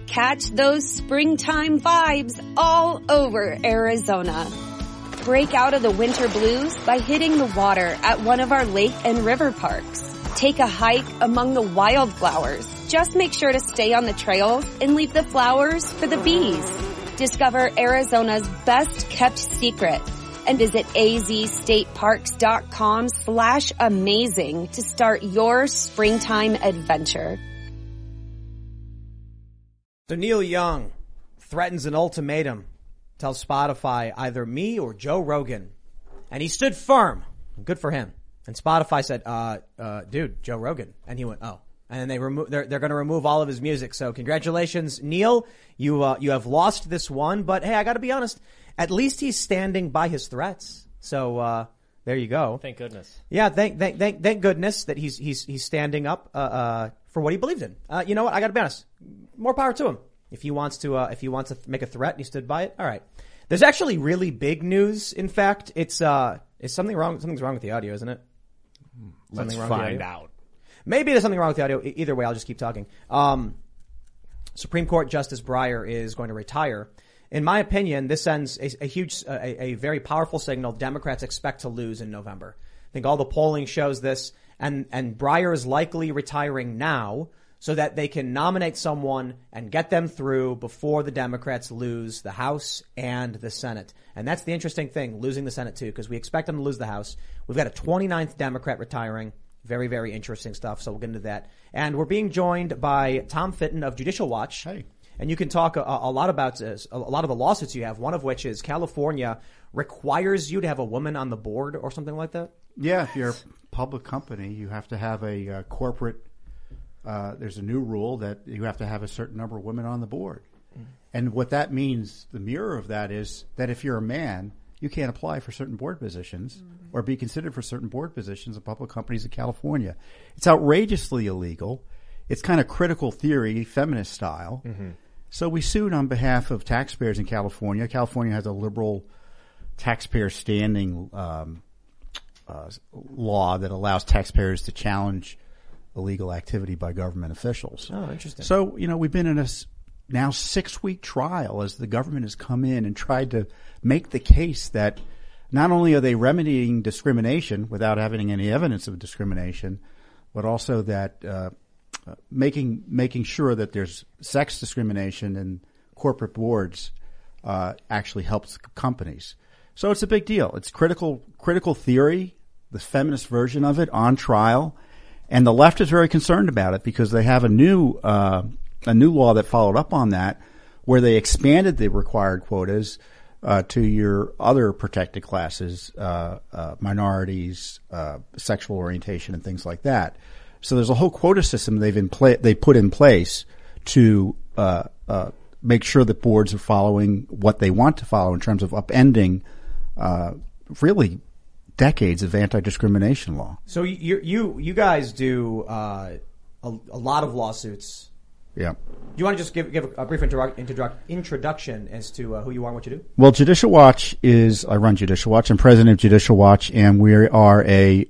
Catch those springtime vibes all over Arizona. Break out of the winter blues by hitting the water at one of our lake and river parks. Take a hike among the wildflowers. Just make sure to stay on the trails and leave the flowers for the bees. Discover Arizona's best kept secret and visit azstateparks.com/amazing to start your springtime adventure. So Neil Young threatens an ultimatum. Tells Spotify either me or Joe Rogan. And he stood firm. Good for him. And Spotify said, dude, Joe Rogan. And he went, oh. And then they're going to remove all of his music. So congratulations, Neil. You have lost this one. But hey, I got to be honest. At least he's standing by his threats. So, there you go. Thank goodness. Yeah. Thank goodness that he's standing up, for what he believed in. You know what? I got to be honest. More power to him. If he wants to make a threat and he stood by it. All right. There's actually really big news. In fact, is something wrong? Something's wrong with the audio, isn't it? Let's find out. Maybe there's something wrong with the audio. Either way, I'll just keep talking. Supreme Court Justice Breyer is going to retire. In my opinion, this sends a very powerful signal Democrats expect to lose in November. I think all the polling shows this, and Breyer is likely retiring now so that they can nominate someone and get them through before the Democrats lose the House and the Senate. And that's the interesting thing, losing the Senate too, because we expect them to lose the House. We've got a 29th Democrat retiring. Very, very interesting stuff. So we'll get into that. And we're being joined by Tom Fitton of Judicial Watch. Hey. And you can talk a lot about this, a lot of the lawsuits you have, one of which is California requires you to have a woman on the board or something like that? Yeah, if you're a public company, you have to have a corporate there's a new rule that you have to have a certain number of women on the board. Mm-hmm. And what that means, the mirror of that is that if you're a man, you can't apply for certain board positions or be considered for certain board positions in public companies in California. It's outrageously illegal. It's kind of critical theory, feminist style. Mm-hmm. So we sued on behalf of taxpayers in California. California has a liberal taxpayer standing law that allows taxpayers to challenge illegal activity by government officials. Oh, interesting. So, we've been in a now 6-week trial as the government has come in and tried to make the case that not only are they remedying discrimination without having any evidence of discrimination, but also that making sure that there's sex discrimination in corporate boards actually helps companies. So it's a big deal. It's critical theory, the feminist version of it, on trial. And the left is very concerned about it because they have a new law that followed up on that, where they expanded the required quotas to your other protected classes, minorities, sexual orientation, and things like that. So there's a whole quota system they put in place to make sure that boards are following what they want to follow in terms of upending really decades of anti-discrimination law. So you guys do a lot of lawsuits. Yeah. Do you want to just give a brief introduction as to who you are and what you do? Well, Judicial Watch I run Judicial Watch. I'm president of Judicial Watch, and we are a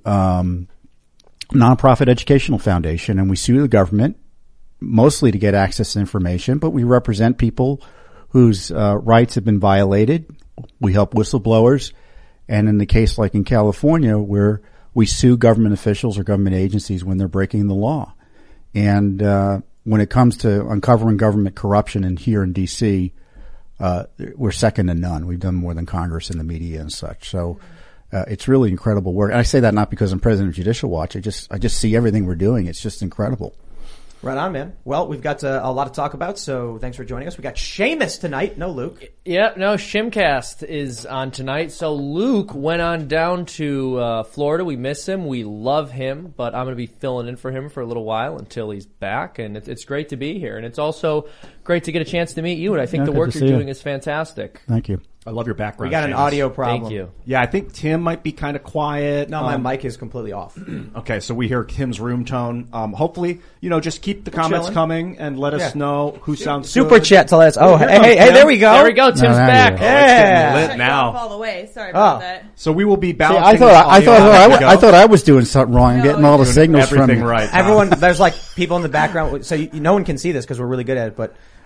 nonprofit educational foundation, and we sue the government mostly to get access to information, but we represent people whose rights have been violated. We help whistleblowers. And in the case like in California, where we sue government officials or government agencies when they're breaking the law. And when it comes to uncovering government corruption here in D.C., we're second to none. We've done more than Congress and the media and such. So it's really incredible work. And I say that not because I'm president of Judicial Watch. I just see everything we're doing. It's just incredible. Right on, man. Well, we've got a lot to talk about, so thanks for joining us. We got Seamus tonight. No Luke. Yeah, no, Shimcast is on tonight. So Luke went on down to Florida. We miss him. We love him, but I'm going to be filling in for him for a little while until he's back, and it's great to be here. And it's also great to get a chance to meet you, and I think the work you're doing is fantastic. Thank you. I love your background. We got an audio problem. Thank you. Yeah, I think Tim might be kind of quiet. No, my mic is completely off. Okay, so we hear Tim's room tone. Hopefully, just keep the comments coming and let us know who sounds Super good. chat to let us. Oh, hey, there we go. There we go. Tim's back. Yeah. Lit now. All the way. Sorry about that. So we will be See, balancing. I thought I was doing something wrong. I'm getting all the signals from everything right. Everyone, there's like people in the background, so no one can see this because we're really good at it, but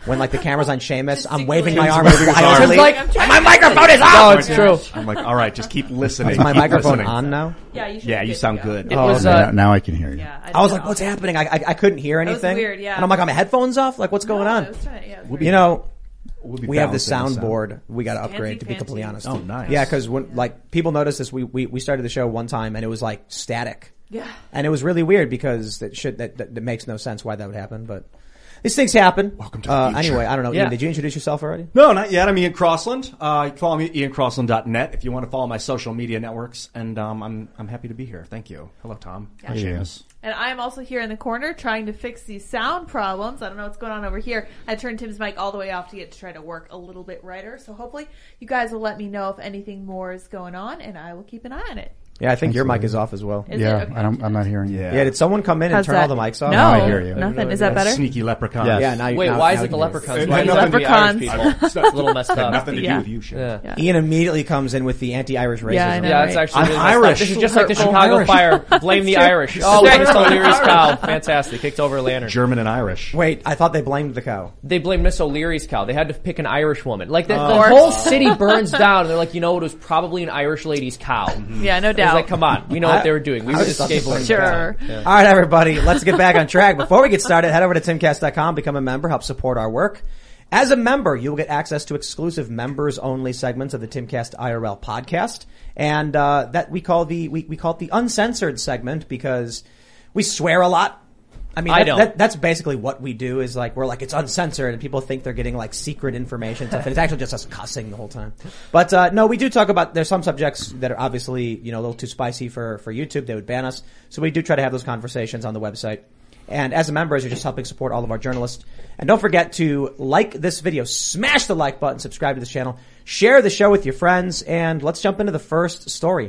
when like the camera's on Seamus, I'm waving Tim's my arm waving his arm. wildly. Like, My microphone is no, on! it's true. I'm like, all right, just keep listening. Is my Keep microphone listening. on now? Yeah, you should. Yeah, you sound good. It was, now I can hear you. Yeah, I was like, what's happening? I couldn't hear was anything. weird, yeah. And I'm like, are my headphones off? Like, what's going on? You know, We'll be we have the balancing this out. soundboard. We got to upgrade, to be fancy. completely honest. Oh, nice. Yeah, because when like people noticed this, we started the show one time and it was like static. Yeah. And it was really weird because that makes no sense why that would happen, but these things happen. Welcome to the future. Anyway, I don't know. Yeah. Ian, did you introduce yourself already? No, not yet. I'm Ian Crossland. You can follow me at iancrossland.net if you want to follow my social media networks. And I'm happy to be here. Thank you. Hello, Tom. Hi, Seamus. And I'm also here in the corner trying to fix these sound problems. I don't know what's going on over here. I turned Tim's mic all the way off to get to try to work a little bit brighter. So hopefully you guys will let me know if anything more is going on, and I will keep an eye on it. Yeah, I think your mic is off as well. Is Yeah, it? Okay. I'm not hearing you. Yeah, did someone come in and How's turn that? all the mics off? No, Now I hear you. nothing. Is that better? Sneaky leprechaun. Yes. Yeah, now you Wait, now- why now is it the you can hear. leprechauns? It Why had is it the Irish leprechauns. people? It's a little messed Had up. nothing to do Yeah. with you, Seamus. Yeah. Ian immediately comes in with the anti-Irish racism. Yeah, I know. Yeah, it's actually I'm really messed up. Irish. This is just like the I'm Chicago Irish. Fire. Blame the Irish. Oh, we just stole Leary's cow. Fantastic. Kicked over a lantern. German and Irish. Wait, I thought they blamed the cow. They blamed Miss O'Leary's cow. They had to pick an Irish woman. Like the course. whole city burns down. And they're like, you know, it was probably an Irish lady's cow. Yeah, no I was doubt. like, come on, we know what they were doing. We I would was escape just blaming the Sure. cow. Yeah. All right, everybody, let's get back on track. Before we get started, head over to timcast.com, become a member, help support our work. As a member, you will get access to exclusive members-only segments of the Timcast IRL podcast, and that we call it the uncensored segment because we swear a lot. I mean, I don't. That's basically what we do. Is like we're like it's uncensored, and people think they're getting like secret information stuff, and it's actually just us cussing the whole time. But no, we do talk about. There's some subjects that are obviously a little too spicy for YouTube. They would ban us, so we do try to have those conversations on the website. And as a member, you're just helping support all of our journalists. And don't forget to like this video, smash the like button, subscribe to this channel, share the show with your friends, and let's jump into the first story.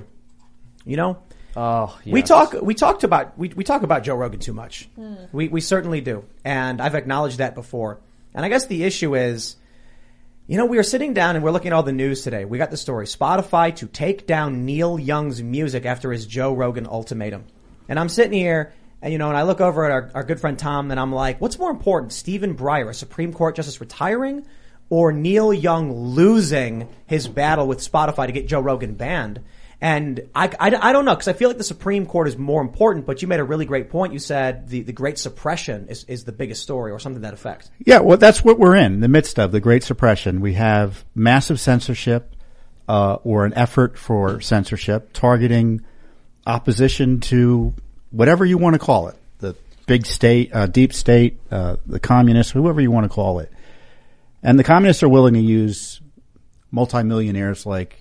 Oh, yes. We talk about Joe Rogan too much. We certainly do. And I've acknowledged that before. And I guess the issue is, we were sitting down and we're looking at all the news today. We got the story. Spotify to take down Neil Young's music after his Joe Rogan ultimatum. And I'm sitting here and, and I look over at our good friend Tom and I'm like, what's more important, Stephen Breyer, a Supreme Court justice retiring, or Neil Young losing his battle with Spotify to get Joe Rogan banned? And I don't know, because I feel like the Supreme Court is more important, but you made a really great point. You said the Great Suppression is the biggest story, or something to that effect. Yeah, well, that's what we're in the midst of, the Great Suppression. We have massive censorship, or an effort for censorship, targeting opposition to whatever you want to call it. The big state, deep state, the communists, whoever you want to call it. And the communists are willing to use multimillionaires like,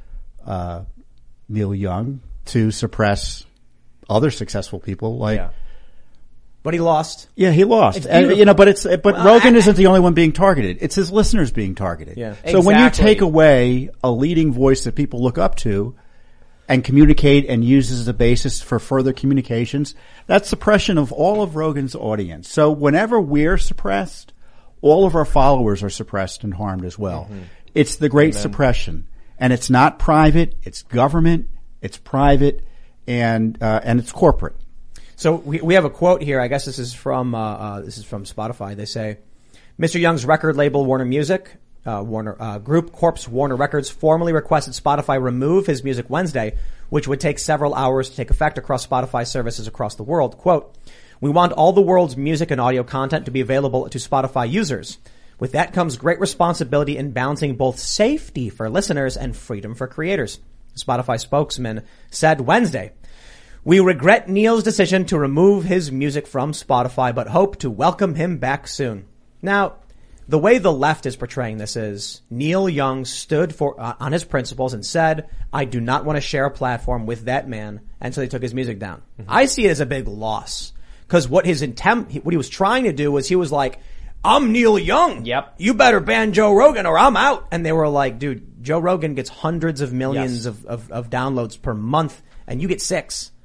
Neil Young to suppress other successful people like. Yeah. But he lost. Yeah, he lost. And, Rogan isn't the only one being targeted. It's his listeners being targeted. Yeah. So when you Exactly. take away a leading voice that people look up to and communicate and use as a basis for further communications, that's suppression of all of Rogan's audience. So whenever we're suppressed, all of our followers are suppressed and harmed as well. Mm-hmm. It's the Great Suppression. And it's not private, it's government, it's private, and it's corporate. So we have a quote here. I guess this is from Spotify. They say, Mr. Young's record label Warner Music, Group Corp's Warner Records formally requested Spotify remove his music Wednesday, which would take several hours to take effect across Spotify services across the world. Quote, we want all the world's music and audio content to be available to Spotify users. With that comes great responsibility in balancing both safety for listeners and freedom for creators. The Spotify spokesman said Wednesday, we regret Neil's decision to remove his music from Spotify, but hope to welcome him back soon. Now, the way the left is portraying this is Neil Young stood on his principles and said, I do not want to share a platform with that man. And so they took his music down. Mm-hmm. I see it as a big loss because what he was trying to do was he was like, I'm Neil Young. Yep. You better ban Joe Rogan or I'm out. And they were like, dude, Joe Rogan gets hundreds of millions of downloads per month and you get 6.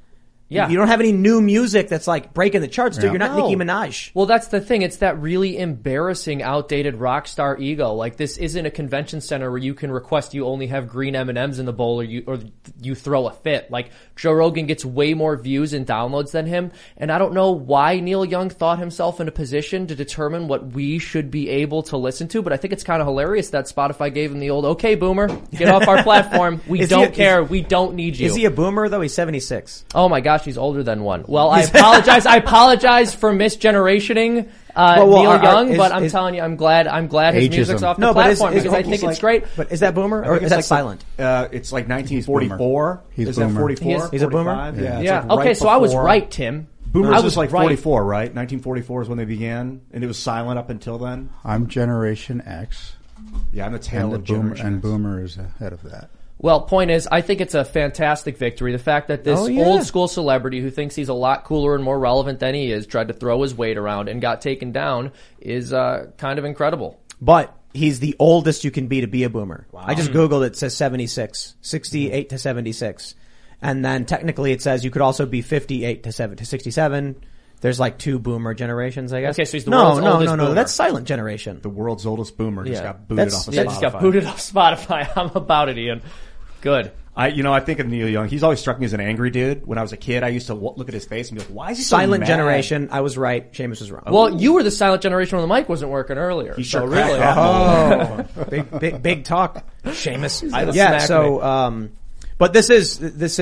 Yeah. You don't have any new music that's like breaking the charts, dude. Yeah. You're not No. Nicki Minaj. Well, that's the thing. It's that really embarrassing, outdated rock star ego. Like, this isn't a convention center where you can request you only have green M&Ms in the bowl or you throw a fit. Like, Joe Rogan gets way more views and downloads than him. And I don't know why Neil Young thought himself in a position to determine what we should be able to listen to. But I think it's kind of hilarious that Spotify gave him the old, okay, boomer, get off our platform. We don't care. We don't need you. Is he a boomer though? He's 76. Oh my gosh, he's older than one. Well, I apologize. I apologize for misgenerationing Neil Young, but I'm telling you, I'm glad his Ageism. music's off the No, but platform is because I think it's great. But is that boomer or is that silent? It's like 1944. He's Is boomer. that 44? He's a boomer? 45? Yeah. it's Yeah. like Okay, right so I was before- right, Tim. Boomers I was was like right. 44, right? 1944 is when they began, and it was silent up until then. I'm Generation X, Yeah, I'm the tail and the of boomer, Generation and X. Boomer is ahead of that. Well, point is, I think it's a fantastic victory. The fact that this Oh, yeah. old school celebrity who thinks he's a lot cooler and more relevant than he is tried to throw his weight around and got taken down is kind of incredible. But he's the oldest you can be to be a boomer. I just Googled it. It says 76, 68 to 76. And then technically it says you could also be 58 to 67. There's like 2 boomer generations, I guess. Okay, so he's the world's oldest No. boomer. That's silent generation. The world's oldest boomer just Yeah. got booted That's- off of Yeah, Spotify. just got booted off Spotify. I'm about it, Ian. Good. I think of Neil Young. He's always struck me as an angry dude. When I was a kid, I used to look at his face and be like, why is he so Silent mad? generation. I was right. Seamus was wrong. Well, you were the silent generation when the mic wasn't working earlier. He so sure really. cracked that big talk, Seamus. gonna Yeah. smack So, but this is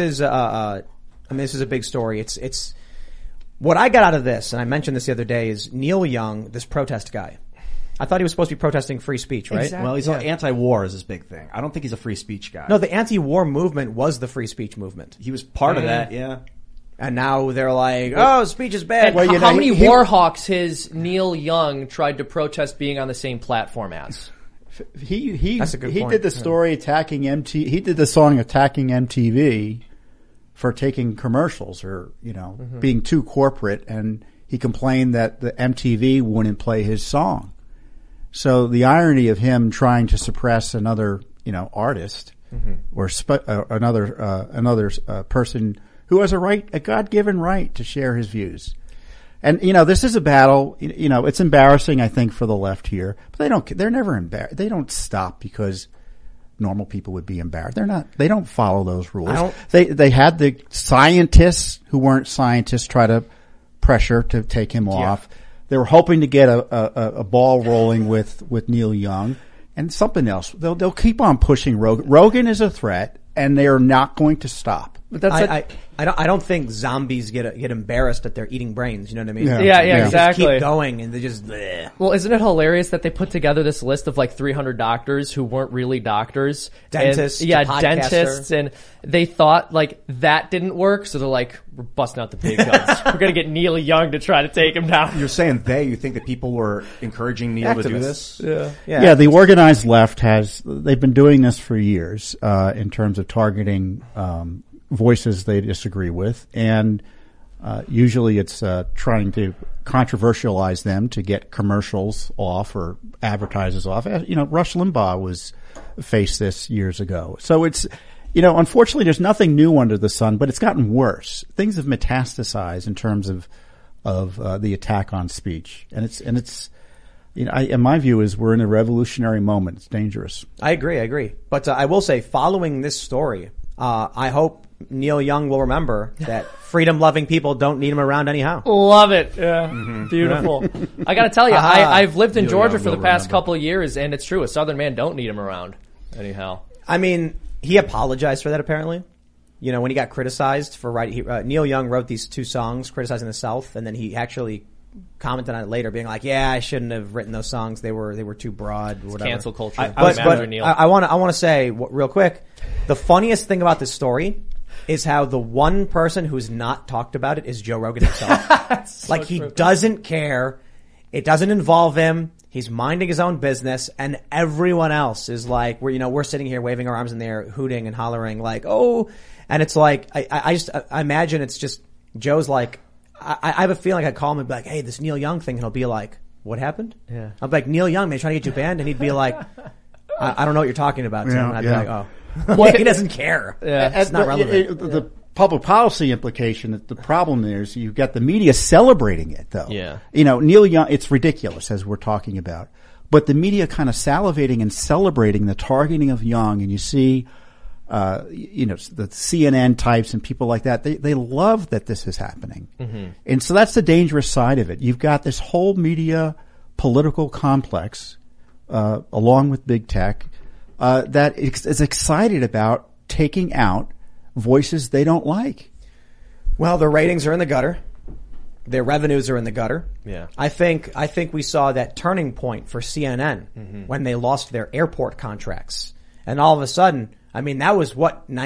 I mean, this is a big story. It's what I got out of this, and I mentioned this the other day, is Neil Young, this protest guy. I thought he was supposed to be protesting free speech, right? Exactly. Well, he's anti-war is his big thing. I don't think he's a free speech guy. No, the anti-war movement was the free speech movement. He was part of that, yeah. And now they're like, oh, speech is bad. And you how know, many he- war hawks has Neil Young tried to protest being on the same platform as? He That's a good he point. did the story attacking MTV. He did the song attacking MTV for taking commercials or being too corporate, and he complained that the MTV wouldn't play his song. So the irony of him trying to suppress another artist or another person who has a God-given right to share his views. And this is a battle. It's embarrassing, I think, for the left here, but they're never embarrassed. They don't stop because normal people would be embarrassed. They don't follow those rules. They had the scientists who weren't scientists try to pressure to take him off. They were hoping to get a ball rolling with Neil Young and something else. They'll keep on pushing Rogan. Rogan is a threat, and they are not going to stop. But that's I don't think zombies get embarrassed that they're eating brains. You know what I mean? Yeah. Yeah, They just exactly. keep going and they just. Bleh. Well, isn't it hilarious that they put together this list of like 300 doctors who weren't really doctors? Dentists, And, yeah, podcaster. dentists. And they thought like that didn't work. So they're like, we're busting out the big guns. We're going to get Neil Young to try to take him down. You're saying you think that people were encouraging Neil to do Activists. this? Yeah, the organized left they've been doing this for years, in terms of targeting, voices they disagree with. And, usually it's, trying to controversialize them to get commercials off or advertisers off. Rush Limbaugh faced this years ago. So it's, unfortunately there's nothing new under the sun, but it's gotten worse. Things have metastasized in terms of the attack on speech. And it's, and my view is we're in a revolutionary moment. It's dangerous. I agree. But I will say, following this story, I hope Neil Young will remember that freedom-loving people don't need him around anyhow. Love it. Yeah. Beautiful. I got to tell you, I've lived in Neil Georgia Young for the will past remember. couple of years, and it's true. A Southern man don't need him around anyhow. I mean, he apologized for that apparently. When he got criticized for writing, Neil Young wrote these 2 songs criticizing the South, and then he actually commented on it later, being like, "Yeah, I shouldn't have written those songs. They were too broad." Or whatever. Cancel culture. But Neil. I want to say real quick, the funniest thing about this story is how the one person who's not talked about it is Joe Rogan himself. Like he doesn't care. It doesn't involve him. He's minding his own business, and everyone else is like, we're sitting here waving our arms in the air, hooting and hollering like, oh, and it's like, I imagine it's just Joe's like, I have a feeling I'd call him and be like, hey, this Neil Young thing, and he'll be like, what happened? Yeah. I'll be like, Neil Young, man, trying to get you banned, and he'd be like, I don't know what you're talking about, Tim. Yeah, And I'd yeah. be like, oh. He doesn't care. Yeah. It's not relevant. The public policy implication that the problem is you've got the media celebrating it, though. Yeah. Neil Young, it's ridiculous as we're talking about, but the media kind of salivating and celebrating the targeting of Young, and you see, the CNN types and people like that, they love that this is happening. Mm-hmm. And so that's the dangerous side of it. You've got this whole media political complex, along with big tech, that is excited about taking out voices they don't like. Well, their ratings are in the gutter. Their revenues are in the gutter. Yeah. I think we saw that turning point for CNN when they lost their airport contracts. And all of a sudden, I mean, that was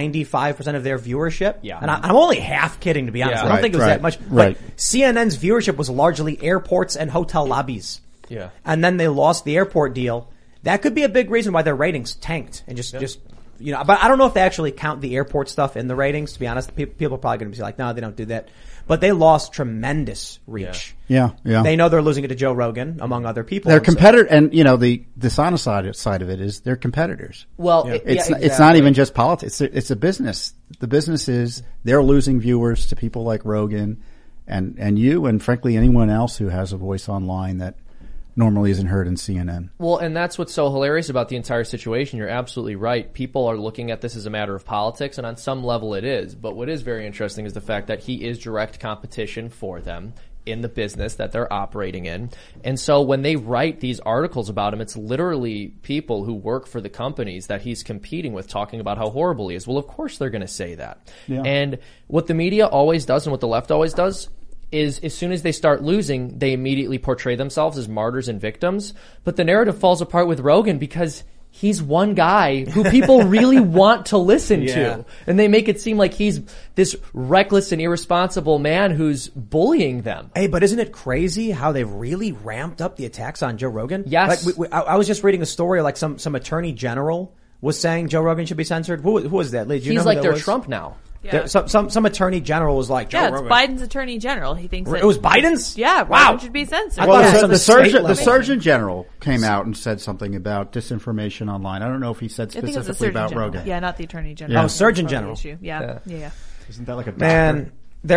95% of their viewership? Yeah. And I'm only half kidding, to be honest. Yeah. I don't think it was that much. Right. But CNN's viewership was largely airports and hotel lobbies. Yeah. And then they lost the airport deal. That could be a big reason why their ratings tanked and just but I don't know if they actually count the airport stuff in the ratings, to be honest. People are probably going to be like, no, they don't do that. But they lost tremendous reach. Yeah. They know they're losing it to Joe Rogan, among other people. They're competitor, and the dishonest side of it is they're competitors. Well, It's not even just politics. It's a business. The business is they're losing viewers to people like Rogan and you, and frankly anyone else who has a voice online that normally isn't heard in CNN. Well, and that's what's so hilarious about the entire situation. You're absolutely right. People are looking at this as a matter of politics, and on some level it is. But what is very interesting is the fact that he is direct competition for them in the business that they're operating in. And so when they write these articles about him, it's literally people who work for the companies that he's competing with talking about how horrible he is. Well, of course they're going to say that. Yeah. And what the media always does and what the left always does is as soon as they start losing, they immediately portray themselves as martyrs and victims. But the narrative falls apart with Rogan because he's one guy who people really want to listen to. And they make it seem like he's this reckless and irresponsible man who's bullying them. Hey, but isn't it crazy how they've really ramped up the attacks on Joe Rogan? Yes. Like I was just reading a story like some attorney general was saying Joe Rogan should be censored. Who was that? Lee, do you know He's like who that their was? Trump now. Yeah. Some attorney general was like, Joe it's Rogan. Biden's attorney general. He thinks It was Biden's? Yeah, Wow. Rogan should be censored. Well, Well, some the state level. Surgeon General came out and said something about disinformation online. I don't know if he said I think it was the specifically Surgeon about General. Rogan. Yeah, not the Attorney General. Oh, Surgeon That's General. the issue. Yeah. Isn't that like a doctor? Man,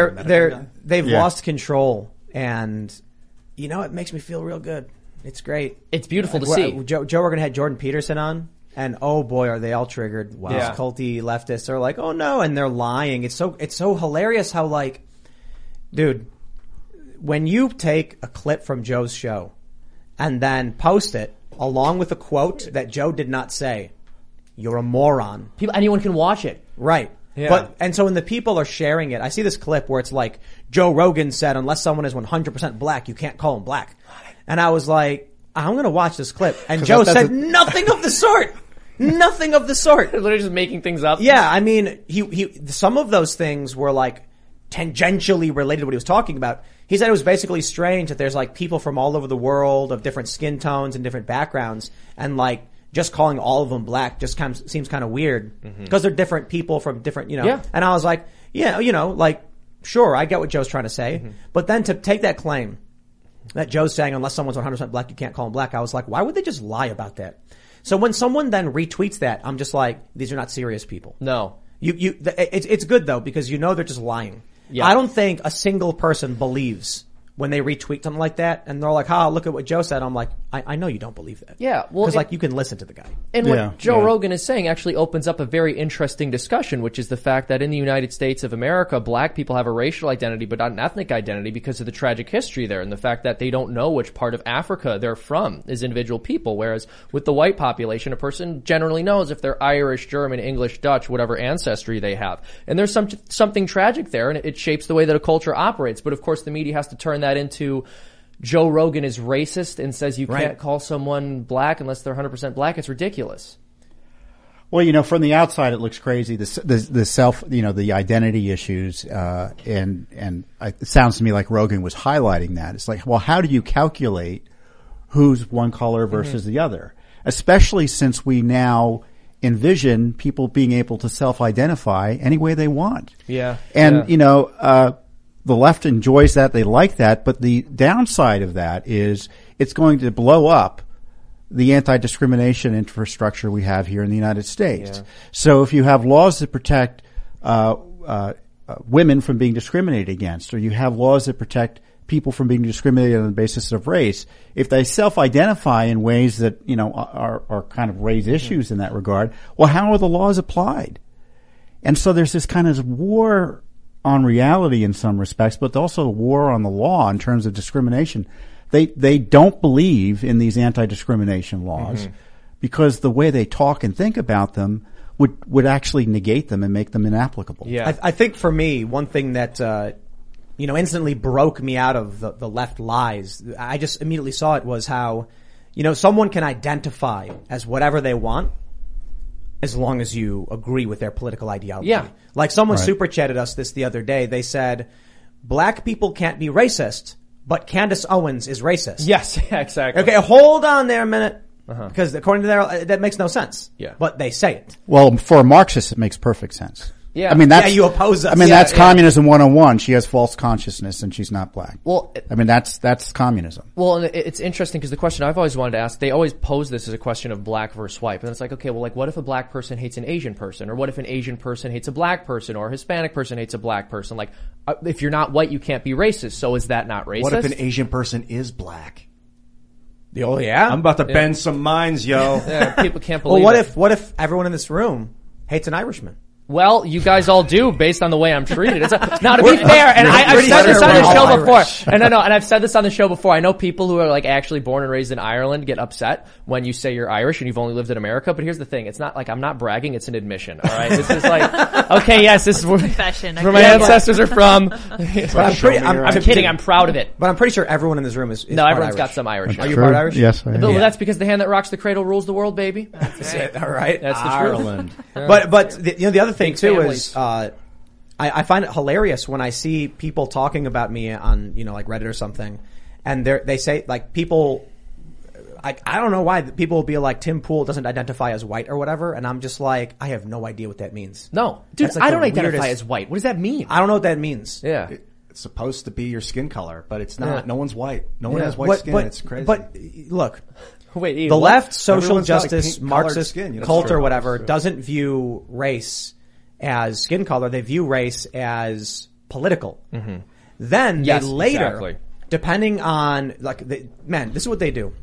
they've Yeah. lost control, and it makes me feel real good. It's great. It's beautiful to see. Joe Rogan had Jordan Peterson on, and oh boy, are they all triggered. Wow. Yeah. These culty leftists are like, oh no, and they're lying. It's so hilarious how dude, when you take a clip from Joe's show and then post it along with a quote that Joe did not say, you're a moron. Anyone can watch it. Right. Yeah. And so when the people are sharing it, I see this clip where it's like, Joe Rogan said, unless someone is 100% black, you can't call him black. And I was like, I'm going to watch this clip. And Joe said nothing of the sort. Nothing of the sort. Literally just making things up. Yeah, I mean, he some of those things were like tangentially related to what he was talking about. He said it was basically strange that there's like people from all over the world of different skin tones and different backgrounds, and like just calling all of them black just kind of seems kind of weird because they're different people from different, Yeah. And I was like, yeah, sure, I get what Joe's trying to say, but then to take that claim that Joe's saying unless someone's 100% black, you can't call him black, I was like, why would they just lie about that? So when someone then retweets that, I'm just like, these are not serious people. No. It's good though, because they're just lying. Yeah. I don't think a single person believes when they retweet something like that, and they're like, look at what Joe said. I'm like, I know you don't believe that. Yeah, well, because you can listen to the guy. And Yeah, what Joe yeah. Rogan is saying actually opens up a very interesting discussion, which is the fact that in the United States of America, black people have a racial identity but not an ethnic identity because of the tragic history there and the fact that they don't know which part of Africa they're from as individual people, whereas with the white population, a person generally knows if they're Irish, German, English, Dutch, whatever ancestry they have. And there's something tragic there, and it shapes the way that a culture operates. But of course, the media has to turn that into Joe Rogan is racist and says you can't call someone black unless they're 100% black. It's ridiculous. Well, from the outside it looks crazy. The self, the identity issues, and it sounds to me like Rogan was highlighting that. It's like, well, how do you calculate who's one color versus the other? Especially since we now envision people being able to self-identify any way they want. Yeah. And, the left enjoys that. They like that. But the downside of that is it's going to blow up the anti-discrimination infrastructure we have here in the United States. Yeah. So if you have laws that protect women from being discriminated against, or you have laws that protect people from being discriminated on the basis of race. If they self-identify in ways that, are kind of raise issues in that regard, well, how are the laws applied? And so there's this kind of war on reality in some respects, but also a war on the law in terms of discrimination. They don't believe in these anti-discrimination laws because the way they talk and think about them would actually negate them and make them inapplicable. Yeah. I think for me, one thing that, instantly broke me out of the left lies, I just immediately saw it, was how, someone can identify as whatever they want as long as you agree with their political ideology. Yeah. Like someone super chatted us this the other day. They said, black people can't be racist, but Candace Owens is racist. Yes, exactly. Okay, hold on there a minute. Because according to their, that makes no sense. Yeah. But they say it. Well, for a Marxist, it makes perfect sense. Yeah. I mean, that's, you oppose us. I mean, Yeah, that's communism 101. She has false consciousness and she's not black. Well, I mean, that's communism. Well, and it's interesting because the question I've always wanted to ask, they always pose this as a question of black versus white. And it's like, okay, well, like, what if a black person hates an Asian person? Or what if an Asian person hates a black person? Or a Hispanic person hates a black person? Like, if you're not white, you can't be racist. So is that not racist? What if an Asian person is black? Oh, yeah? I'm about to bend some minds, yo. Yeah, people can't believe Well, it. what if everyone in this room hates an Irishman? Well, you guys all do based on the way I'm treated. Now, to be fair, and I've pretty said this sure on the we're all show Irish. before. And I've said this on the show before. I know people who are like actually born and raised in Ireland get upset when you say you're Irish and you've only lived in America. But here's the thing. It's not like I'm not bragging. It's an admission. All right. This is like, okay, yes, this is where Confession. my ancestors are from. But I'm kidding. I'm proud of it. But I'm pretty sure everyone in this room is No, part everyone's Irish. got some Irish. Are you True. part Irish? Yes, I am. Well, that's because the hand that rocks the cradle rules the world, baby. That's it. All right. That's the Ireland. truth. But the other thing Big too families. is, I find it hilarious when I see people talking about me on, like Reddit or something, and they say, like, people, I don't know why people will be like, Tim Pool doesn't identify as white or whatever, and I'm just like, I have no idea what that means. No, dude, That's like I the don't identify weirdest- as white. What does that mean? I don't know what that means. Yeah. It's supposed to be your skin color, but it's not. Yeah. No one's white. No one Yeah. has white skin. It's crazy. But look, Wait, Ian, the what? left, social Everyone's got, like, justice, pink-colored Marxist skin, cult True. or whatever True. doesn't view race as skin color. They view race as political. Then Yes, they later, exactly. depending on, like, this is what they do.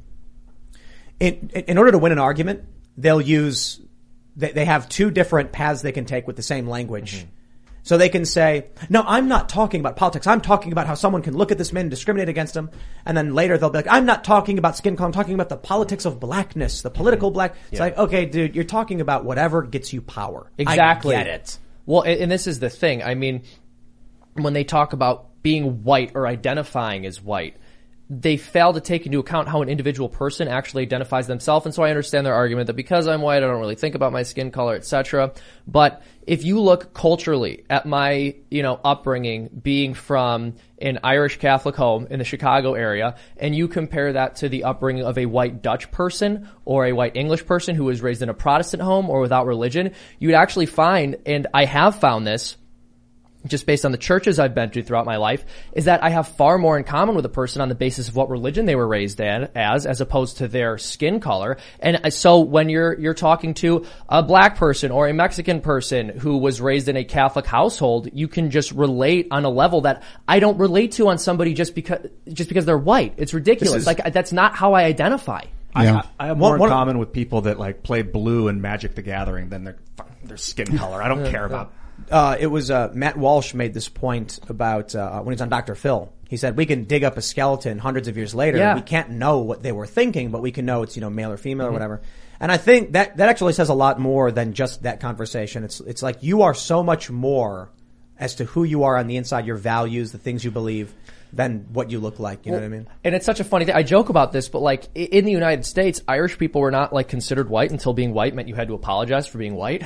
In order to win an argument, they'll use, they have two different paths they can take with the same language. So they can say, no, I'm not talking about politics. I'm talking about how someone can look at this man and discriminate against him. And then later they'll be like, I'm not talking about skin color. I'm talking about the politics of blackness, the political black. It's like, okay, dude, you're talking about whatever gets you power. Exactly. I get it. Well, and this is the thing. I mean, when they talk about being white or identifying as white, they fail to take into account how an individual person actually identifies themselves. And so I understand their argument that because I'm white, I don't really think about my skin color, etc. But if you look culturally at my, upbringing, being from an Irish Catholic home in the Chicago area, and you compare that to the upbringing of a white Dutch person or a white English person who was raised in a Protestant home or without religion, you would actually find, and I have found this, just based on the churches I've been to throughout my life, is that I have far more in common with a person on the basis of what religion they were raised as opposed to their skin color. And so when you're talking to a black person or a Mexican person who was raised in a Catholic household, you can just relate on a level that I don't relate to on somebody just because they're white. It's ridiculous. Like, that's not how I identify. Yeah. I have more in common with people that like play blue in Magic the Gathering than their skin color. I don't care about. It was Matt Walsh made this point about when he was on Dr. Phil. He said we can dig up a skeleton hundreds of years later. Yeah. We can't know what they were thinking, but we can know it's male or female or whatever. And I think that actually says a lot more than just that conversation. It's like you are so much more as to who you are on the inside, your values, the things you believe, than what you look like. You know what I mean? And it's such a funny thing. I joke about this, but like in the United States, Irish people were not like considered white until being white meant you had to apologize for being white.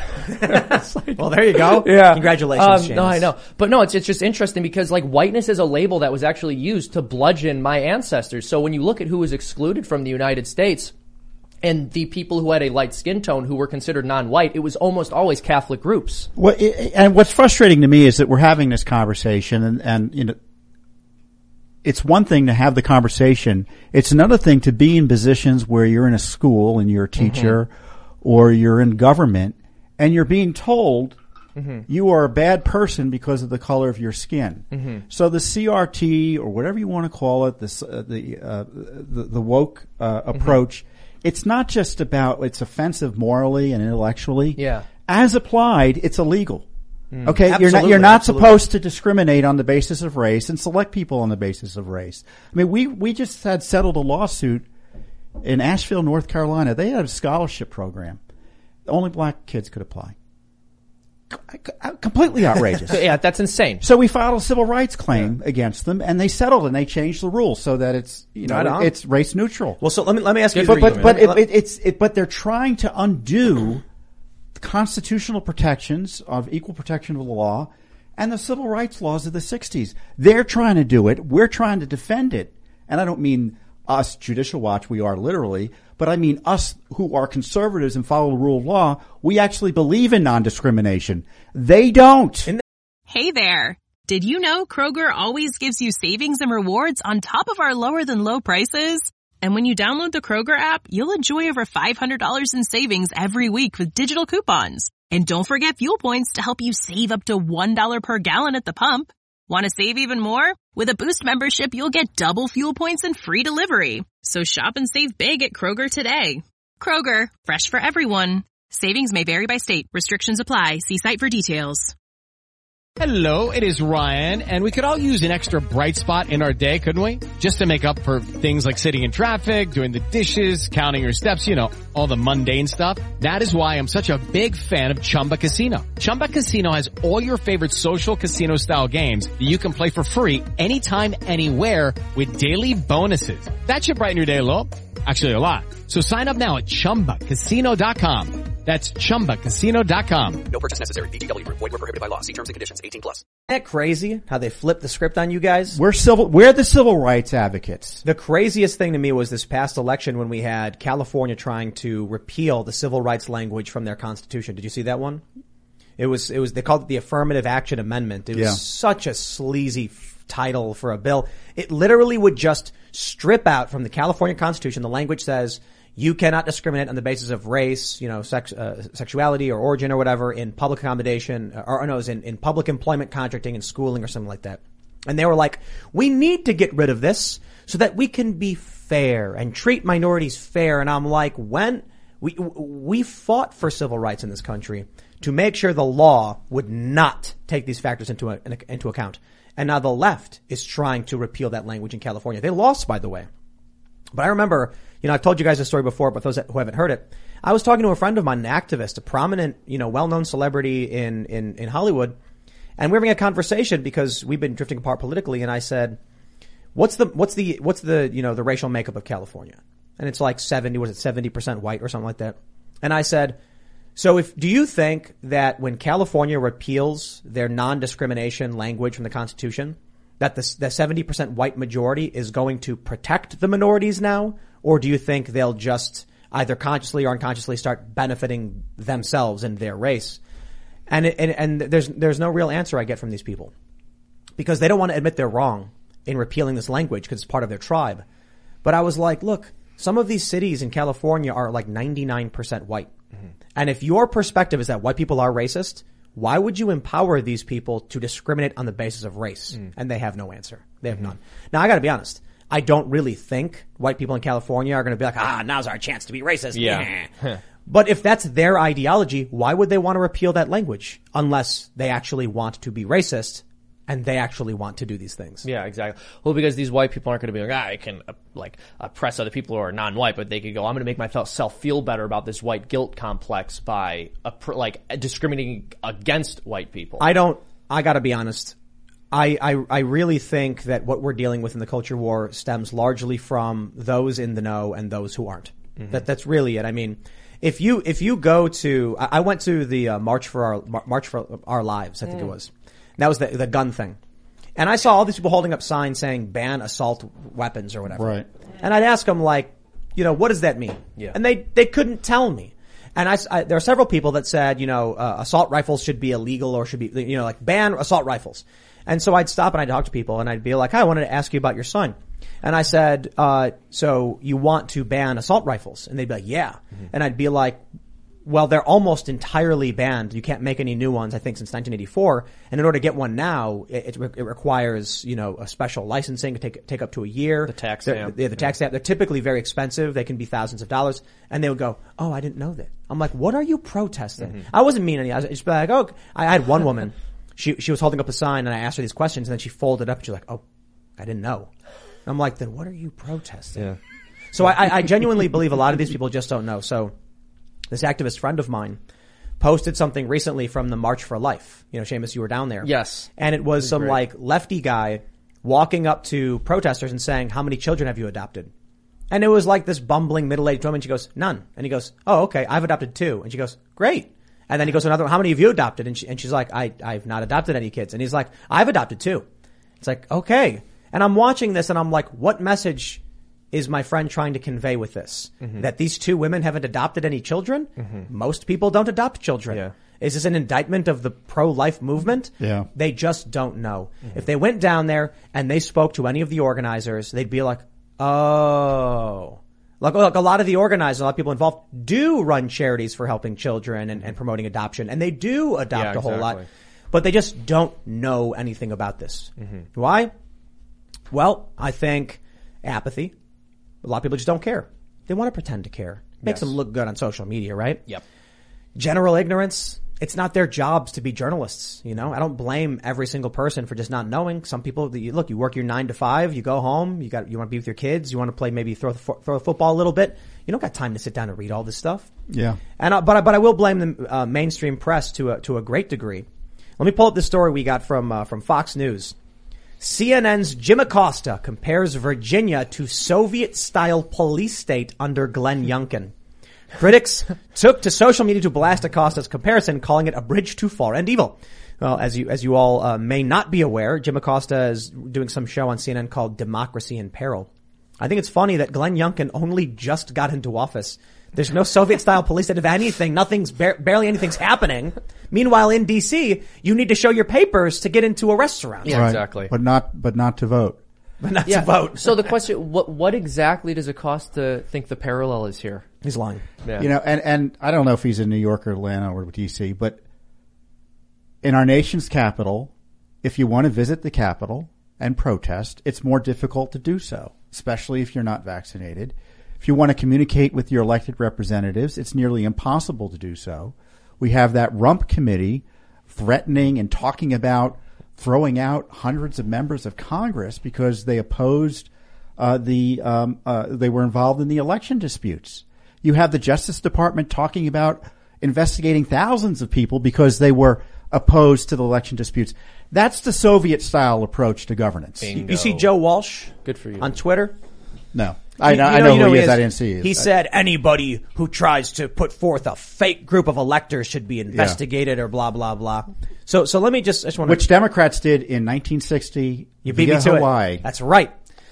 Well, there you go. Yeah. Congratulations, James. No, I know. But no, it's just interesting because like whiteness is a label that was actually used to bludgeon my ancestors. So when you look at who was excluded from the United States and the people who had a light skin tone who were considered non-white, it was almost always Catholic groups. And what's frustrating to me is that we're having this conversation and it's one thing to have the conversation. It's another thing to be in positions where you're in a school and you're a teacher or you're in government and you're being told You are a bad person because of the color of your skin. So the CRT or whatever you want to call it, the woke approach, it's not just about it's offensive morally and intellectually. Yeah. As applied, it's illegal. Okay, Absolutely, you're not absolutely. supposed to discriminate on the basis of race and select people on the basis of race. I mean, we just had settled a lawsuit in Asheville, North Carolina. They had a scholarship program. Only black kids could apply. Completely outrageous. Yeah, that's insane. So we filed a civil rights claim against them, and they settled, and they changed the rules so that it's Right on. it's race neutral. Well, so let me ask you. But they're trying to undo the constitutional protections of equal protection of the law and the civil rights laws of the 60s. They're trying to do it. We're trying to defend it. And I don't mean us, Judicial Watch, we are literally, but I mean us who are conservatives and follow the rule of law. We actually believe in non-discrimination. They don't. Hey there. Did you know Kroger always gives you savings and rewards on top of our lower than low prices? And when you download the Kroger app, you'll enjoy over $500 in savings every week with digital coupons. And don't forget fuel points to help you save up to $1 per gallon at the pump. Want to save even more? With a Boost membership, you'll get double fuel points and free delivery. So shop and save big at Kroger today. Kroger, fresh for everyone. Savings may vary by state. Restrictions apply. See site for details. Hello, it is Ryan, and we could all use an extra bright spot in our day, couldn't we? Just to make up for things like sitting in traffic, doing the dishes, counting your steps, all the mundane stuff. That is why I'm such a big fan of Chumba Casino. Chumba Casino has all your favorite social casino style games that you can play for free anytime, anywhere with daily bonuses. That should brighten your day a little. Actually, a lot. So sign up now at ChumbaCasino.com. That's ChumbaCasino.com. No purchase necessary. VGW Group. Void where prohibited by law. See terms and conditions. 18+. Isn't that crazy how they flipped the script on you guys? We're the civil rights advocates. The craziest thing to me was this past election when we had California trying to repeal the civil rights language from their constitution. Did you see that one? It was, they called it the Affirmative Action Amendment. It was such a sleazy title for a bill. It literally would just strip out from the California Constitution. The language says you cannot discriminate on the basis of race, sexuality or origin or whatever in public accommodation, in public employment contracting and schooling or something like that. And they were like, we need to get rid of this so that we can be fair and treat minorities fair. And I'm like, when we fought for civil rights in this country to make sure the law would not take these factors into account. And now the left is trying to repeal that language in California. They lost, by the way. But I remember, I've told you guys this story before, but those who haven't heard it, I was talking to a friend of mine, an activist, a prominent, well-known celebrity in Hollywood, and we were having a conversation because we've been drifting apart politically, and I said, what's the racial makeup of California? And it's like 70% white or something like that. And I said, so do you think that when California repeals their non-discrimination language from the Constitution, that the 70% white majority is going to protect the minorities now? Or do you think they'll just either consciously or unconsciously start benefiting themselves and their race? And there's no real answer I get from these people because they don't want to admit they're wrong in repealing this language because it's part of their tribe. But I was like, look, some of these cities in California are like 99% white. Mm-hmm. And if your perspective is that white people are racist, why would you empower these people to discriminate on the basis of race? And they have no answer. They have none. Now, I got to be honest. I don't really think white people in California are going to be like, now's our chance to be racist. Yeah. But if that's their ideology, why would they want to repeal that language unless they actually want to be racist and they actually want to do these things? Yeah, exactly. Well, because these white people aren't going to be like, I can oppress other people who are non-white, but they could go, I'm going to make myself feel better about this white guilt complex by discriminating against white people. I got to be honest. I really think that what we're dealing with in the culture war stems largely from those in the know and those who aren't. Mm-hmm. That's really it. I mean, if you go to, I went to the March for Our Lives, I think it was. That was the gun thing. And I saw all these people holding up signs saying ban assault weapons or whatever. Right. And I'd ask them what does that mean? Yeah. And they couldn't tell me. And there are several people that said, assault rifles should be illegal or should be, ban assault rifles. And so I'd stop and I'd talk to people and I'd be like, hi, I wanted to ask you about your son. And I said, so you want to ban assault rifles? And they'd be like, yeah. Mm-hmm. And I'd be like, well, they're almost entirely banned. You can't make any new ones, I think, since 1984. And in order to get one now, it requires, a special licensing to take up to a year. The tax stamp. The tax stamp. They're typically very expensive. They can be thousands of dollars. And they would go, oh, I didn't know that. I'm like, what are you protesting? I wasn't mean any. I was just like, oh, I had one woman. She was holding up a sign and I asked her these questions and then she folded up and she's like, oh, I didn't know. And I'm like, then what are you protesting? Yeah. So I genuinely believe a lot of these people just don't know. So this activist friend of mine posted something recently from the March for Life. Seamus, you were down there. Yes. And it was some like lefty guy walking up to protesters and saying, how many children have you adopted? And it was like this bumbling middle-aged woman. She goes, none. And he goes, oh, okay, I've adopted 2. And she goes, great. And then he goes to another one, how many have you adopted? And she's like, I've not adopted any kids. And he's like, I've adopted 2. It's like, okay. And I'm watching this and I'm like, what message is my friend trying to convey with this? That these 2 women haven't adopted any children? Most people don't adopt children. Yeah. Is this an indictment of the pro-life movement? Yeah. They just don't know. If they went down there and they spoke to any of the organizers, they'd be like, oh. Like a lot of the organizers, a lot of people involved do run charities for helping children and promoting adoption. And they do adopt a whole lot. But they just don't know anything about this. Why? Well, I think apathy. A lot of people just don't care. They want to pretend to care. Makes them look good on social media, right? Yep. General ignorance. It's not their jobs to be journalists, I don't blame every single person for just not knowing. Some people, you work your 9 to 5, you go home, you want to be with your kids, you want to play, maybe throw a football a little bit. You don't got time to sit down and read all this stuff. Yeah. And but I will blame the mainstream press to a great degree. Let me pull up the story we got from Fox News. CNN's Jim Acosta compares Virginia to Soviet-style police state under Glenn Youngkin. Critics took to social media to blast Acosta's comparison, calling it a bridge too far and evil. Well, as you all may not be aware, Jim Acosta is doing some show on CNN called Democracy in Peril. I think it's funny that Glenn Youngkin only just got into office. There's no Soviet-style police state of anything. Barely anything's happening. Meanwhile, in D.C., you need to show your papers to get into a restaurant. Yeah, Right. exactly. But not to vote. But not to vote. So the question, what exactly does Acosta think the parallel is here? He's lying. Yeah. And I don't know if he's in New York or Atlanta or D.C., but in our nation's capital, if you want to visit the Capitol and protest, it's more difficult to do so, especially if you're not vaccinated. If you want to communicate with your elected representatives, it's nearly impossible to do so. We have that rump committee threatening and talking about throwing out hundreds of members of Congress because they opposed they were involved in the election disputes. You have the Justice Department talking about investigating thousands of people because they were opposed to the election disputes. That's the Soviet-style approach to governance. Bingo. You see Joe Walsh? Good for you. On Twitter? No. I know who he is. I didn't see it. He said anybody who tries to put forth a fake group of electors should be investigated or blah, blah, blah. So let me I just want to. Which Democrats did in 1960 You beat me to Hawaii. it. That's right.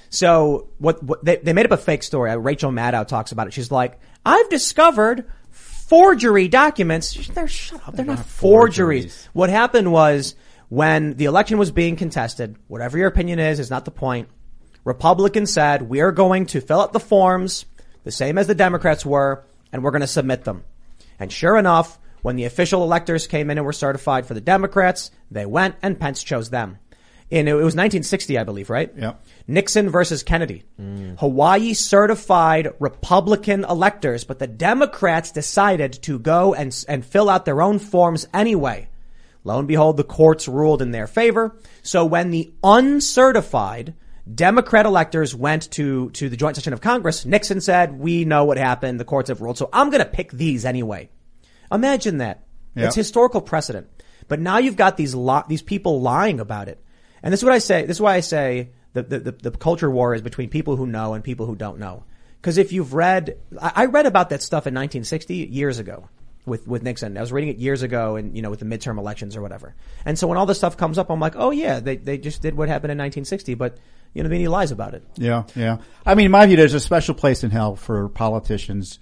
So what they made up a fake story. Rachel Maddow talks about it. She's like, I've discovered forgery documents. Shut up. They're not forgeries. What happened was when the election was being contested, whatever your opinion is not the point. Republicans said, we are going to fill out the forms the same as the Democrats were, and we're going to submit them. And sure enough, when the official electors came in and were certified for the Democrats, they went and Pence chose them. It was 1960, I believe, right? Yeah. Nixon versus Kennedy. Hawaii certified Republican electors, but the Democrats decided to go and fill out their own forms anyway. Lo and behold, the courts ruled in their favor. So when the uncertified Democrat electors went to the joint session of Congress, Nixon said, we know what happened. The courts have ruled. So I'm going to pick these anyway. Imagine that. Yep. It's historical precedent. But now you've got these people lying about it. And this is what I say. This is why I say the culture war is between people who know and people who don't know. Because if you've read, I read about that stuff in 1960 years ago with Nixon. I was reading it years ago and, with the midterm elections or whatever. And so when all this stuff comes up, I'm like, oh yeah, they just did what happened in 1960, but then he lies about it. Yeah, yeah. I mean, in my view, there's a special place in hell for politicians,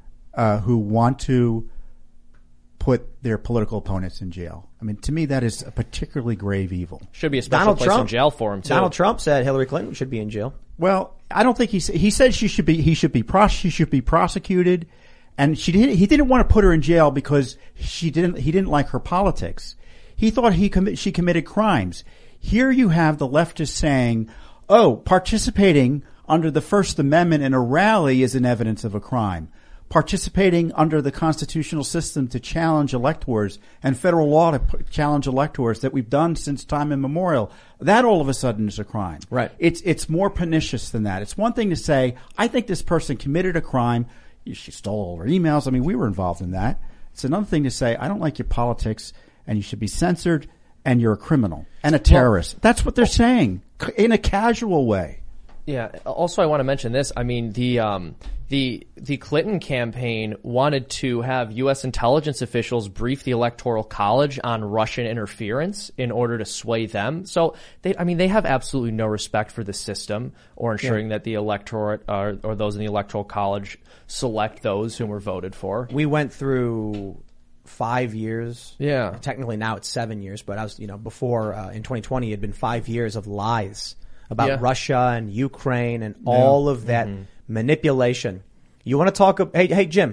who want to put their political opponents in jail. I mean, to me, that is a particularly grave evil. Should be a special place in jail for him too. Donald Trump said Hillary Clinton should be in jail. Well, I don't think he said he should be prosecuted And he didn't want to put her in jail because he didn't like her politics. He thought she committed crimes. Here you have the leftists saying, oh, participating under the First Amendment in a rally is an evidence of a crime. Participating under the constitutional system to challenge electors and federal law to challenge electors that we've done since time immemorial, that all of a sudden is a crime. Right. It's more pernicious than that. It's one thing to say, I think this person committed a crime. She stole all her emails. I mean, we were involved in that. It's another thing to say, I don't like your politics and you should be censored and you're a criminal and a terrorist. That's what they're saying in a casual way. Yeah. Also, I want to mention this. I mean, the Clinton campaign wanted to have U.S. intelligence officials brief the Electoral College on Russian interference in order to sway them. So they have absolutely no respect for the system or ensuring that the electorate or those in the Electoral College select those whom were voted for. We went through 5 years. Yeah. Technically now it's 7 years, but I was, before, in 2020 it had been 5 years of lies about Russia and Ukraine and all of that manipulation. You want to talk, hey, Jim,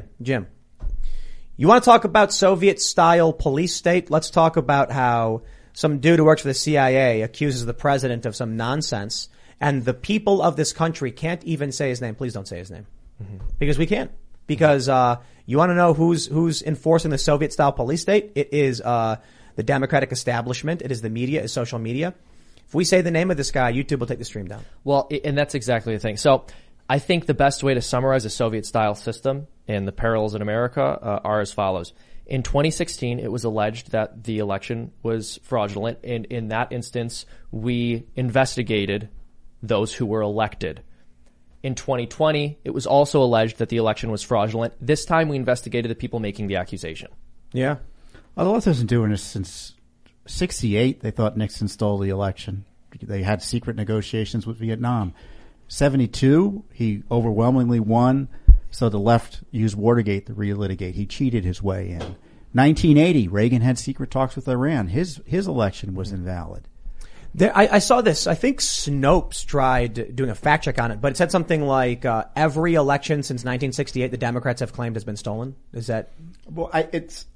you want to talk about Soviet style police state? Let's talk about how some dude who works for the CIA accuses the president of some nonsense and the people of this country can't even say his name. Please don't say his name. Because we can't. Because, you want to know who's enforcing the Soviet style police state? It is, the Democratic establishment. It is the media, it's social media. If we say the name of this guy, YouTube will take the stream down. Well, and that's exactly the thing. So I think the best way to summarize a Soviet-style system and the parallels in America are as follows. In 2016, it was alleged that the election was fraudulent, and in that instance, we investigated those who were elected. In 2020, it was also alleged that the election was fraudulent. This time, we investigated the people making the accusation. Yeah. Well, the left has been doing this since 1968. They thought Nixon stole the election. They had secret negotiations with Vietnam. 1972, he overwhelmingly won, so the left used Watergate to relitigate. He cheated his way in. 1980, Reagan had secret talks with Iran. His election was invalid. I saw this. I think Snopes tried doing a fact check on it, but it said something like every election since 1968 the Democrats have claimed has been stolen. Is that? Well, it's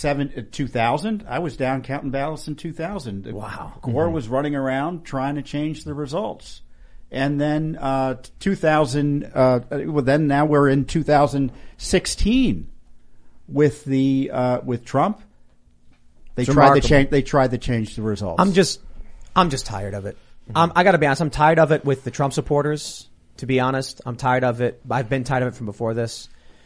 2000. I was down counting ballots in 2000. Wow. Gore was running around trying to change the results. And then 2000. Then now we're in 2016 with Trump. They tried to change the results. I'm just tired of it. I gotta be honest, I'm tired of it with the Trump supporters, to be honest. I'm tired of it. I've been tired of it from before this.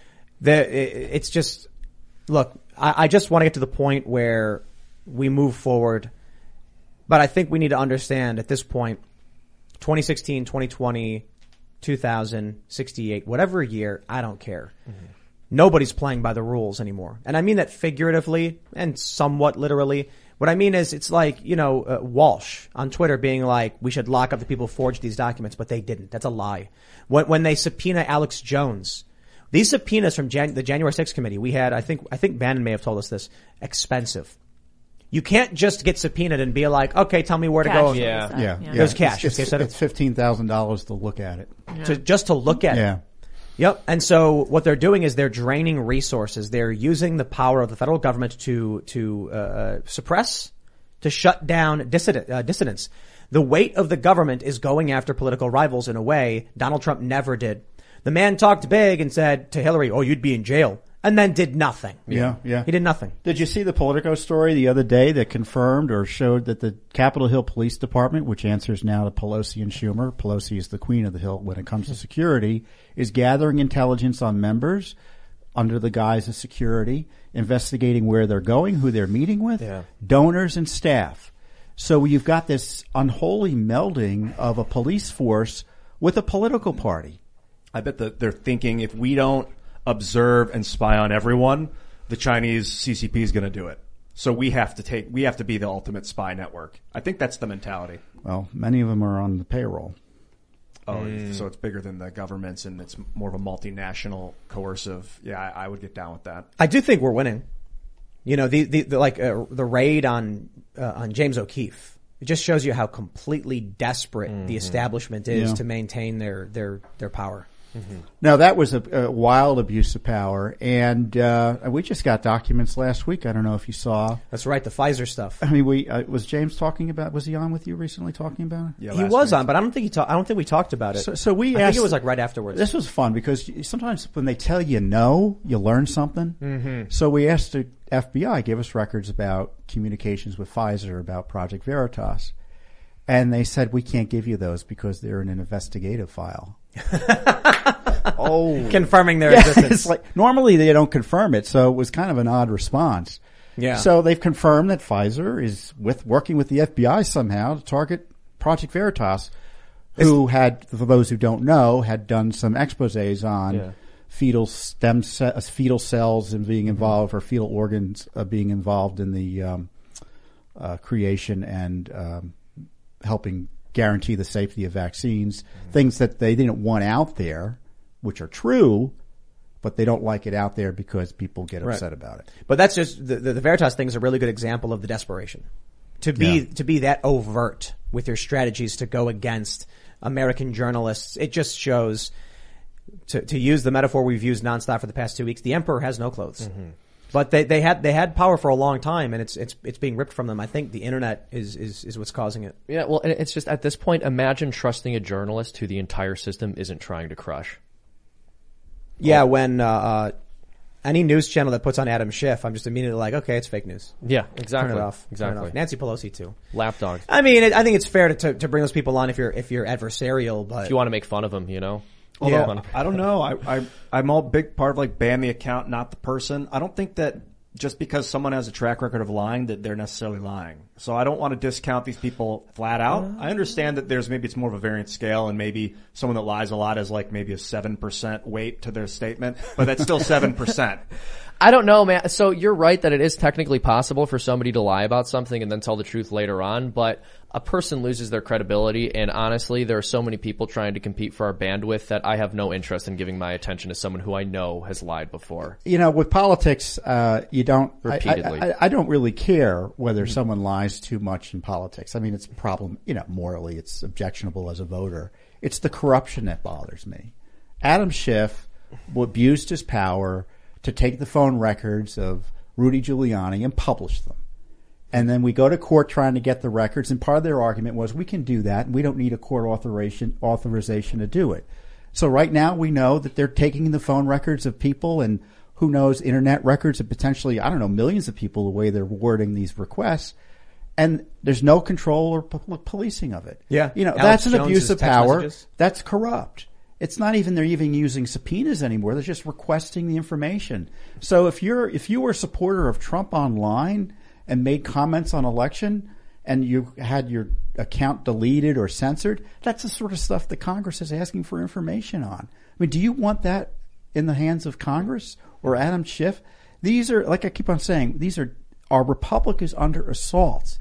It's just, look, I just want to get to the point where we move forward. But I think we need to understand at this point, 2016, 2020, 2068, whatever year, I don't care. Nobody's playing by the rules anymore. And I mean that figuratively and somewhat literally. What I mean is, it's like, Walsh on Twitter being like, we should lock up the people who forged these documents, but they didn't. That's a lie. When they subpoena Alex Jones, these subpoenas from the January 6th committee, we had, I think Bannon may have told us this, expensive. You can't just get subpoenaed and be like, okay, tell me where to go. Yeah. There's cash. It's $15,000 to look at it. Just to look at it. Yep. And so what they're doing is they're draining resources. They're using the power of the federal government to suppress, to shut down dissidents. The weight of the government is going after political rivals in a way Donald Trump never did. The man talked big and said to Hillary, oh, you'd be in jail. And then did nothing. Yeah. He did nothing. Did you see the Politico story the other day that confirmed or showed that the Capitol Hill Police Department, which answers now to Pelosi and Schumer, Pelosi is the queen of the Hill when it comes to security, is gathering intelligence on members under the guise of security, investigating where they're going, who they're meeting with, donors and staff. So you've got this unholy melding of a police force with a political party. I bet that they're thinking if we don't observe and spy on everyone, the Chinese CCP is going to do it. So we have to be the ultimate spy network. I think that's the mentality. Well, many of them are on the payroll. Oh, so it's bigger than the governments and it's more of a multinational coercive. Yeah, I would get down with that. I do think we're winning. The raid on James O'Keefe. It just shows you how completely desperate the establishment is to maintain their power. No, that was a wild abuse of power, and we just got documents last week. I don't know if you saw. That's right, the Pfizer stuff. I mean, was James talking about? Was he on with you recently talking about it? Yeah, He last was week. on, but I don't think we talked about it. So we I asked. think it was like right afterwards. This was fun because sometimes when they tell you no, you learn something. Mm-hmm. So we asked the FBI give us records about communications with Pfizer about Project Veritas, and they said we can't give you those because they're in an investigative file. Confirming their Yeah, existence. it's like normally they don't confirm it, so it was kind of an odd response. Yeah. So they've confirmed that Pfizer is working with the FBI somehow to target Project Veritas, who had, for those who don't know, had done some exposés on fetal cells and being involved, or fetal organs being involved in the creation and helping guarantee the safety of vaccines, things that they didn't want out there, which are true, but they don't like it out there because people get upset about it. But that's just the Veritas thing is a really good example of the desperation to be that overt with your strategies to go against American journalists. It just shows, to use the metaphor we've used nonstop for the past 2 weeks, the emperor has no clothes. Mm-hmm. But they had power for a long time, and it's being ripped from them. I think the internet is what's causing it. Yeah, well, and it's just at this point, imagine trusting a journalist who the entire system isn't trying to crush. Yeah, when any news channel that puts on Adam Schiff, I'm just immediately like, okay, it's fake news. Yeah, exactly. Turn it off. Exactly. Turn it off. Nancy Pelosi too. Lapdog. I mean, I think it's fair to bring those people on if you're adversarial, but If you want to make fun of them, you know. Although, I don't know. I'm all big part of like ban the account, not the person. I don't think that just because someone has a track record of lying that they're necessarily lying. So I don't want to discount these people flat out. I understand that maybe it's more of a variant scale, and maybe someone that lies a lot has like maybe a 7% weight to their statement, but that's still 7%. I don't know, man. So you're right that it is technically possible for somebody to lie about something and then tell the truth later on, but a person loses their credibility, and honestly, there are so many people trying to compete for our bandwidth that I have no interest in giving my attention to someone who I know has lied before. You know, with politics, you don't repeatedly. I don't really care whether someone lies too much in politics. I mean, it's a problem. You know, morally, it's objectionable as a voter. It's the corruption that bothers me. Adam Schiff abused his power to take the phone records of Rudy Giuliani and publish them. And then we go to court trying to get the records, and part of their argument was we can do that, and we don't need a court authorization to do it. So right now we know that they're taking the phone records of people, and who knows, internet records of potentially, I don't know, millions of people the way they're wording these requests, and there's no control or policing of it. Yeah. You know, Alex that's an Jones's abuse of text power. messages. That's corrupt. It's not even they're even using subpoenas anymore. They're just requesting the information. So if you were a supporter of Trump online and made comments on election and you had your account deleted or censored, that's the sort of stuff that Congress is asking for information on. I mean, do you want that in the hands of Congress or Adam Schiff? These are, like I keep on saying, our republic is under assault.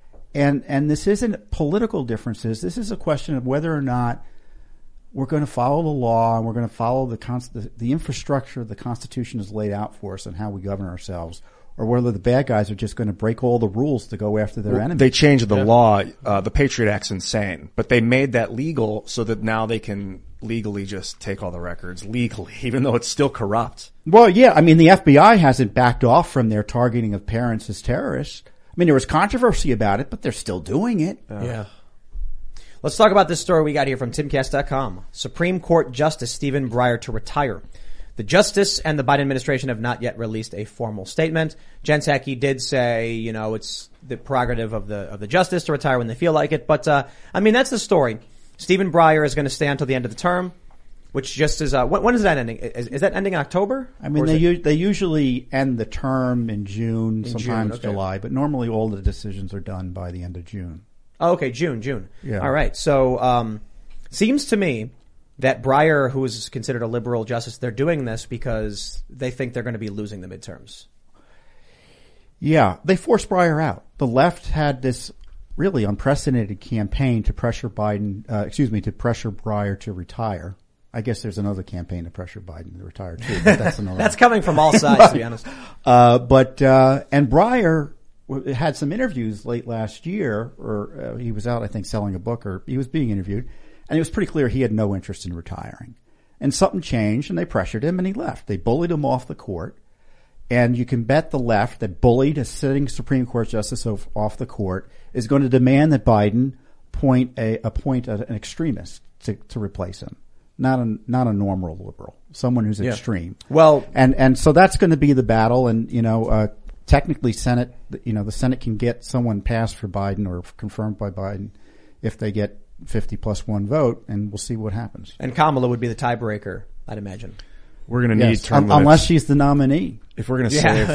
And this isn't political differences. This is a question of whether or not we're going to follow the law and we're going to follow the infrastructure the Constitution has laid out for us and how we govern ourselves, or whether the bad guys are just going to break all the rules to go after their enemies. They changed the law. The Patriot Act's insane, but they made that legal so that now they can legally just take all the records legally, even though it's still corrupt. Well, yeah. I mean, the FBI hasn't backed off from their targeting of parents as terrorists. I mean, there was controversy about it, but they're still doing it. Yeah. Let's talk about this story we got here from timcast.com. Supreme Court Justice Stephen Breyer to retire. The justice and the Biden administration have not yet released a formal statement. Jen Psaki did say, you know, it's the prerogative of the justice to retire when they feel like it. But, I mean, that's the story. Stephen Breyer is going to stay until the end of the term, which just is, when is that ending? Is that ending in October? I mean, they usually end the term in June, sometimes okay. July, but normally all the decisions are done by the end of June. Oh, okay, June. Yeah. All right. So, seems to me that Breyer, who is considered a liberal justice, they're doing this because they think they're going to be losing the midterms. Yeah, they forced Breyer out. The left had this really unprecedented campaign to pressure to pressure Breyer to retire. I guess there's another campaign to pressure Biden to retire too, but that's another. That's coming from all sides, to be honest. And Breyer had some interviews late last year, or he was out, I think, selling a book, or he was being interviewed, and it was pretty clear he had no interest in retiring. and something changed, and they pressured him, and he left. They bullied him off the court. And you can bet the left that bullied a sitting Supreme Court justice off the court is going to demand that Biden appoint an extremist to replace him, not a normal liberal, someone who's extreme. Well, and so that's going to be the battle. And technically, the Senate can get someone passed for Biden or confirmed by Biden if they get 50+1 vote, and we'll see what happens. And Kamala would be the tiebreaker, I'd imagine. We're going to need term limits. Unless she's the nominee. If we're going to save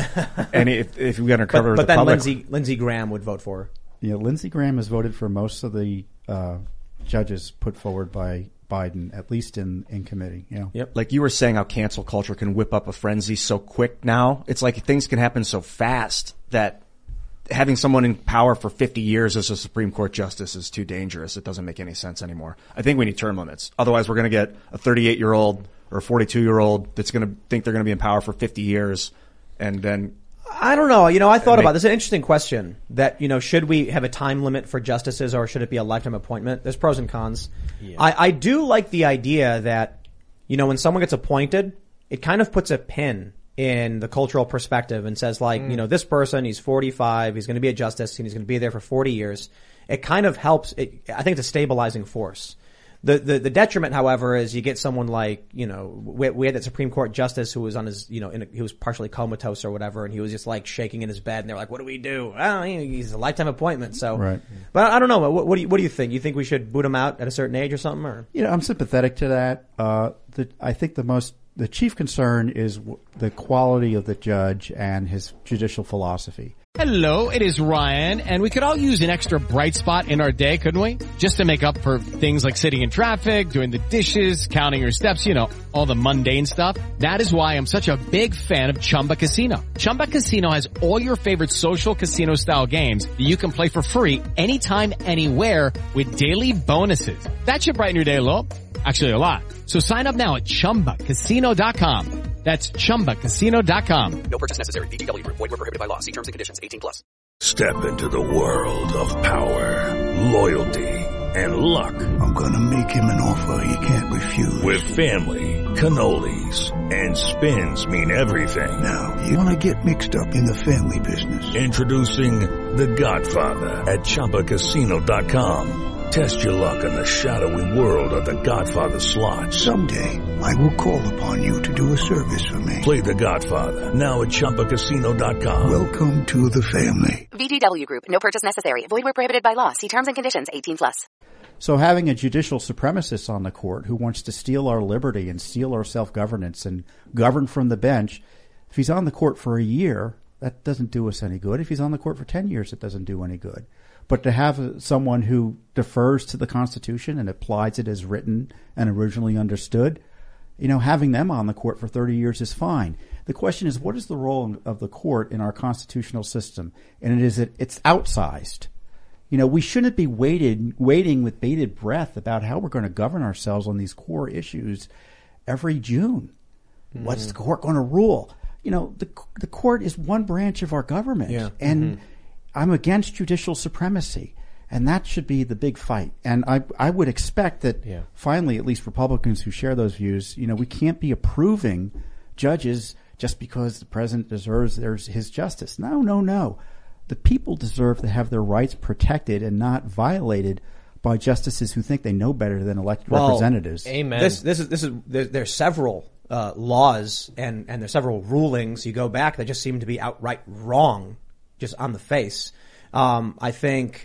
if we're going to cover but the then public. Lindsey Graham would vote for her. Yeah, Lindsey Graham has voted for most of the judges put forward by Biden, at least in committee. Yeah. Yep. Like you were saying, how cancel culture can whip up a frenzy so quick now. It's like things can happen so fast that having someone in power for 50 years as a Supreme Court justice is too dangerous. It doesn't make any sense anymore. I think we need term limits. Otherwise, we're going to get a 38-year-old or a 42-year-old that's going to think they're going to be in power for 50 years, and then I don't know. I thought about this. It's an interesting question that, should we have a time limit for justices or should it be a lifetime appointment? There's pros and cons. Yeah. I do like the idea that, when someone gets appointed, it kind of puts a pin in the cultural perspective and says this person, he's 45, he's going to be a justice and he's going to be there for 40 years. It kind of helps. I think it's a stabilizing force. The detriment, however, is you get someone like, we had that Supreme Court justice who was on his, he was partially comatose or whatever, and he was just like shaking in his bed, and they're like, what do we do? Oh, he's a lifetime appointment. So, right. But I don't know. What do you think? You think we should boot him out at a certain age or something? Or? I'm sympathetic to that. I think the chief concern is the quality of the judge and his judicial philosophy. Hello, it is Ryan, and we could all use an extra bright spot in our day, couldn't we? Just to make up for things like sitting in traffic, doing the dishes, counting your steps, all the mundane stuff. That is why I'm such a big fan of Chumba Casino. Chumba Casino has all your favorite social casino-style games that you can play for free anytime, anywhere with daily bonuses. That should brighten your day a little. Actually, a lot. So sign up now at ChumbaCasino.com. That's ChumbaCasino.com. No purchase necessary. VGW Group. Void where prohibited by law. See terms and conditions. 18+. Step into the world of power, loyalty, and luck. I'm gonna make him an offer he can't refuse. With family, cannolis, and spins mean everything. Now, you wanna get mixed up in the family business. Introducing The Godfather at ChumbaCasino.com. Test your luck in the shadowy world of The Godfather slot. Someday, I will call upon you to do a service for me. Play The Godfather, now at ChumbaCasino.com. Welcome to the family. VGW Group. No purchase necessary. Void where prohibited by law. See terms and conditions. 18+. So having a judicial supremacist on the court who wants to steal our liberty and steal our self-governance and govern from the bench, if he's on the court for a year, that doesn't do us any good. If he's on the court for 10 years, it doesn't do any good. But to have someone who defers to the Constitution and applies it as written and originally understood, having them on the court for 30 years is fine. The question is, what is the role of the court in our constitutional system? And it's outsized. We shouldn't be waiting with bated breath about how we're going to govern ourselves on these core issues every June. Mm-hmm. What's the court going to rule? The court is one branch of our government. And I'm against judicial supremacy, and that should be the big fight. And I would expect that finally, at least Republicans who share those views, we can't be approving judges just because the president deserves his justice. No. The people deserve to have their rights protected and not violated by justices who think they know better than elected representatives. Amen. There's several laws and there's several rulings you go back that just seem to be outright wrong. Just on the face. I think,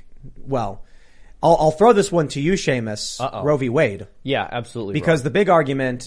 I'll throw this one to you, Seamus. Roe v. Wade. Yeah, absolutely. Because the big argument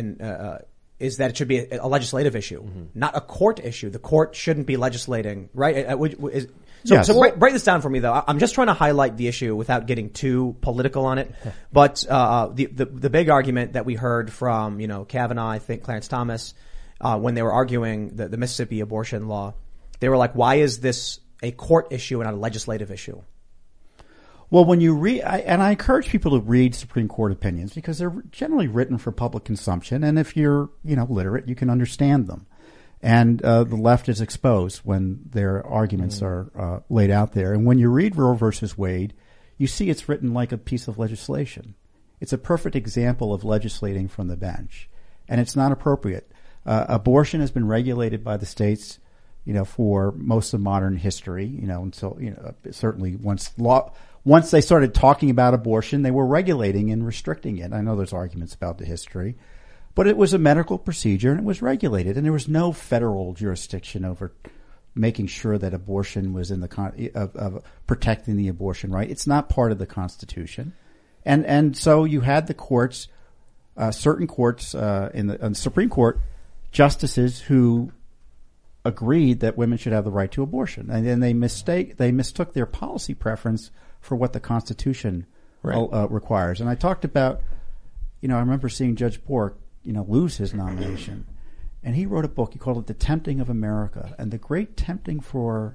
is that it should be a legislative issue, not a court issue. The court shouldn't be legislating, right? So break this down for me, though. I'm just trying to highlight the issue without getting too political on it. But the big argument that we heard from Kavanaugh, I think Clarence Thomas, when they were arguing the Mississippi abortion law. They were like, why is this a court issue and not a legislative issue? Well, when you read, and I encourage people to read Supreme Court opinions because they're generally written for public consumption. And if you're, literate, you can understand them. And the left is exposed when their arguments are laid out there. And when you read Roe versus Wade, you see it's written like a piece of legislation. It's a perfect example of legislating from the bench, and it's not appropriate. Abortion has been regulated by the states, for most of modern history, until, certainly once they started talking about abortion, they were regulating and restricting it. I know there's arguments about the history, but it was a medical procedure and it was regulated, and there was no federal jurisdiction over making sure that abortion was in of protecting the abortion right. It's not part of the Constitution. And so you had the courts, certain courts, in the Supreme Court, justices who agreed that women should have the right to abortion. And then they mistook their policy preference for what the Constitution requires. And I talked about, I remember seeing Judge Bork, lose his nomination. And he wrote a book, he called it The Tempting of America. And the great temptation for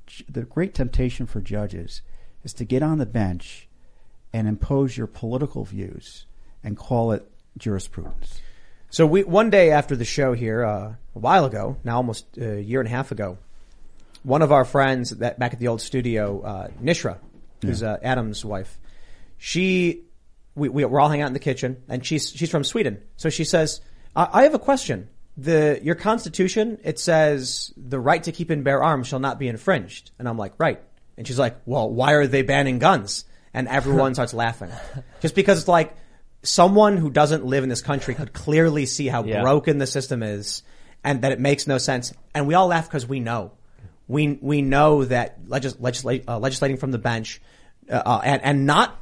judges is to get on the bench and impose your political views and call it jurisprudence. So one day after the show here, a while ago, now almost a year and a half ago, one of our friends back at the old studio, Nishra, who's Adam's wife, we're all hanging out in the kitchen, and she's from Sweden. So she says, I have a question. Your Constitution, it says the right to keep and bear arms shall not be infringed. And I'm like, right. And she's like, well, why are they banning guns? And everyone starts laughing. Just because it's like, someone who doesn't live in this country could clearly see how broken the system is and that it makes no sense. And we all laugh because we know. We know that legislating from the bench, and not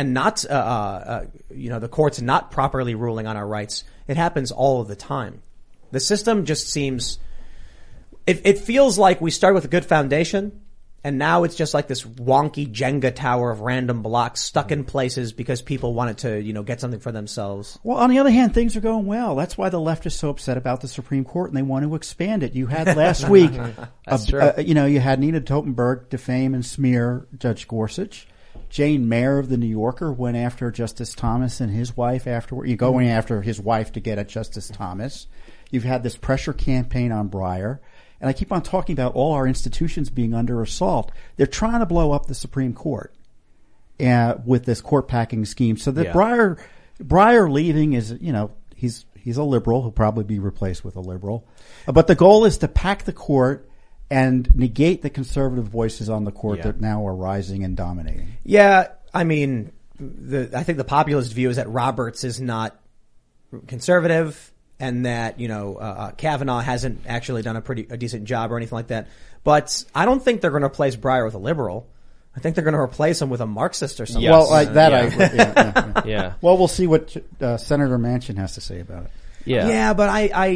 the courts not properly ruling on our rights, it happens all of the time. The system just seems, it feels like we started with a good foundation, and now it's just like this wonky Jenga tower of random blocks stuck in places because people wanted to, get something for themselves. Well, on the other hand, things are going well. That's why the left is so upset about the Supreme Court, and they want to expand it. You had last week, you had Nina Totenberg defame and smear Judge Gorsuch. Jane Mayer of the New Yorker went after Justice Thomas and his wife afterward. You're going after his wife to get at Justice Thomas. You've had this pressure campaign on Breyer. And I keep on talking about all our institutions being under assault. They're trying to blow up the Supreme Court with this court packing scheme. So that Breyer leaving is, he's a liberal. He'll probably be replaced with a liberal. But the goal is to pack the court and negate the conservative voices on the court that now are rising and dominating. Yeah, I mean, I think the populist view is that Roberts is not conservative, and that, Kavanaugh hasn't actually done a decent job or anything like that. But I don't think they're going to replace Breyer with a liberal. I think they're going to replace him with a Marxist or something. Yes. Well, like that, yeah. Well, we'll see what Senator Manchin has to say about it. Yeah, but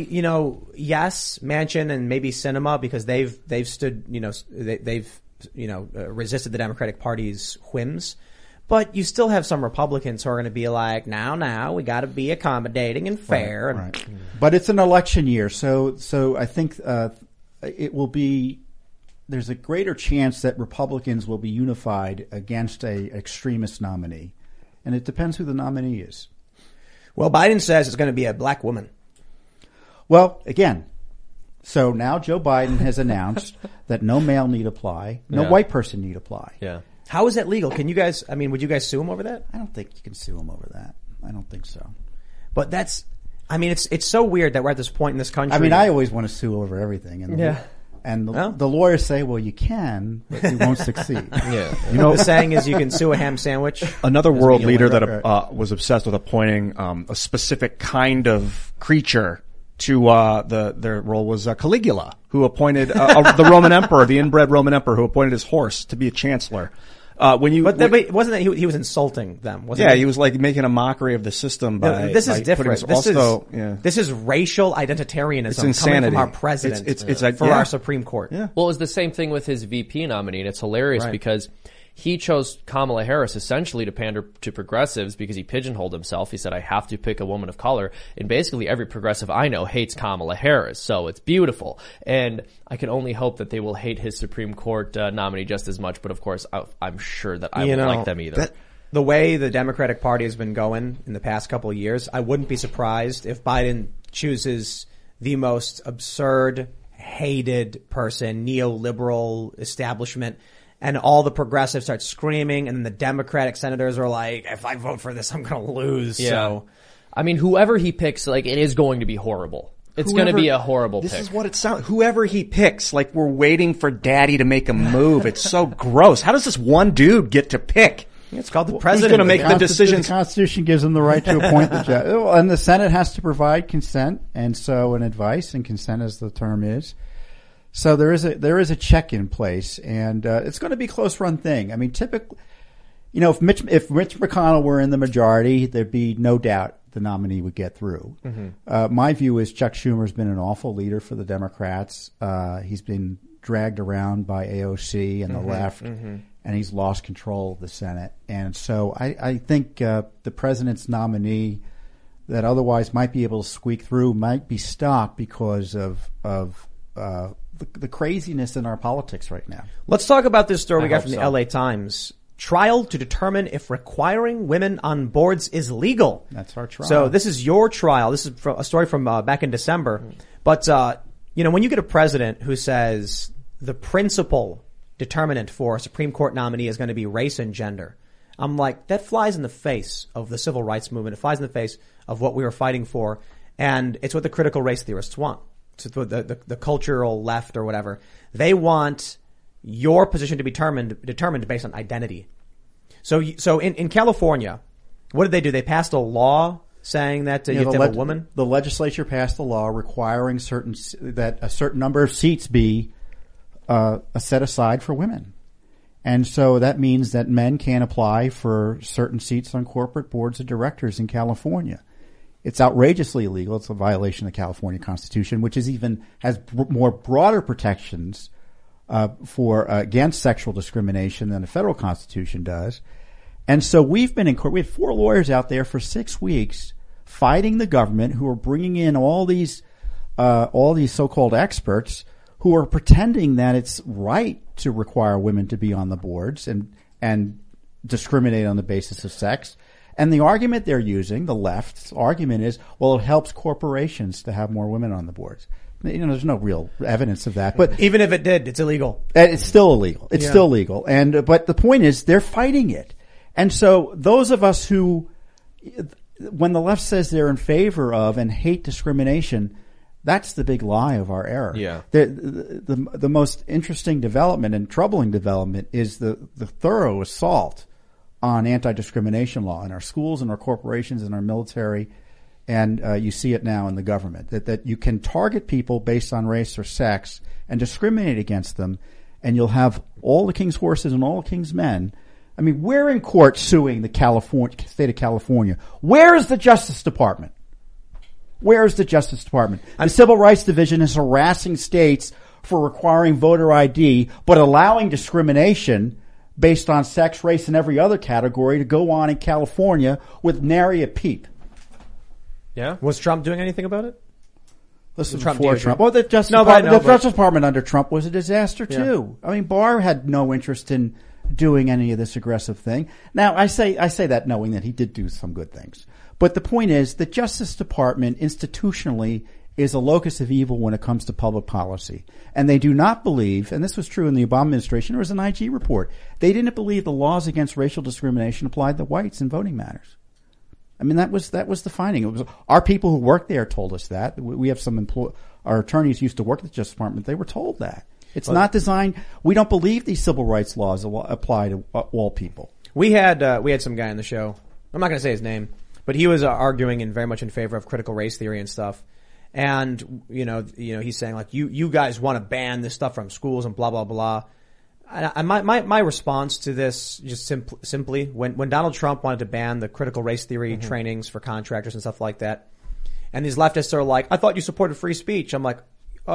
yes, Manchin and maybe Sinema, because they've stood, they've resisted the Democratic Party's whims. But you still have some Republicans who are going to be like, now, we got to be accommodating and fair. Right. But it's an election year, so I think it will be. There's a greater chance that Republicans will be unified against a extremist nominee, and it depends who the nominee is. Well, Biden says it's going to be a black woman. Well, again, so now Joe Biden has announced that no male need apply, no white person need apply. Yeah. How is that legal? Can you guys, would you guys sue him over that? I don't think you can sue him over that. I don't think so. But it's so weird that we're at this point in this country. I always want to sue over everything. And the lawyers say, well, you can, but you won't succeed. The saying is you can sue a ham sandwich. Another world leader that was obsessed with appointing a specific kind of creature to their role was Caligula, who appointed the Roman emperor, the inbred Roman emperor, who appointed his horse to be a chancellor. Wasn't that he was insulting them? Wasn't he was like making a mockery of the system by. This is different. This is racial identitarianism coming from our president. It's our Supreme Court. Yeah. Well, it was the same thing with his VP nominee, and it's hilarious because he chose Kamala Harris essentially to pander to progressives because he pigeonholed himself. He said, I have to pick a woman of color. And basically every progressive I know hates Kamala Harris. So it's beautiful. And I can only hope that they will hate his Supreme Court nominee just as much. But of course, I'm sure that I won't like them either. The way the Democratic Party has been going in the past couple of years, I wouldn't be surprised if Biden chooses the most absurd, hated person, neoliberal establishment, and all the progressives start screaming, and then the Democratic senators are like, if I vote for this, I'm going to lose. Yeah. So, I mean, whoever he picks, like, it is going to be horrible. It's going to be a horrible pick. This is what it sounds. Whoever he picks, like we're waiting for daddy to make a move. It's so gross. How does this one dude get to pick? It's called the president. Who's going to make the decisions? The Constitution gives him the right to appoint the judge. And the Senate has to provide consent, and so an advice and consent, as the term is. So there is a check in place, and it's going to be a close run thing. I mean, typically, if Mitch McConnell were in the majority, there'd be no doubt the nominee would get through. Mm-hmm. My view is Chuck Schumer's been an awful leader for the Democrats. He's been dragged around by AOC and the left, and he's lost control of the Senate. And so I think the president's nominee that otherwise might be able to squeak through might be stopped because of the craziness in our politics right now. Let's talk about this story we got from the so. LA Times. Trial to determine if requiring women on boards is legal. That's our trial. So this is your trial. This is a story from back in December. But, when you get a president who says the principal determinant for a Supreme Court nominee is going to be race and gender, I'm like, that flies in the face of the civil rights movement. It flies in the face of what we were fighting for. And it's what the critical race theorists want. It's what the cultural left or whatever. They want your position to be determined based on identity. So in California, what did they do? They passed a law saying that you have to have a woman. The legislature passed a law requiring that a certain number of seats be set aside for women, and so that means that men can't apply for certain seats on corporate boards of directors in California. It's outrageously illegal. It's a violation of the California Constitution, which has more broader protections against sexual discrimination than the federal Constitution does. And so we've been in court. We had 4 lawyers out there for 6 weeks fighting the government, who are bringing in all these so-called experts who are pretending that it's right to require women to be on the boards and discriminate on the basis of sex. And the argument they're using, the left's argument, is, well, it helps corporations to have more women on the boards. There's no real evidence of that. But even if it did, it's illegal. It's still illegal. It's still illegal. But the point is, they're fighting it. And so those of us who, when the left says they're in favor of and hate discrimination, that's the big lie of our era. Yeah. The most interesting development and troubling development is the thorough assault on anti-discrimination law in our schools and our corporations and our military. And you see it now in the government, that you can target people based on race or sex and discriminate against them, and you'll have all the king's horses and all the king's men. I mean, we're in court suing the state of California. Where is the Justice Department? Where is the Justice Department? The Civil Rights Division is harassing states for requiring voter ID, but allowing discrimination based on sex, race, and every other category to go on in California with nary a peep. Yeah. Was Trump doing anything about it? Listen, Trump before Trump. Well, the Justice Department under Trump was a disaster too. I mean, Barr had no interest in doing any of this aggressive thing. Now, I say that knowing that he did do some good things. But the point is, the Justice Department institutionally is a locus of evil when it comes to public policy. And they do not believe, and this was true in the Obama administration, there was an IG report, they didn't believe the laws against racial discrimination applied to whites in voting matters. I mean, that was the finding. It was our people who worked there told us that. We have our attorneys used to work at the Justice Department. They were told that. It's not designed. We don't believe these civil rights laws apply to all people. We had some guy on the show. I'm not going to say his name, but he was arguing very much in favor of critical race theory and stuff. And he's saying like you guys want to ban this stuff from schools and blah blah blah. And my response to this just simply when Donald Trump wanted to ban the critical race theory trainings for contractors and stuff like that, and these leftists are like, I thought you supported free speech. I'm like,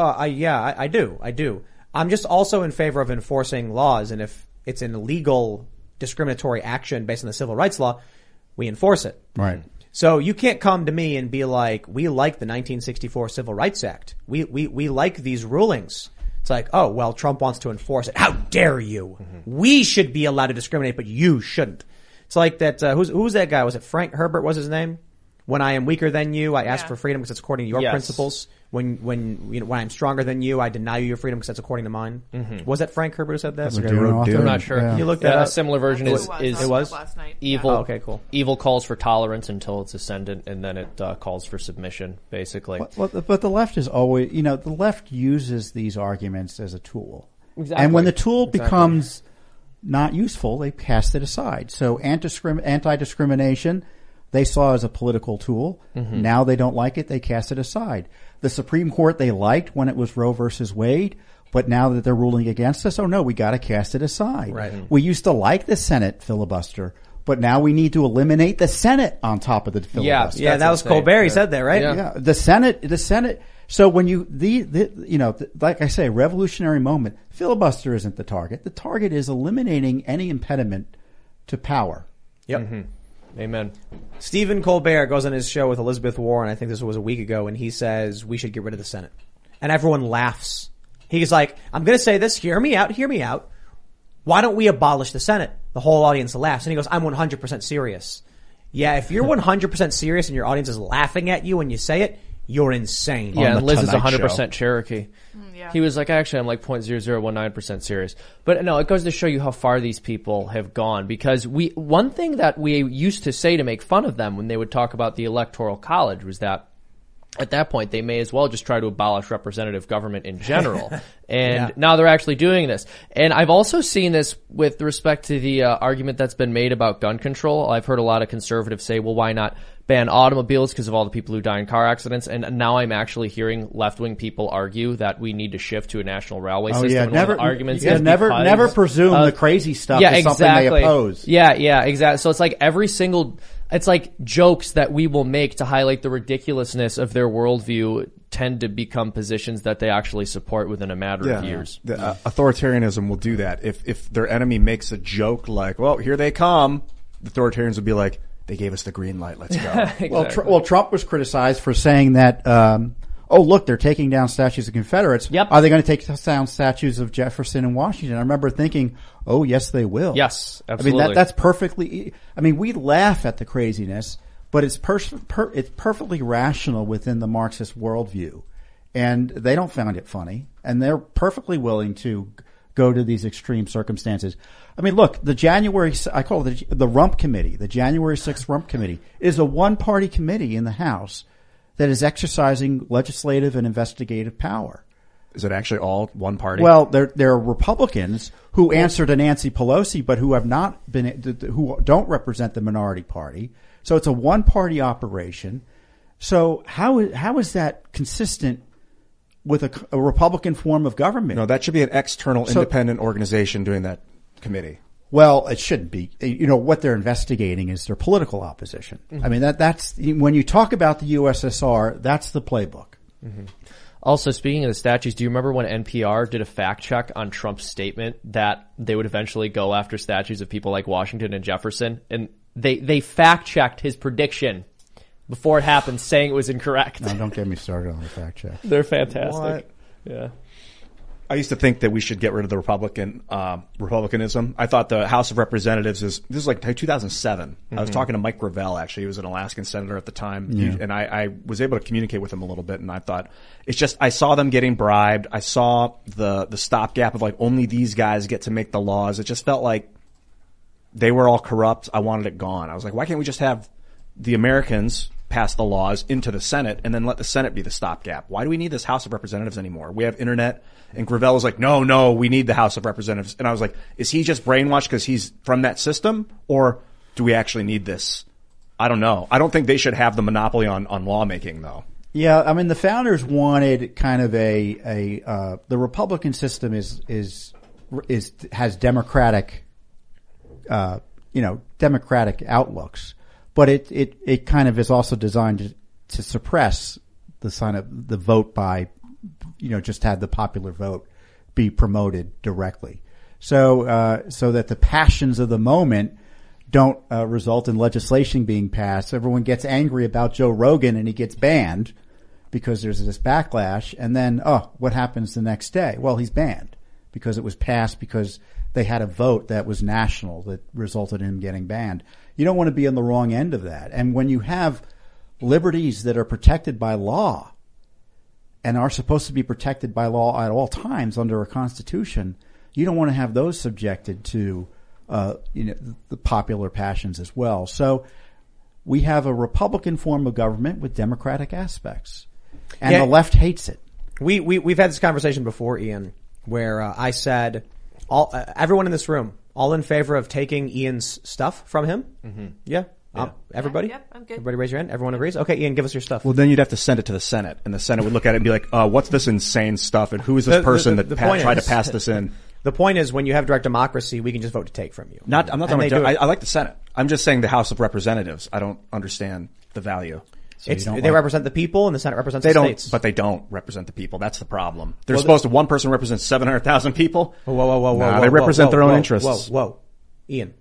I do. I'm just also in favor of enforcing laws, and if it's an illegal discriminatory action based on the civil rights law, we enforce it. Right. So you can't come to me and be like, we like the 1964 Civil Rights Act. We like these rulings. It's like, oh, well, Trump wants to enforce it. How dare you? We should be allowed to discriminate, but you shouldn't. It's like that, who's that guy? Was it Frank Herbert was his name? When I am weaker than you, I ask for freedom because it's according to your principles. when I'm stronger than you, I deny you your freedom because that's according to mine. Mm-hmm. Was that Frank Herbert who said that? I'm not sure. Yeah. You looked at a similar version is it was last night. evil. Oh, okay, cool. Evil calls for tolerance until it's ascendant, and then it calls for submission, basically. But the left is always, the left uses these arguments as a tool. Exactly. And when the tool becomes not useful, they cast it aside. So anti-discrimination, they saw as a political tool. Mm-hmm. Now they don't like it, they cast it aside. The Supreme Court they liked when it was Roe versus Wade, but now that they're ruling against us, oh no, we got to cast it aside. Right. We used to like the Senate filibuster, but now we need to eliminate the Senate on top of the filibuster. Yeah, that was Colbert. He said that, right? Yeah. The Senate. So when like I say, revolutionary moment, filibuster isn't the target. The target is eliminating any impediment to power. Yep. Mm-hmm. Amen. Stephen Colbert goes on his show with Elizabeth Warren, I think this was a week ago, and he says we should get rid of the Senate. And everyone laughs. He's like, I'm going to say this, hear me out. Why don't we abolish the Senate? The whole audience laughs. And he goes, I'm 100% serious. Yeah, if you're 100% serious and your audience is laughing at you when you say it, you're insane. Yeah, and Liz is Tonight 100% Show. Cherokee. Yeah. He was like, actually, I'm like 0.0019% serious. But no, it goes to show you how far these people have gone. Because one thing that we used to say to make fun of them when they would talk about the Electoral College was that at that point, they may as well just try to abolish representative government in general. And now they're actually doing this. And I've also seen this with respect to the argument that's been made about gun control. I've heard a lot of conservatives say, well, why not ban automobiles because of all the people who die in car accidents? And now I'm actually hearing left-wing people argue that we need to shift to a national railway system. Yeah, and one of the arguments is never presume the crazy stuff is something they oppose. Yeah, exactly. So it's like it's like jokes that we will make to highlight the ridiculousness of their worldview tend to become positions that they actually support within a matter of years. Authoritarianism will do that. If their enemy makes a joke like, well, here they come, the authoritarians will be like, they gave us the green light, let's go. Exactly. Well, Trump was criticized for saying that, oh, look, they're taking down statues of Confederates. Yep. Are they going to take down statues of Jefferson and Washington? I remember thinking, oh, yes, they will. Yes, absolutely. I mean, that's perfectly, we laugh at the craziness, but it's perfectly rational within the Marxist worldview. And they don't find it funny. And they're perfectly willing to go to these extreme circumstances. I mean, look, I call it the Rump Committee, the January 6th Rump Committee, is a one-party committee in the House that is exercising legislative and investigative power. Is it actually all one party? Well, there are Republicans who answer to Nancy Pelosi, but who have not who don't represent the minority party. So it's a one-party operation. So how is that consistent with a Republican form of government? No, that should be an external, independent organization doing that committee. Well, it shouldn't be. What they're investigating is their political opposition. Mm-hmm. I mean, that's when you talk about the USSR, that's the playbook. Mm-hmm. Also, speaking of the statues, do you remember when NPR did a fact check on Trump's statement that they would eventually go after statues of people like Washington and Jefferson? And they fact checked his prediction before it happened, saying it was incorrect. No, don't get me started on the fact check. They're fantastic. What? Yeah. I used to think that we should get rid of the republicanism. I thought the House of Representatives this is like 2007. Mm-hmm. I was talking to Mike Gravel, actually. He was an Alaskan senator at the time. Yeah. And I was able to communicate with him a little bit, and I thought, it's just, I saw them getting bribed. I saw the stopgap of like, only these guys get to make the laws. It just felt like they were all corrupt. I wanted it gone. I was like, why can't we just have the Americans pass the laws into the Senate and then let the Senate be the stopgap? Why do we need this House of Representatives anymore? We have internet. And Gravel was like, no, we need the House of Representatives. And I was like, is he just brainwashed because he's from that system? Or do we actually need this? I don't know. I don't think they should have the monopoly on lawmaking, though. Yeah, I mean, the founders wanted kind of the Republican system has democratic, democratic outlooks. But it kind of is also designed to suppress the vote by, just have the popular vote be promoted directly. So that the passions of the moment don't result in legislation being passed. Everyone gets angry about Joe Rogan and he gets banned because there's this backlash. And then, what happens the next day? Well, he's banned because it was passed because they had a vote that was national that resulted in him getting banned. You don't want to be on the wrong end of that. And when you have liberties that are protected by law, and are supposed to be protected by law at all times under a constitution, you don't want to have those subjected to, the popular passions as well. So we have a Republican form of government with Democratic aspects, and the left hates it. We've had this conversation before, Ian, where I said everyone in this room, all in favor of taking Ian's stuff from him? Mm-hmm. Yeah. Everybody? Yep, I'm good. Everybody raise your hand. Everyone agrees? Okay, Ian, give us your stuff. Well, then you'd have to send it to the Senate, and the Senate would look at it and be like, what's this insane stuff, and who is this person that tried to pass this in? The point is, when you have direct democracy, we can just vote to take from you. I'm not talking about I like the Senate. I'm just saying the House of Representatives. I don't understand the value. So they represent the people, and the Senate represents the states. But they don't represent the people. That's the problem. They're supposed to, one person represents 700,000 people. Whoa. They represent their own interests. Whoa. Ian.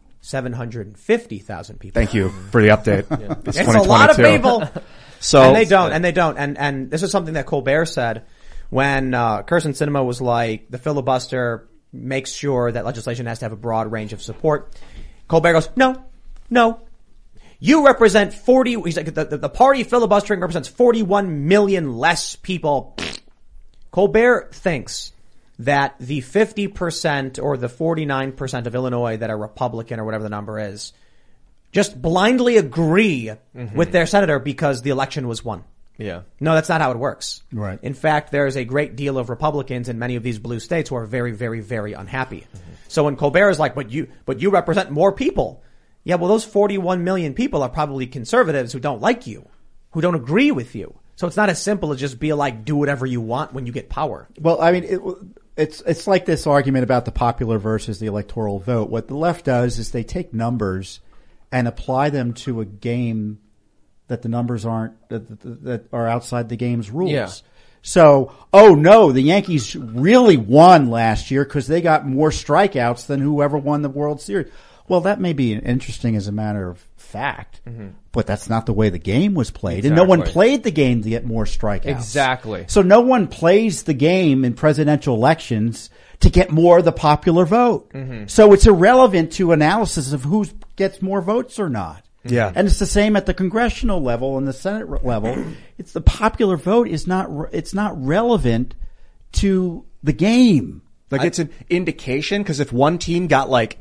750,000 people. Thank you for the update. It's a lot of people. And they don't. And this is something that Colbert said when Kirsten Sinema was like, the filibuster makes sure that legislation has to have a broad range of support. Colbert goes, no. You represent 40, he's like, the party filibustering represents 41 million less people. Colbert thinks that the 50% or the 49% of Illinois that are Republican or whatever the number is just blindly agree with their senator because the election was won. Yeah. No, that's not how it works. Right. In fact, there's a great deal of Republicans in many of these blue states who are very, very, very unhappy. Mm-hmm. So when Colbert is like, but you represent more people. Yeah, well, those 41 million people are probably conservatives who don't like you, who don't agree with you. So it's not as simple as just be like, do whatever you want when you get power. Well, I mean, it's like this argument about the popular versus the electoral vote. What the left does is they take numbers and apply them to a game that the numbers that are outside the game's rules. Yeah. So, oh no, the Yankees really won last year because they got more strikeouts than whoever won the World Series. Well, that may be interesting as a matter of fact, but that's not the way the game was played. Exactly. And no one played the game to get more strikeouts. Exactly. So no one plays the game in presidential elections to get more of the popular vote. So it's irrelevant to analysis of who gets more votes or not. Yeah. And it's the same at the congressional level and the Senate level. It's the popular vote it's not relevant to the game. Like it's an indication, because if one team got like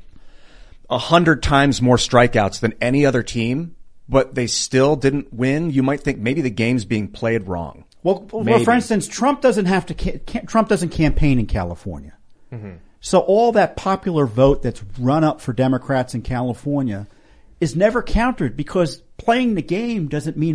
100 times more strikeouts than any other team, but they still didn't win, you might think maybe the game's being played wrong. Well, for instance, Trump doesn't campaign in California. So all that popular vote that's run up for Democrats in California is never countered because playing the game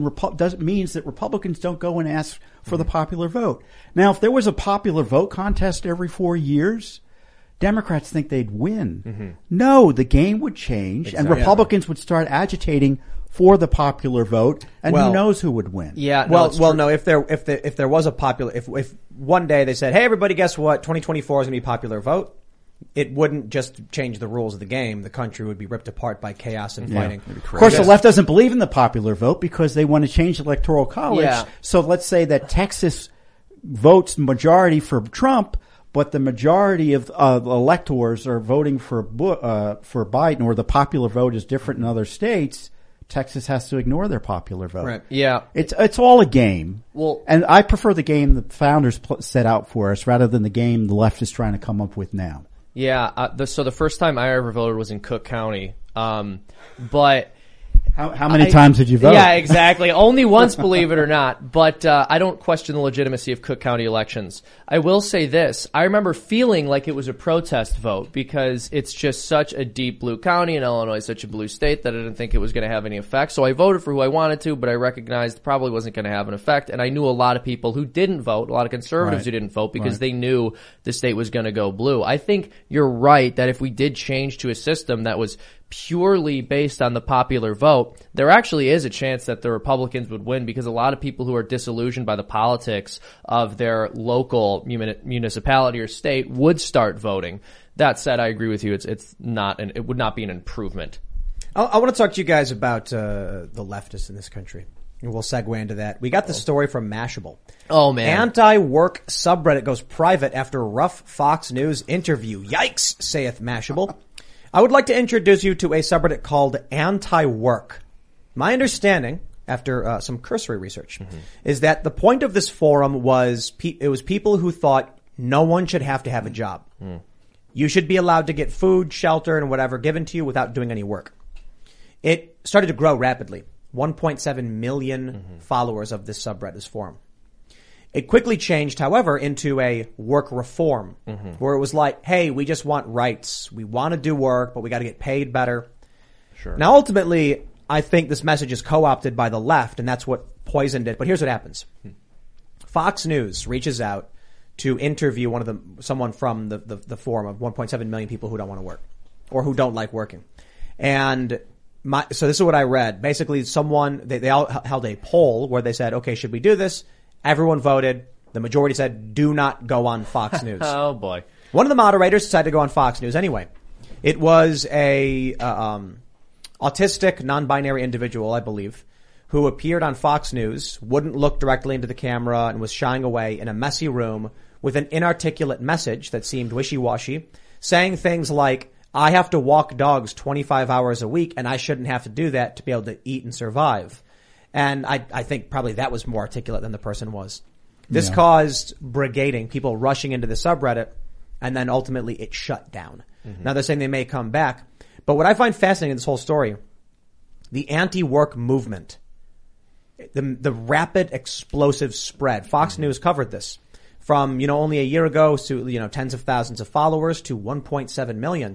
means that Republicans don't go and ask for the popular vote. Now, if there was a popular vote contest every 4 years, Democrats think they'd win. No, the game would change and Republicans would start agitating for the popular vote, and who knows who would win. Yeah. No, if there was a popular, if one day they said, hey, everybody, guess what? 2024 is going to be a popular vote. It wouldn't just change the rules of the game. The country would be ripped apart by chaos and fighting. Of course, the left doesn't believe in the popular vote because they want to change the Electoral College. Yeah. So let's say that Texas votes majority for Trump, but the majority of electors are voting for Biden, or the popular vote is different in other states. Texas has to ignore their popular vote. Right. Yeah. It's all a game. Well, and I prefer the game the founders set out for us rather than the game the left is trying to come up with now. Yeah. So the first time I ever voted was in Cook County. But how many times did you vote? Yeah, exactly. Only once, believe it or not. But I don't question the legitimacy of Cook County elections. I will say this. I remember feeling like it was a protest vote because it's just such a deep blue county, and Illinois is such a blue state that I didn't think it was going to have any effect. So I voted for who I wanted to, but I recognized it probably wasn't going to have an effect. And I knew a lot of people who didn't vote, a lot of conservatives who didn't vote because they knew the state was going to go blue. I think you're right that if we did change to a system that was purely based on the popular vote, there actually is a chance that the Republicans would win because a lot of people who are disillusioned by the politics of their local municipality or state would start voting. That said, I agree with you. It would not be an improvement. I want to talk to you guys about the leftists in this country. And we'll segue into that. We got the story from Mashable. Oh, man. Anti-work subreddit goes private after rough Fox News interview. Yikes, saith Mashable. I would like to introduce you to a subreddit called Anti-Work. My understanding, after some cursory research, is that the point of this forum was it was people who thought no one should have to have a job. You should be allowed to get food, shelter, and whatever given to you without doing any work. It started to grow rapidly. 1.7 million followers of this subreddit, this forum. It quickly changed, however, into a work reform, where it was like, hey, we just want rights. We want to do work, but we got to get paid better. Sure. Now, ultimately, I think this message is co-opted by the left, and that's what poisoned it. But here's what happens. Fox News reaches out to interview someone from the forum of 1.7 million people who don't want to work or who don't like working. And so this is what I read. Basically, they all held a poll where they said, okay, should we do this? Everyone voted. The majority said, do not go on Fox News. Oh boy. One of the moderators decided to go on Fox News anyway. It was a autistic, non-binary individual, I believe, who appeared on Fox News, wouldn't look directly into the camera, and was shying away in a messy room with an inarticulate message that seemed wishy-washy, saying things like, I have to walk dogs 25 hours a week, and I shouldn't have to do that to be able to eat and survive. And I think probably that was more articulate than the person was. This caused brigading, people rushing into the subreddit, and then ultimately it shut down. Now they're saying they may come back. But what I find fascinating in this whole story, the anti-work movement, the rapid explosive spread. Fox News covered this from, only a year ago to, tens of thousands of followers to 1.7 million.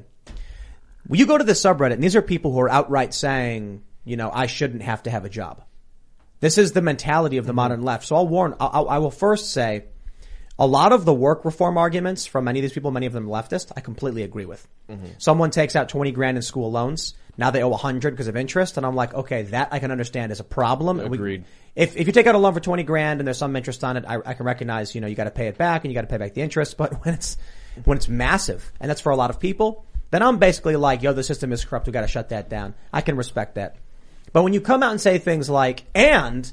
When you go to the subreddit, and these are people who are outright saying, I shouldn't have to have a job. This is the mentality of the modern left. So I will first say, a lot of the work reform arguments from many of these people, many of them leftist, I completely agree with. Someone takes out 20 grand in school loans. Now they owe 100 because of interest. And I'm like, okay, that I can understand is a problem. Agreed. If you take out a loan for 20 grand and there's some interest on it, I can recognize, you got to pay it back and you got to pay back the interest. But when it's massive, and that's for a lot of people, then I'm basically like, the system is corrupt. We got to shut that down. I can respect that. But when you come out and say things like, and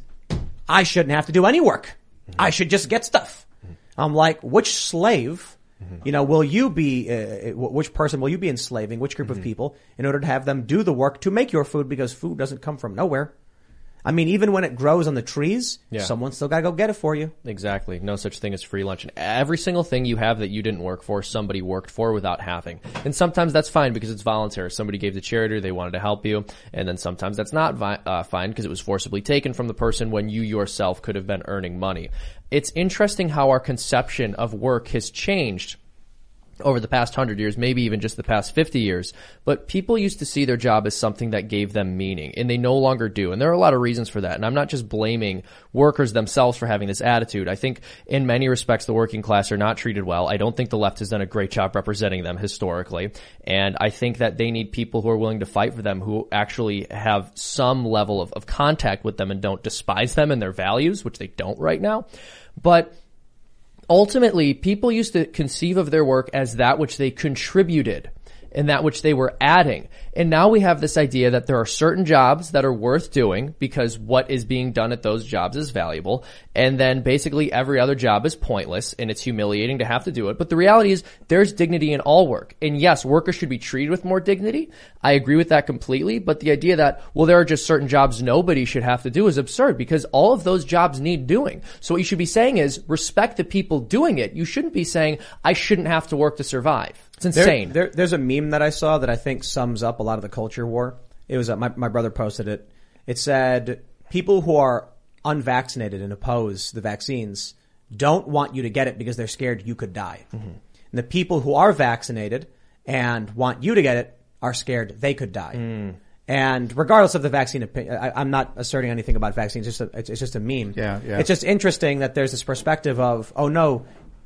I shouldn't have to do any work. I should just get stuff. I'm like, which slave, will you be, which person will you be enslaving, which group of people in order to have them do the work to make your food, because food doesn't come from nowhere. I mean, even when it grows on the trees, someone's still got to go get it for you. Exactly. No such thing as free lunch. And every single thing you have that you didn't work for, somebody worked for without having. And sometimes that's fine because it's voluntary. Somebody gave to charity, they wanted to help you. And then sometimes that's not fine because it was forcibly taken from the person when you yourself could have been earning money. It's interesting how our conception of work has changed over the past 100 years, maybe even just the past 50 years. But people used to see their job as something that gave them meaning, and they no longer do. And there are a lot of reasons for that. And I'm not just blaming workers themselves for having this attitude. I think in many respects the working class are not treated well. I don't think the left has done a great job representing them historically. And I think that they need people who are willing to fight for them, who actually have some level of contact with them and don't despise them and their values, which they don't right now. But ultimately, people used to conceive of their work as that which they contributed and that which they were adding. And now we have this idea that there are certain jobs that are worth doing because what is being done at those jobs is valuable. And then basically every other job is pointless and it's humiliating to have to do it. But the reality is there's dignity in all work. And yes, workers should be treated with more dignity. I agree with that completely. But the idea that, there are just certain jobs nobody should have to do is absurd because all of those jobs need doing. So what you should be saying is respect the people doing it. You shouldn't be saying, I shouldn't have to work to survive. It's insane. There's a meme that I saw that I think sums up a lot of the culture war. It was my brother posted it. It said people who are unvaccinated and oppose the vaccines don't want you to get it because they're scared you could die. And the people who are vaccinated and want you to get it are scared they could die. And regardless of the vaccine opinion, I'm not asserting anything about vaccines. It's just a meme. Yeah. It's just interesting that there's this perspective of, oh no,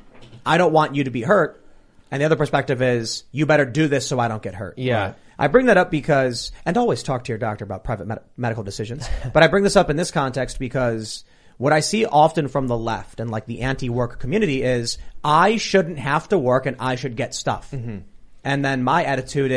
I don't want you to be hurt. And the other perspective is, you better do this so I don't get hurt. Yeah. Right? I bring that up because, and always talk to your doctor about private medical decisions, but I bring this up in this context because what I see often from the left and like the anti-work community is, I shouldn't have to work and I should get stuff. And then my attitude is,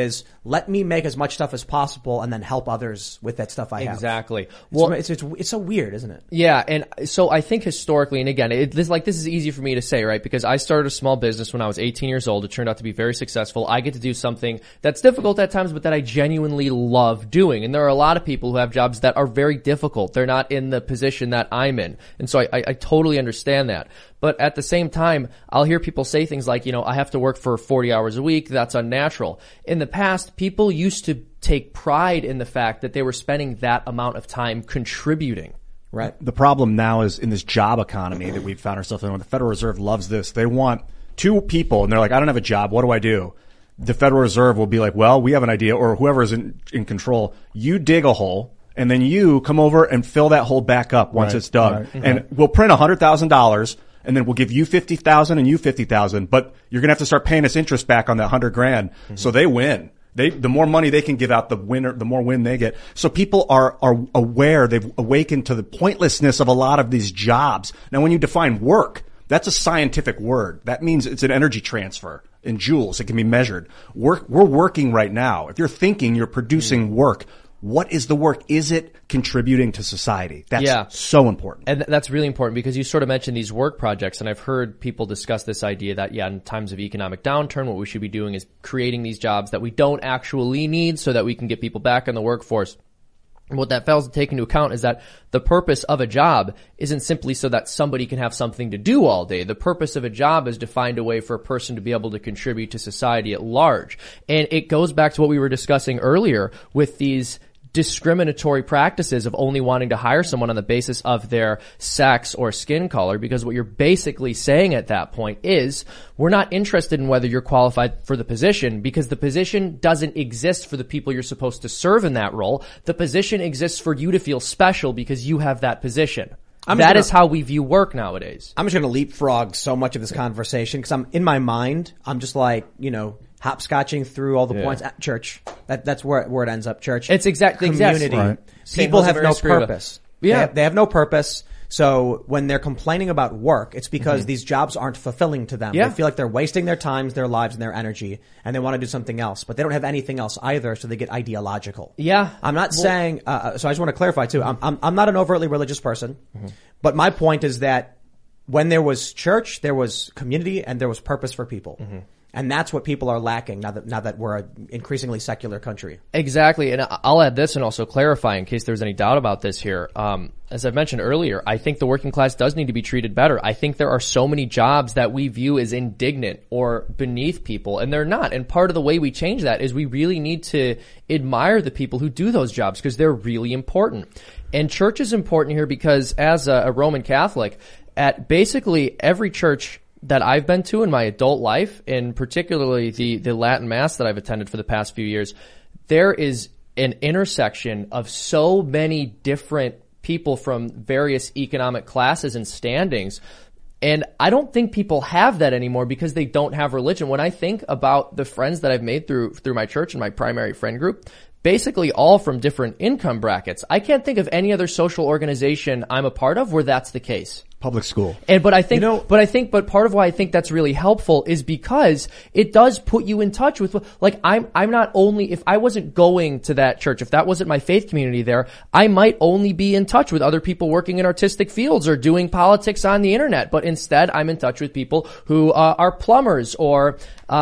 let me make as much stuff as possible and then help others with that stuff I have. Exactly. Well, it's so weird, isn't it? Yeah, and so I think historically, and again, this is easy for me to say, right? Because I started a small business when I was 18 years old. It turned out to be very successful. I get to do something that's difficult at times, but that I genuinely love doing. And there are a lot of people who have jobs that are very difficult. They're not in the position that I'm in. And so I totally understand that. But at the same time, I'll hear people say things like, I have to work for 40 hours a week. That's unnatural. In the past, people used to take pride in the fact that they were spending that amount of time contributing. Right. The problem now is in this job economy that we've found ourselves in. The Federal Reserve loves this. They want two people, and they're like, I don't have a job. What do I do? The Federal Reserve will be like, well, we have an idea, or whoever is in control. You dig a hole, and then you come over and fill that hole back up once it's dug. Right. And we'll print $100,000. And then we'll give you 50,000 and you 50,000, but you're going to have to start paying us interest back on that $100,000. Mm-hmm. So they win. The more money they can give out, the more win they get. So people are aware, they've awakened to the pointlessness of a lot of these jobs. Now when you define work, that's a scientific word. That means it's an energy transfer in joules. It can be measured. We're working right now. If you're thinking, you're producing work. What is the work? Is it contributing to society? That's so important. And that's really important because you sort of mentioned these work projects, and I've heard people discuss this idea that, in times of economic downturn, what we should be doing is creating these jobs that we don't actually need so that we can get people back in the workforce. And what that fails to take into account is that the purpose of a job isn't simply so that somebody can have something to do all day. The purpose of a job is to find a way for a person to be able to contribute to society at large. And it goes back to what we were discussing earlier with these discriminatory practices of only wanting to hire someone on the basis of their sex or skin color, because what you're basically saying at that point is we're not interested in whether you're qualified for the position, because the position doesn't exist for the people you're supposed to serve in that role. The position exists for you to feel special because you have that position. That is how we view work nowadays. I'm just going to leapfrog so much of this conversation because in my mind, I'm just like, hopscotching through all the points at church. That's where it ends up. Church. It's exactly community. Right. People have no purpose. Yeah. They have no purpose. So when they're complaining about work, it's because these jobs aren't fulfilling to them. Yeah. They feel like they're wasting their times, their lives, and their energy, and they want to do something else. But they don't have anything else either, so they get ideological. Yeah. I'm not saying, so I just want to clarify too, I'm not an overtly religious person, but my point is that when there was church, there was community, and there was purpose for people. And that's what people are lacking now that we're an increasingly secular country. Exactly. And I'll add this and also clarify in case there's any doubt about this here. As I've mentioned earlier, I think the working class does need to be treated better. I think there are so many jobs that we view as indignant or beneath people, and they're not. And part of the way we change that is we really need to admire the people who do those jobs because they're really important. And church is important here because as a Roman Catholic, at basically every church that I've been to in my adult life, and particularly the Latin Mass that I've attended for the past few years, there is an intersection of so many different people from various economic classes and standings. And I don't think people have that anymore because they don't have religion. When I think about the friends that I've made through my church and my primary friend group, basically all from different income brackets. I can't think of any other social organization I'm a part of where that's the case. Public school. But part of why I think that's really helpful is because it does put you in touch with, like, I'm not only, if I wasn't going to that church, if that wasn't my faith community there, I might only be in touch with other people working in artistic fields or doing politics on the internet. But instead, I'm in touch with people who are plumbers or,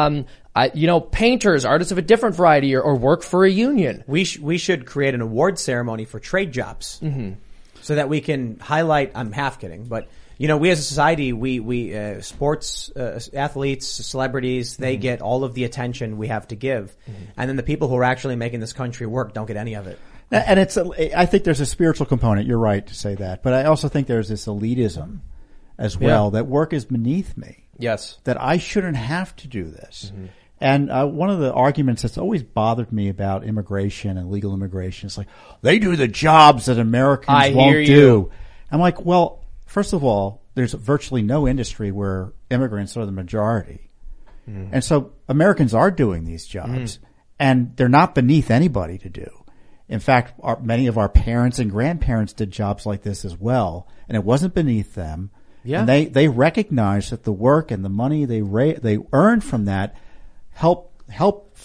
painters, artists of a different variety, or work for a union. We should create an award ceremony for trade jobs. So that we can highlight, I'm half kidding, but, we as a society, we sports, athletes, celebrities, they get all of the attention we have to give. And then the people who are actually making this country work don't get any of it. And I think there's a spiritual component. You're right to say that. But I also think there's this elitism as well, that work is beneath me. Yes. That I shouldn't have to do this. And one of the arguments that's always bothered me about immigration and legal immigration is like, they do the jobs that Americans won't do. I'm like, well, first of all, there's virtually no industry where immigrants are the majority. And so Americans are doing these jobs, and they're not beneath anybody to do. In fact, many of our parents and grandparents did jobs like this as well, and it wasn't beneath them. Yeah. And they recognized that the work and the money they earned from that help help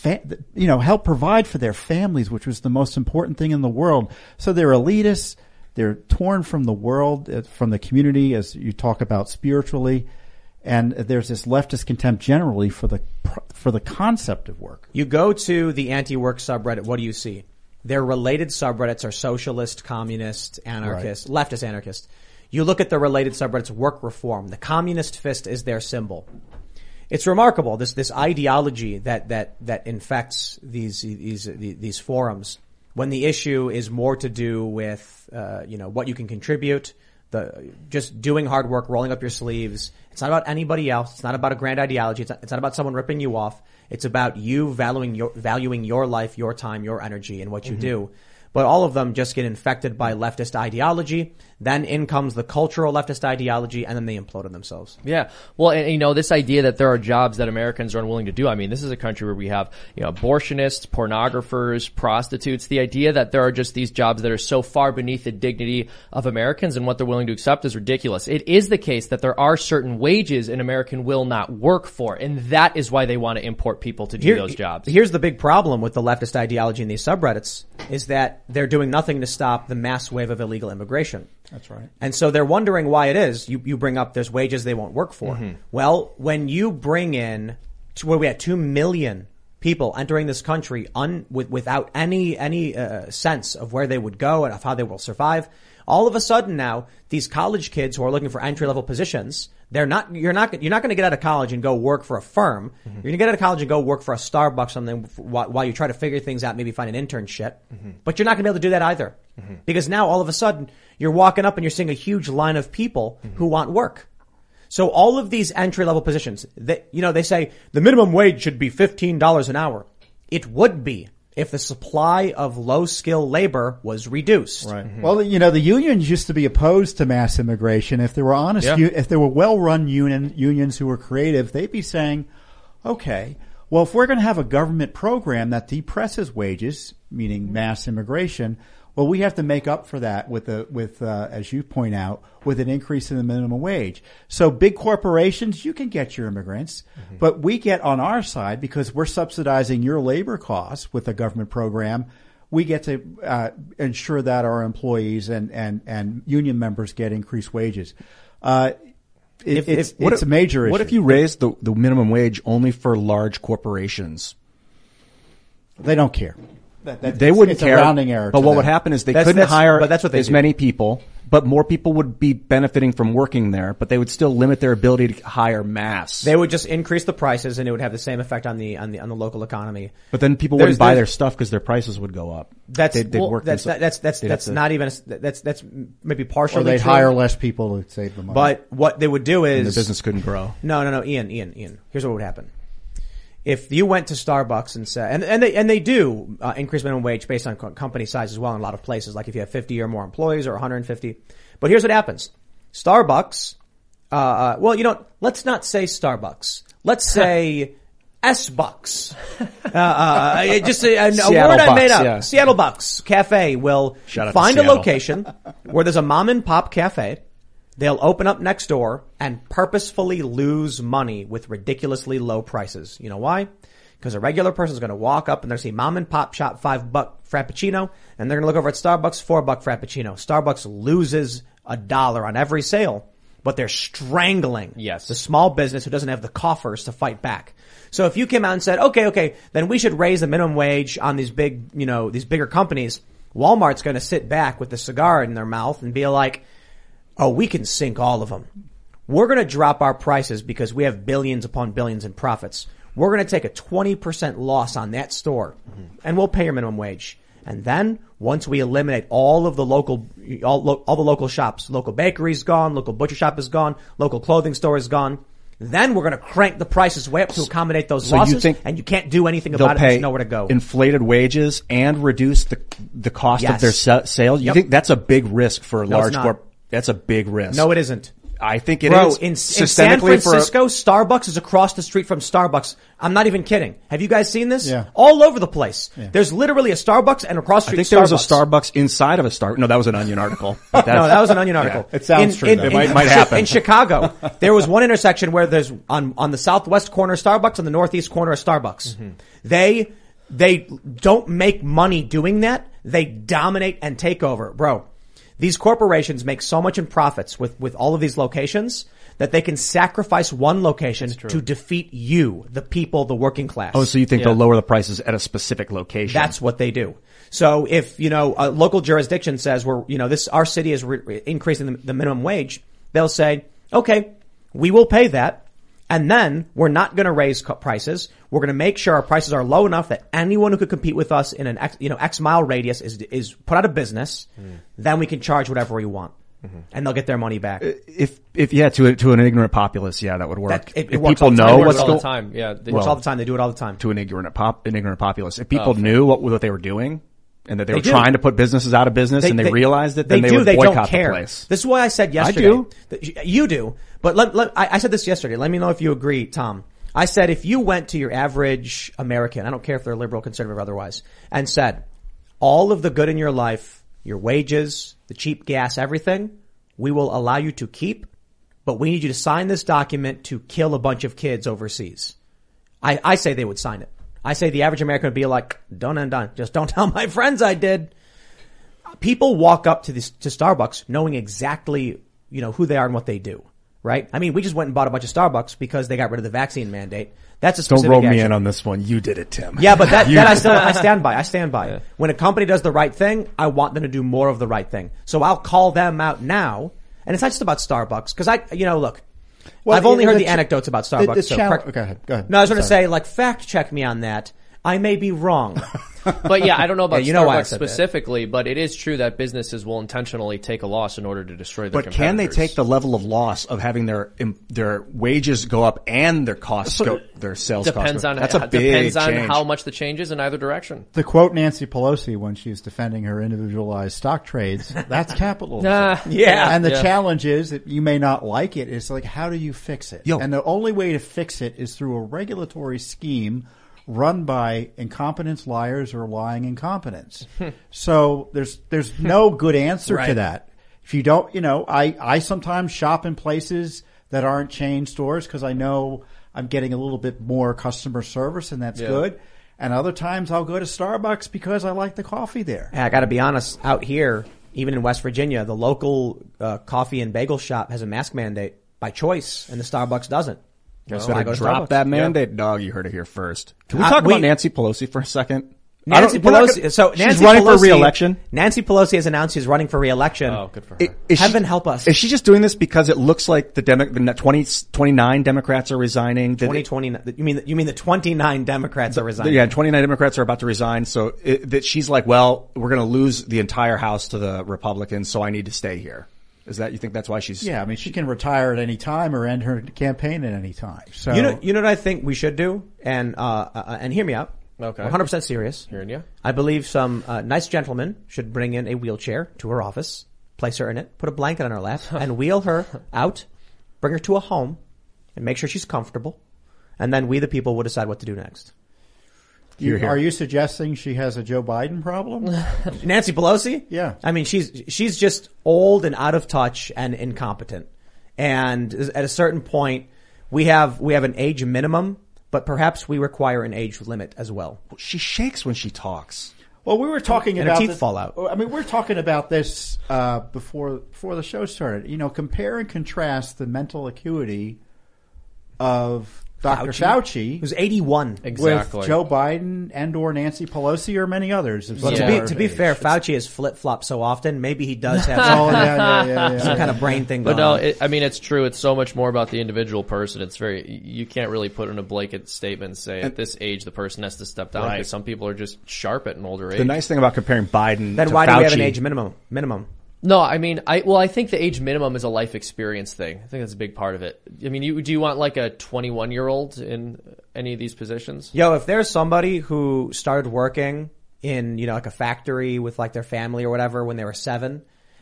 provide for their families, which was the most important thing in the world. So they're elitists. They're torn from the world, from the community, as you talk about spiritually. And there's this leftist contempt generally for the concept of work. You go to the anti-work subreddit, what do you see? Their related subreddits are socialist, communist, anarchist, leftist anarchist. You look at the related subreddits, work reform. The communist fist is their symbol. It's remarkable, this ideology that infects these forums, when the issue is more to do with what you can contribute, just doing hard work, rolling up your sleeves. It's not about anybody else. It's not about a grand ideology. It's not about someone ripping you off. It's about you valuing your life, your time, your energy, and what you do. But all of them just get infected by leftist ideology. Then in comes the cultural leftist ideology, and then they implode on themselves. Yeah. Well, and this idea that there are jobs that Americans are unwilling to do. I mean, this is a country where we have, abortionists, pornographers, prostitutes. The idea that there are just these jobs that are so far beneath the dignity of Americans and what they're willing to accept is ridiculous. It is the case that there are certain wages an American will not work for, and that is why they want to import people to do those jobs. Here's the big problem with the leftist ideology in these subreddits is that they're doing nothing to stop the mass wave of illegal immigration. That's right. And so they're wondering why it is. You bring up there's wages they won't work for. Well, when you bring in where we had 2 million people entering this country without any sense of where they would go and of how they will survive, all of a sudden now these college kids who are looking for entry level positions, you're not going to get out of college and go work for a firm. You're going to get out of college and go work for a Starbucks something while you try to figure things out, maybe find an internship. But you're not going to be able to do that either. Because now all of a sudden you're walking up and you're seeing a huge line of people who want work. So all of these entry level positions, they say the minimum wage should be $15 an hour. It would be if the supply of low skill labor was reduced. Right. Well, the unions used to be opposed to mass immigration. If there were honest, if there were well-run unions who were creative, they'd be saying, okay, well, if we're going to have a government program that depresses wages, meaning mass immigration, well, we have to make up for that with as you point out, with an increase in the minimum wage. So big corporations, you can get your immigrants, but we get on our side because we're subsidizing your labor costs with a government program. We get to ensure that our employees and union members get increased wages. It's a major issue. What if you raise the minimum wage only for large corporations? They don't care. They wouldn't care. A rounding error. But what would happen is they couldn't hire as many people, but more people would be benefiting from working there, but they would still limit their ability to hire mass. They would just increase the prices, and it would have the same effect on the local economy. But then people wouldn't buy their stuff because their prices would go up. That's not even that's maybe partially. Or they'd hire less people to save the money. But what they would do is and the business couldn't grow. No, Ian. Here's what would happen. If you went to Starbucks and said, and they do increase minimum wage based on company size as well in a lot of places, like if you have 50 or more employees or 150. But here's what happens. Starbucks, let's not say Starbucks. Let's say S-Bucks. Just a word I made up. Yeah. Seattle Bucks Cafe will find a location where there's a mom and pop cafe. They'll open up next door and purposefully lose money with ridiculously low prices. You know why? Because a regular person is going to walk up and they're going to see mom and pop shop $5 Frappuccino, and they're going to look over at Starbucks, $4 Frappuccino. Starbucks loses $1 on every sale, but they're strangling the small business who doesn't have the coffers to fight back. So if you came out and said, okay, then we should raise the minimum wage on these these bigger companies, Walmart's going to sit back with a cigar in their mouth and be like, oh, we can sink all of them. We're going to drop our prices because we have billions upon billions in profits. We're going to take a 20% loss on that store, and we'll pay your minimum wage. And then once we eliminate all of the all the local shops, local bakery's gone, local butcher shop is gone, local clothing store is gone, then we're going to crank the prices way up to accommodate those losses, and you can't do anything about it. There's nowhere to go. Inflated wages and reduce the cost of their sales. You think that's a big risk for a large corp? That's a big risk. No, it isn't. I think it Bro, is. in San Francisco, Starbucks is across the street from Starbucks. I'm not even kidding. Have you guys seen this? Yeah. All over the place. Yeah. There's literally a Starbucks and across the street I think there was a Starbucks inside of a Starbucks. No, that was an Onion article. No, that was an Onion article. Yeah, it sounds true. It might happen. In Chicago, there was one intersection where there's on the southwest corner Starbucks and the northeast corner of Starbucks. Mm-hmm. They don't make money doing that. They dominate and take over. Bro, these corporations make so much in profits with all of these locations that they can sacrifice one location to defeat you, the people, the working class. Oh, so you think they'll lower the prices at a specific location? That's what they do. So if, a local jurisdiction says our city is increasing the minimum wage, they'll say, okay, we will pay that. And then we're not going to raise prices. We're going to make sure our prices are low enough that anyone who could compete with us in an X mile radius is put out of business. Then we can charge whatever we want. And they'll get their money back. To an ignorant populace, that would work. If people know what's all the time. Yeah, it works all the time. They do it all the time. To an ignorant populace. If people knew what they were doing and that they were trying to put businesses out of business and they realized it, then they would boycott the place. This is why I said yesterday. I do. You do. But I said this yesterday. Let me know if you agree, Tom. I said if you went to your average American, I don't care if they're liberal, conservative, or otherwise, and said, all of the good in your life, your wages, the cheap gas, everything, we will allow you to keep, but we need you to sign this document to kill a bunch of kids overseas. I say they would sign it. I say the average American would be like, done. Just don't tell my friends I did. People walk up to Starbucks knowing exactly, who they are and what they do. Right? I mean, we just went and bought a bunch of Starbucks because they got rid of the vaccine mandate. That's a specific Don't roll me action. in on this one. You did it, Tim. Yeah, but that I stand by. I stand by. Yeah. When a company does the right thing, I want them to do more of the right thing. So I'll call them out now. And it's not just about Starbucks. Cause look, well, I've only heard the anecdotes about Starbucks. Go ahead. No, I was going to say, fact check me on that. I may be wrong. But I don't know about Starbucks specifically, but it is true that businesses will intentionally take a loss in order to destroy their competitors. But can they take the level of loss of having their wages go up and their costs their sales depends costs on That's a big depends on change. how much the change is in either direction. The quote Nancy Pelosi when she's defending her individualized stock trades, that's capitalism. And the challenge is that you may not like it. It's like, how do you fix it? And the only way to fix it is through a regulatory scheme run by incompetence liars or lying incompetence. So there's no good answer to that. If you don't, I sometimes shop in places that aren't chain stores because I know I'm getting a little bit more customer service and that's good. And other times I'll go to Starbucks because I like the coffee there. I got to be honest, out here, even in West Virginia, the local coffee and bagel shop has a mask mandate by choice and the Starbucks doesn't. So I go drop that mandate, dog. You heard it here first. Can we talk about Nancy Pelosi for a second? Nancy Pelosi. She's running for re-election. Nancy Pelosi has announced she's running for re-election. Oh, good for her. Heaven help us. Is she just doing this because it looks like the 29 Democrats are resigning? 29. You mean the 29 Democrats are resigning? Yeah, 29 Democrats are about to resign. So that she's like, well, we're going to lose the entire House to the Republicans, so I need to stay here. You think that's why she's? Yeah, I mean, she can retire at any time or end her campaign at any time. So you know what I think we should do, and hear me out. Okay, 100% serious. Hearing you. I believe some nice gentleman should bring in a wheelchair to her office, place her in it, put a blanket on her lap, and wheel her out, bring her to a home, and make sure she's comfortable, and then we the people will decide what to do next. Are you suggesting she has a Joe Biden problem? Nancy Pelosi? Yeah. I mean, she's just old and out of touch and incompetent. And at a certain point, we have an age minimum, but perhaps we require an age limit as well. She shakes when she talks. Well, we were talking about her teeth fall out. I mean, we're talking about this before the show started. Compare and contrast the mental acuity of Dr. Fauci, who's 81, exactly, with Joe Biden and or Nancy Pelosi or many others. Well, to be fair, Fauci has flip-flopped so often. Maybe he does have some kind of brain thing going on. But no, it's true. It's so much more about the individual person. You can't really put in a blanket statement and say at this age the person has to step down because some people are just sharp at an older age. The nice thing about comparing Biden to why Fauci, do we have an age minimum? No, I mean, I think the age minimum is a life experience thing. I think that's a big part of it. I mean, do you want like a 21-year-old in any of these positions? Yo, if there's somebody who started working in, like a factory with like their family or whatever when they were 7,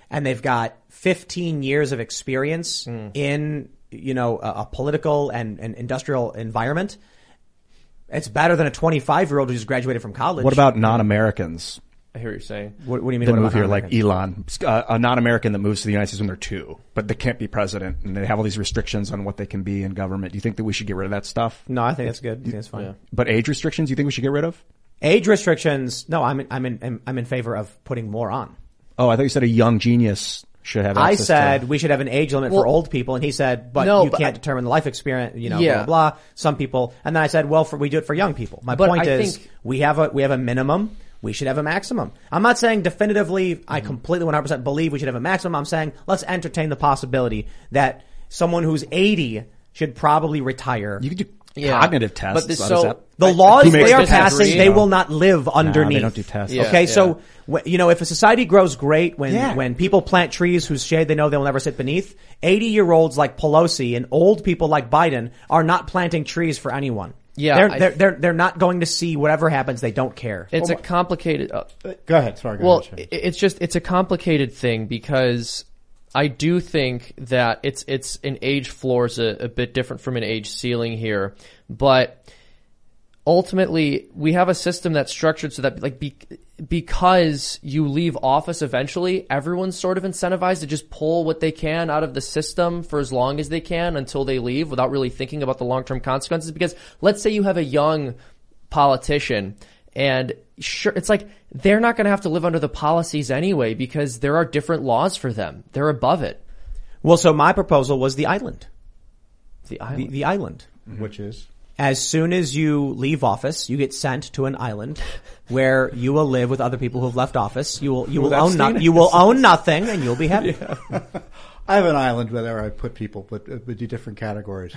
and they've got 15 years of experience in, a political and industrial environment, it's better than a 25-year-old who just graduated from college. What about non-Americans? I hear what you're saying. What do you mean? That what move about here, like non-Americans? Elon, a non-American that moves to the United States when they're 2, but they can't be president, and they have all these restrictions on what they can be in government. Do you think that we should get rid of that stuff? No, I think that's good. I think that's fine. Yeah. But age restrictions, you think we should get rid of? Age restrictions? No, I'm in favor of putting more on. Oh, I thought you said a young genius should have I access said to... we should have an age limit for old people, and he said, but you can't determine the life experience, blah, blah, blah. Some people, and then I said, well, we do it for young people. My point is, we have a minimum. We should have a maximum. I'm not saying definitively I completely 100% believe we should have a maximum. I'm saying let's entertain the possibility that someone who's 80 should probably retire. You could do cognitive tests. But the laws they are passing, they will not live underneath. They don't do tests. Okay, so if a society grows great when people plant trees whose shade they know they'll never sit beneath, 80-year-olds like Pelosi and old people like Biden are not planting trees for anyone. Yeah, they're not going to see whatever happens. They don't care. It's a complicated. Go ahead. Sorry. It's a complicated thing because I do think that it's an age floor is a bit different from an age ceiling here, but ultimately we have a system that's structured so that because you leave office eventually, everyone's sort of incentivized to just pull what they can out of the system for as long as they can until they leave without really thinking about the long-term consequences. Because let's say you have a young politician and sure, it's like they're not going to have to live under the policies anyway because there are different laws for them. They're above it. Well, so my proposal was the island. The island? The island. Which is? As soon as you leave office, you get sent to an island where you will live with other people who have left office. You will own nothing, and you'll be happy. Yeah. I have an island where I put people, but we do different categories.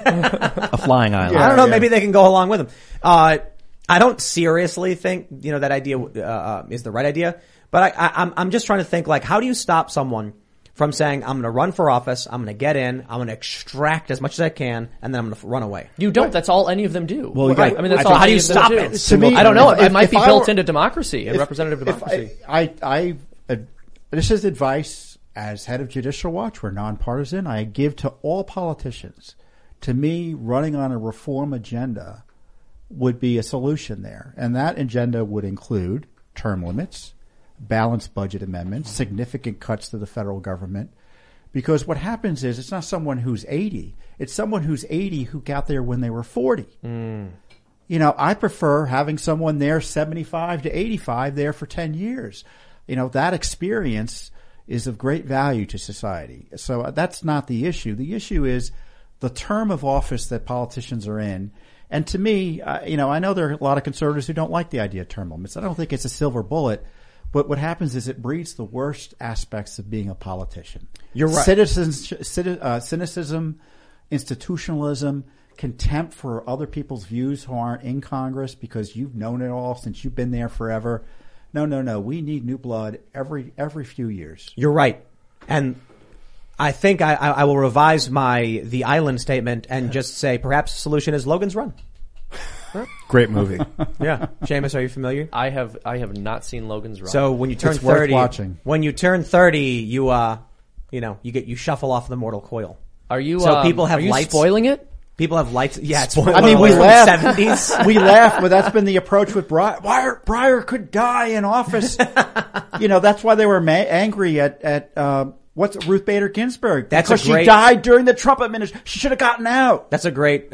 A flying island. I don't know. Maybe they can go along with them. I don't seriously think that idea is the right idea, but I'm just trying to think how do you stop someone from saying, I'm going to run for office, I'm going to get in, I'm going to extract as much as I can, and then I'm going to run away. You don't. That's all any of them do. Well, right. I mean, that's all. How do you stop it? To me, I don't know. It might be built into democracy and representative democracy. This is advice as head of Judicial Watch. We're nonpartisan. I give to all politicians. To me, running on a reform agenda would be a solution there. And that agenda would include term limits, balanced budget amendments, significant cuts to the federal government. Because what happens is it's not someone who's 80. It's someone who's 80 who got there when they were 40. I prefer having someone there 75 to 85 there for 10 years. That experience is of great value to society. So that's not the issue. The issue is the term of office that politicians are in. And to me, I know there are a lot of conservatives who don't like the idea of term limits. I don't think it's a silver bullet. But what happens is it breeds the worst aspects of being a politician. You're right. Cynicism, institutionalism, contempt for other people's views who aren't in Congress because you've known it all since you've been there forever. No. We need new blood every few years. You're right. And I think I will revise the island statement and just say perhaps the solution is Logan's Run. Great movie. Yeah. Seamus, are you familiar? I have not seen Logan's Run. So when you turn 30, when you turn 30, you shuffle off the mortal coil. Are you? So people have are you lights. Spoiling it? People have lights. Yeah, it's I mean, we laugh. 70s. We laugh, but that's been the approach with Breyer. Breyer could die in office. That's why they were angry at what's Ruth Bader Ginsburg? Because she died during the Trump administration. She should have gotten out. That's a great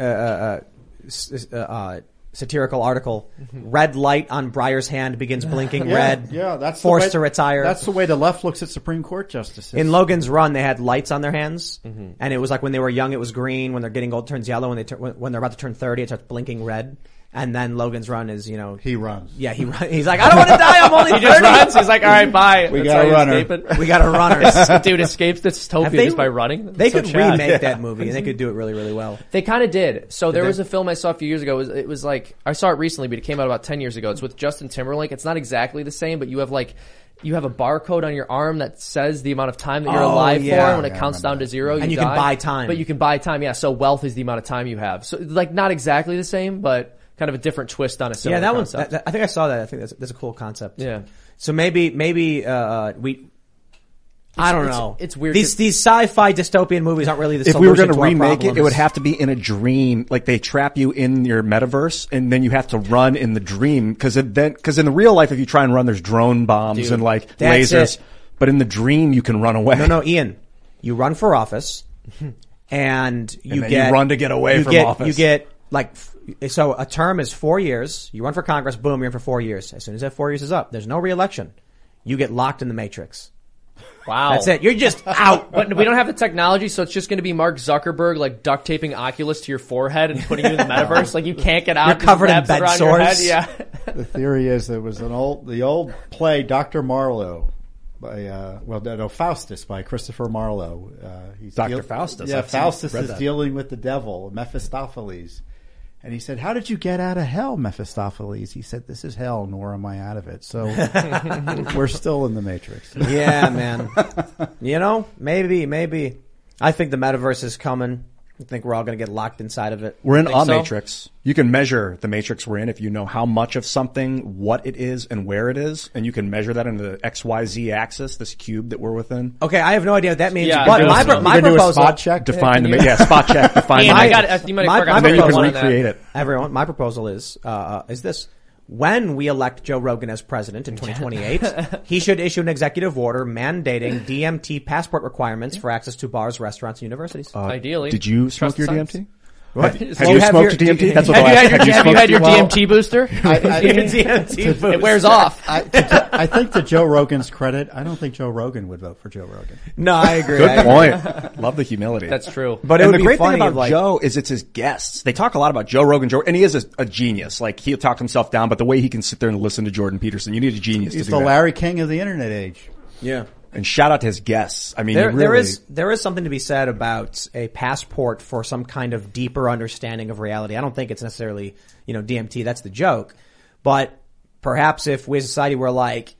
satirical article. Red light on Breyer's hand begins blinking red. Yeah, that's forced to retire. That's the way the left looks at Supreme Court justices. In Logan's Run, they had lights on their hands, and it was like when they were young, it was green. When they're getting old, it turns yellow. When they're about to turn 30, it starts blinking red. And then Logan's Run is, he runs. Yeah, he runs. He's like, I don't want to die. I'm only 30. He just runs. He's like, all right, bye. We got a runner. We got a runner. Dude escapes dystopia just by running. They could remake that movie, and they could do it really, really well. They kind of did. So there was a film I saw a few years ago. It was like, I saw it recently, but it came out about 10 years ago. It's with Justin Timberlake. It's not exactly the same, but you have a barcode on your arm that says the amount of time that you're alive for. When it counts down to 0, and you can buy time. But you can buy time, yeah. So wealth is the amount of time you have. So not exactly the same, but kind of a different twist on a similar concept. I think I saw that. I think that's a cool concept. Yeah. So maybe I don't know. It's weird. These sci-fi dystopian movies aren't really the If solution we were going to to our remake it, problems. it would have to be in a dream. Like they trap you in your metaverse, and then you have to run in the dream. Because in the real life, if you try and run, there's drone bombs and like that's lasers. it. But in the dream, you can run away. No, Ian, you run for office, and you then get you run to get away from office. You get so a term is 4 years. You run for Congress, boom, you're in for 4 years. As soon as that 4 years is up, there's no re-election. You get locked in the Matrix. Wow. That's it. You're just out. But we don't have the technology, so it's just going to be Mark Zuckerberg like duct taping Oculus to your forehead and putting you in the metaverse. Like you can't get out. You're covered in Wraps it bed around your head. sores. Yeah. The theory is there was the old play Dr. Marlowe by Faustus by Christopher Marlowe. Dr. Faustus. Yeah, Faustus is dealing with the devil, Mephistopheles. And he said, "How did you get out of hell, Mephistopheles?" He said, "This is hell, nor am I out of it." So we're still in the Matrix. Yeah, man. Maybe. I think the metaverse is coming. I think we're all going to get locked inside of it. We're in a so? matrix. You can measure the matrix we're in if you know how much of something, what it is, and where it is, and you can measure that in the XYZ axis, this cube that we're within. Okay, I have no idea what that means. Yeah, but I do. my You can do a proposal. spot check. Define spot check. Define Ian, the I matrix. got it. You might My- have forgot my to And then you can proposal on that. recreate it. Everyone, my proposal is this. When we elect Joe Rogan as president in 2028, he should issue an executive order mandating DMT passport requirements for access to bars, restaurants, and universities. Ideally. Did you Trust smoke your the science. DMT? What? Have you smoked your DMT? That's what Have they'll you ask. had smoked your Well, DMT booster? It wears off. I think to Joe Rogan's credit, I don't think Joe Rogan would vote for Joe Rogan. No, I agree. Good point. Love the humility. That's true. But it And would the be great thing funny about if, like, Joe is it's his guests. They talk a lot about Joe Rogan, and he is a genius. Like he'll talk himself down, but the way he can sit there and listen to Jordan Peterson, you need a genius He's to the do that. Larry King of the internet age. Yeah. And shout out to his guests. I mean, There is something to be said about a passport for some kind of deeper understanding of reality. I don't think it's necessarily, DMT. That's the joke. But perhaps if we as a society were like,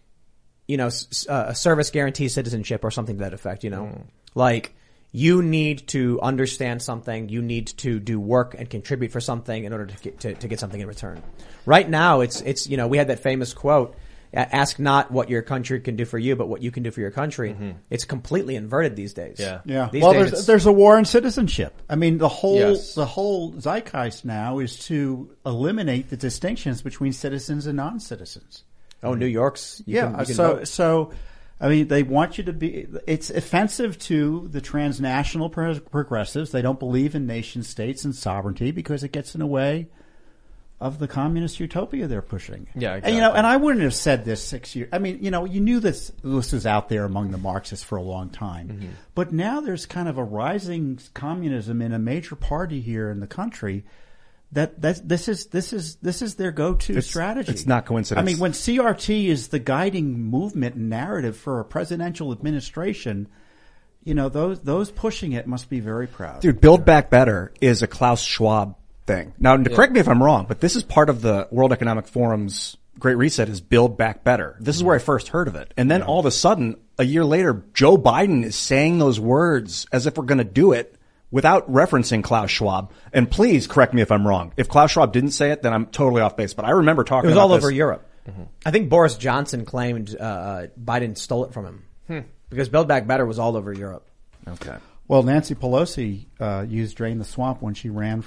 a service guarantees citizenship or something to that effect, like you need to understand something. You need to do work and contribute for something in order to get something in return. Right now, it's we had that famous quote, ask not what your country can do for you, but what you can do for your country. Mm-hmm. It's completely inverted these days. Yeah. These Well, days there's a war on citizenship. I mean, the whole Yes. zeitgeist now is to eliminate the distinctions between citizens and non-citizens. New York's. You can So, I mean, they want you to be. It's offensive to the transnational progressives. They don't believe in nation states and sovereignty because it gets in the way of the communist utopia they're pushing. Yeah, exactly. And I wouldn't have said this 6 years. I mean, you knew this was out there among the Marxists for a long time, Mm-hmm. but now there's kind of a rising communism in a major party here in the country. This is their go-to strategy. It's not coincidence. I mean, when CRT is the guiding movement and narrative for a presidential administration, those pushing it must be very proud. Dude, Build Back Better is a Klaus Schwab thing. Now, correct me if I'm wrong, but this is part of the World Economic Forum's Great Reset is Build Back Better. This is where I first heard of it. And then all of a sudden, a year later, Joe Biden is saying those words as if we're going to do it without referencing Klaus Schwab. And please correct me if I'm wrong. If Klaus Schwab didn't say it, then I'm totally off base. But I remember talking It was about all this. over Europe. Mm-hmm. I think Boris Johnson claimed Biden stole it from him because Build Back Better was all over Europe. Okay. Well, Nancy Pelosi used "Drain the Swamp" when she ran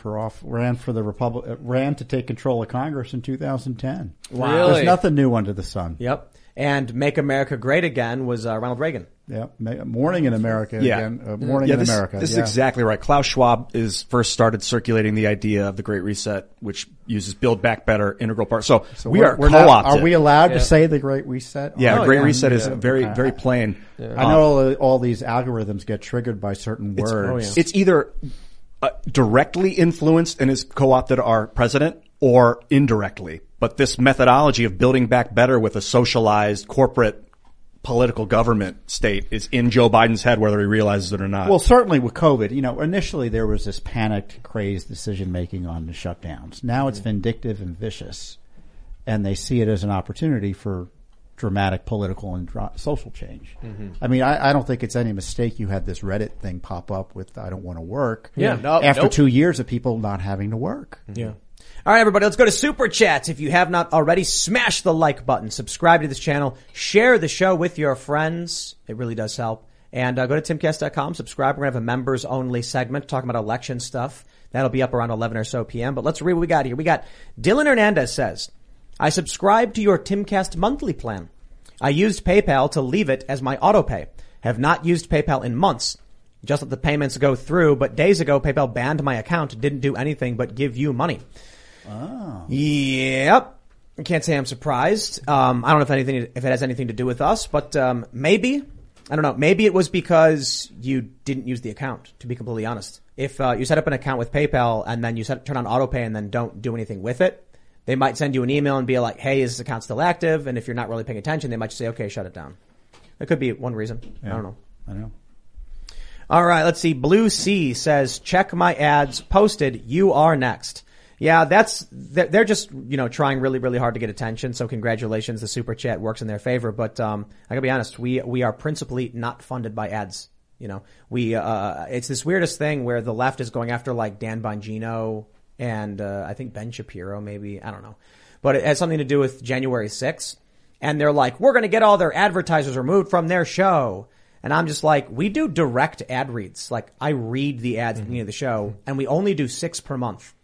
to take control of Congress in 2010. Wow. Really? There's nothing new under the sun. Yep. And Make America Great Again was Ronald Reagan. Yeah, Morning in America again. Morning in this, America. This is exactly right. Klaus Schwab first started circulating the idea of the Great Reset, which uses Build Back Better integral part. So we are we're co-opted. Are we allowed to say the Great Reset? Yeah, Great Reset is very, very plain. I know all these algorithms get triggered by certain words. It's either directly influenced and has co-opted our president or indirectly. But this methodology of building back better with a socialized corporate political government state is in Joe Biden's head, whether he realizes it or not. Well, certainly with COVID, initially there was this panicked, crazed decision-making on the shutdowns. Now it's vindictive and vicious, and they see it as an opportunity for dramatic political and social change. Mm-hmm. I mean, I don't think it's any mistake you had this Reddit thing pop up with "I don't want to work." Yeah. After 2 years of people not having to work. Yeah. All right, everybody, let's go to Super Chats. If you have not already, smash the like button, subscribe to this channel, share the show with your friends. It really does help. And go to timcast.com, subscribe. We're going to have a members only segment talking about election stuff. That'll be up around 11 or so p.m. But let's read what we got here. We got Dylan Hernandez says, I subscribe to your Timcast monthly plan. I used PayPal to leave it as my autopay. Have not used PayPal in months. Just let the payments go through, but days ago PayPal banned my account, didn't do anything but give you money. Oh. Yep. I can't say I'm surprised. I don't know if it has anything to do with us, but maybe. I don't know. Maybe it was because you didn't use the account, to be completely honest. If you set up an account with PayPal and then you turn on autopay and then don't do anything with it, they might send you an email and be like, hey, is this account still active? And if you're not really paying attention, they might just say, okay, shut it down. That could be one reason. Yeah, I don't know. I know. All right, let's see. Blue C says, check my ads posted. You are next. Yeah, they're just, trying really, really hard to get attention. So congratulations. The super chat works in their favor. But, I gotta be honest, we are principally not funded by ads. It's this weirdest thing where the left is going after like Dan Bongino and, I think Ben Shapiro, maybe. I don't know. But it has something to do with January 6th. And they're like, we're going to get all their advertisers removed from their show. And I'm just like, we do direct ad reads. Like, I read the ads at the beginning of the show, and we only do 6 per month.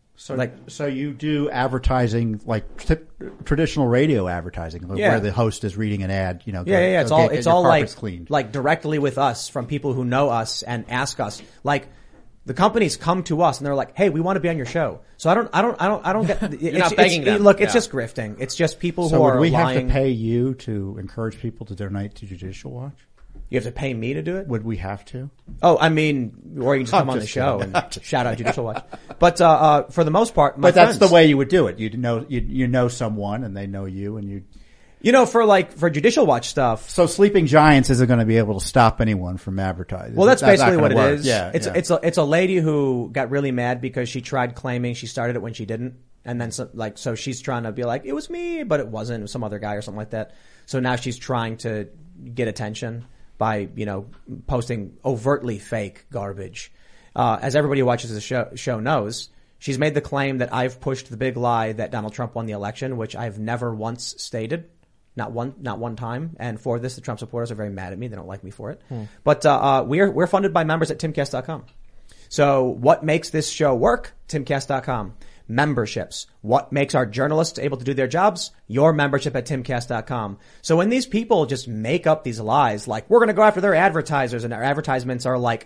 So you do advertising like traditional radio advertising, where the host is reading an ad. Yeah. It's all like cleaned. Like directly with us from people who know us and ask us. Like the companies come to us and they're like, "Hey, we want to be on your show." So I don't get. You're not begging them. Look, it's just grifting. It's just people who are lying. So would we lying. have to pay you to encourage people to donate to Judicial Watch? You have to pay me to do it? Would we have to? Oh, I mean, or you can just come on the show and shout out Judicial Watch. But for the most part, but that's the way you would do it. You know someone and they know you and you. For Judicial Watch stuff. So Sleeping Giants isn't going to be able to stop anyone from advertising. Well, that's basically what it work. is. Yeah, it's a lady who got really mad because she tried claiming she started it when she didn't. And then so she's trying to be like, it was me, but it wasn't. It was some other guy or something like that. So now she's trying to get attention by, posting overtly fake garbage. As everybody who watches the show knows, she's made the claim that I've pushed the big lie that Donald Trump won the election, which I've never once stated. Not one time. And for this, the Trump supporters are very mad at me. They don't like me for it. But, we're funded by members at timcast.com. So what makes this show work? Timcast.com. Memberships. What makes our journalists able to do their jobs? Your membership at timcast.com. So when these people just make up these lies, like we're going to go after their advertisers and our advertisements are like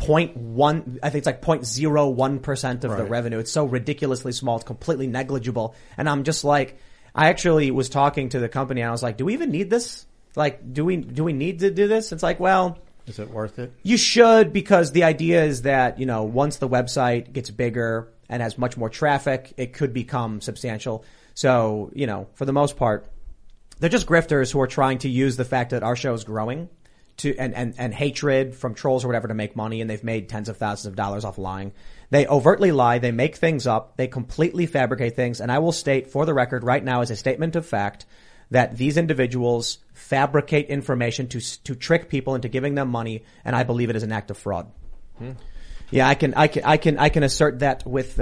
0.1, I think it's like 0.01% of the revenue. It's so ridiculously small. It's completely negligible. And I'm just like, I actually was talking to the company and I was like, do we even need this? Like, do we need to do this? It's like, well, is it worth it? You should, because the idea is that, once the website gets bigger and has much more traffic, it could become substantial. So, for the most part, they're just grifters who are trying to use the fact that our show is growing and hatred from trolls or whatever to make money, and they've made tens of thousands of dollars off lying. They overtly lie, they make things up, they completely fabricate things, and I will state for the record right now as a statement of fact that these individuals fabricate information to trick people into giving them money, and I believe it is an act of fraud. Yeah, I can assert that with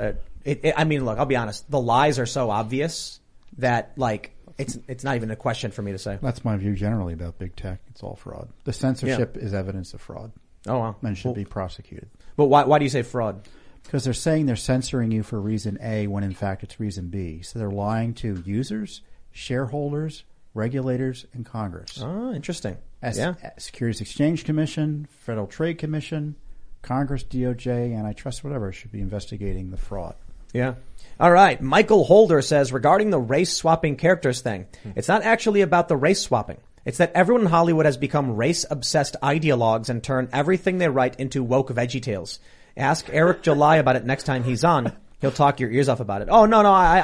I mean, look, I'll be honest. The lies are so obvious that it's not even a question for me to say. That's my view generally about big tech. It's all fraud. The censorship is evidence of fraud. Oh, wow. And should be prosecuted. But why do you say fraud? Because they're saying they're censoring you for reason A when in fact it's reason B. So they're lying to users, shareholders, regulators, and Congress. Oh, interesting. Securities Exchange Commission, Federal Trade Commission, Congress, DOJ, antitrust, whatever, should be investigating the fraud. Yeah. All right. Michael Holder says, regarding the race swapping characters thing, it's not actually about the race swapping. It's that everyone in Hollywood has become race-obsessed ideologues and turn everything they write into woke VeggieTales. Ask Eric July about it next time he's on. He'll talk your ears off about it. Oh, no,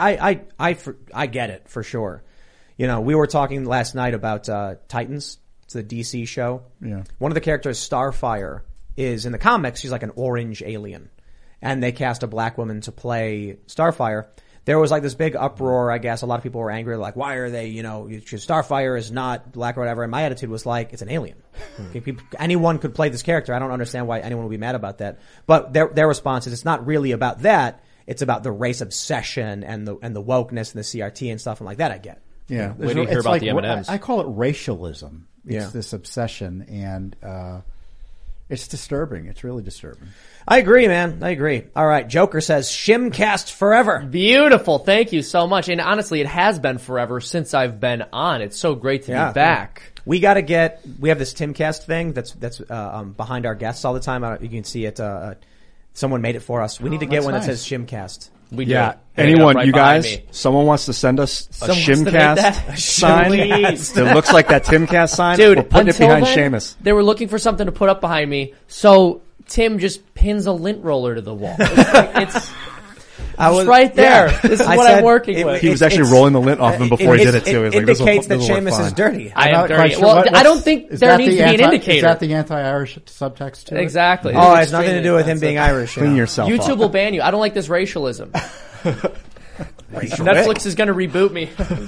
I get it for sure. We were talking last night about Titans. It's the DC show. Yeah. One of the characters, Starfire, is in the comics. She's like an orange alien. And they cast a black woman to play Starfire. There was like this big uproar, I guess. A lot of people were angry, like, why are they, Starfire is not black or whatever. And my attitude was like, it's an alien. Anyone could play this character. I don't understand why anyone would be mad about that. But their response is, it's not really about that. It's about the race obsession and the wokeness and the CRT and stuff and like that. I get. Yeah. Wait till you hear about the M&Ms. I call it racialism. It's Yeah. this obsession, and it's disturbing. It's really disturbing. I agree, man. I agree. All right. Joker says, Shimcast forever. Beautiful. Thank you so much. And honestly, it has been forever since I've been on. It's so great to be back. We have this Timcast thing that's behind our guests all the time. You can see it. Someone made it for us. We need to get one that says Shimcast. We do. Yeah. Hang Anyone, up right you guys, behind me. someone wants to send us a Someone wants to make Shimcast that? sign Please. that looks like that Timcast sign? Dude, we're putting it until behind then, Seamus. They were looking for something to put up behind me, so Tim just pins a lint roller to the wall. It's right there. Yeah. This is I what said I'm working with. He was actually rolling the lint off him before he did it, too. He was like, indicates that this will work Seamus is fine. dirty. I am not dirty. quite sure Well, I don't think is there that needs the to be an anti- indicator. Is that the anti-Irish subtext to it? Exactly. Oh, it has nothing to do with him being Irish. Clean yourself YouTube up. will ban you. I don't like this racialism. Netflix is going to reboot me.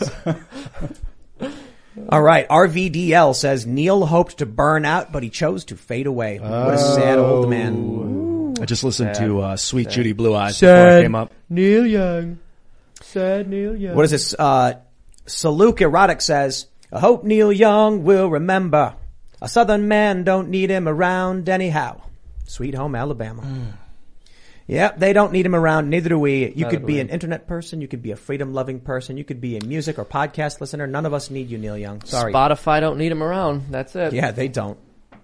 All right. RVDL says, Neil hoped to burn out, but he chose to fade away. What a sad old man. I just listened to Sweet Judy Blue Eyes before I came up. Neil Young. Sad Neil Young. What is this? Saluk Erotic says, I hope Neil Young will remember. A Southern man don't need him around anyhow. Sweet home Alabama. Yep, they don't need him around. Neither do we. You could be an internet person. You could be a freedom-loving person. You could be a music or podcast listener. None of us need you, Neil Young. Sorry. Spotify don't need him around. That's it. Yeah, they don't.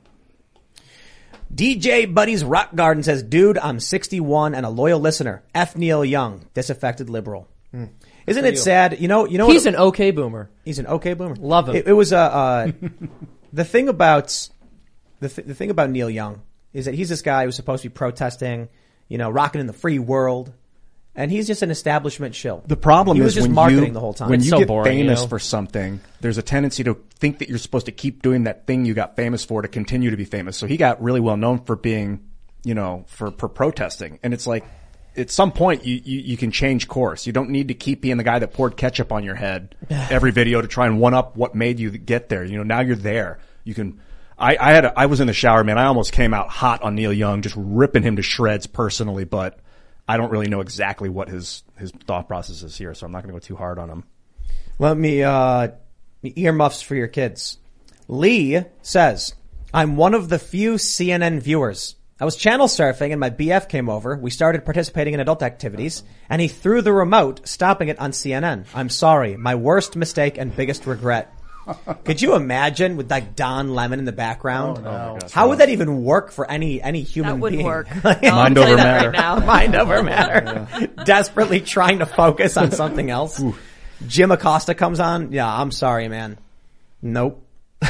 DJ Buddy's Rock Garden says, dude, I'm 61 and a loyal listener. F Neil Young, disaffected liberal. Isn't it sad? You know. He's an okay boomer. He's an okay boomer. Love him. It was the thing about the thing about Neil Young is that he's this guy who's supposed to be protesting, rocking in the free world, and he's just an establishment shill. The problem he is was just when marketing the whole time. When It's you so get boring, famous for something, there's a tendency to think that you're supposed to keep doing that thing you got famous for to continue to be famous. So he got really well known for being, for protesting. And it's like, at some point you can change course. You don't need to keep being the guy that poured ketchup on your head every video to try and one up what made you get there. Now you're there. You can. I was in the shower, man. I almost came out hot on Neil Young, just ripping him to shreds personally, but I don't really know exactly what his thought process is here, so I'm not going to go too hard on him. Let me earmuffs for your kids. Lee says, I'm one of the few CNN viewers. I was channel surfing and my BF came over. We started participating in adult activities and he threw the remote, stopping it on CNN. I'm sorry. My worst mistake and biggest regret. Could you imagine with like Don Lemon in the background? Oh, no. How would that even work for any human That wouldn't being? work. Mind over matter. Right now. Mind over matter. Desperately trying to focus on something else. Jim Acosta comes on. Yeah, I'm sorry, man. Nope.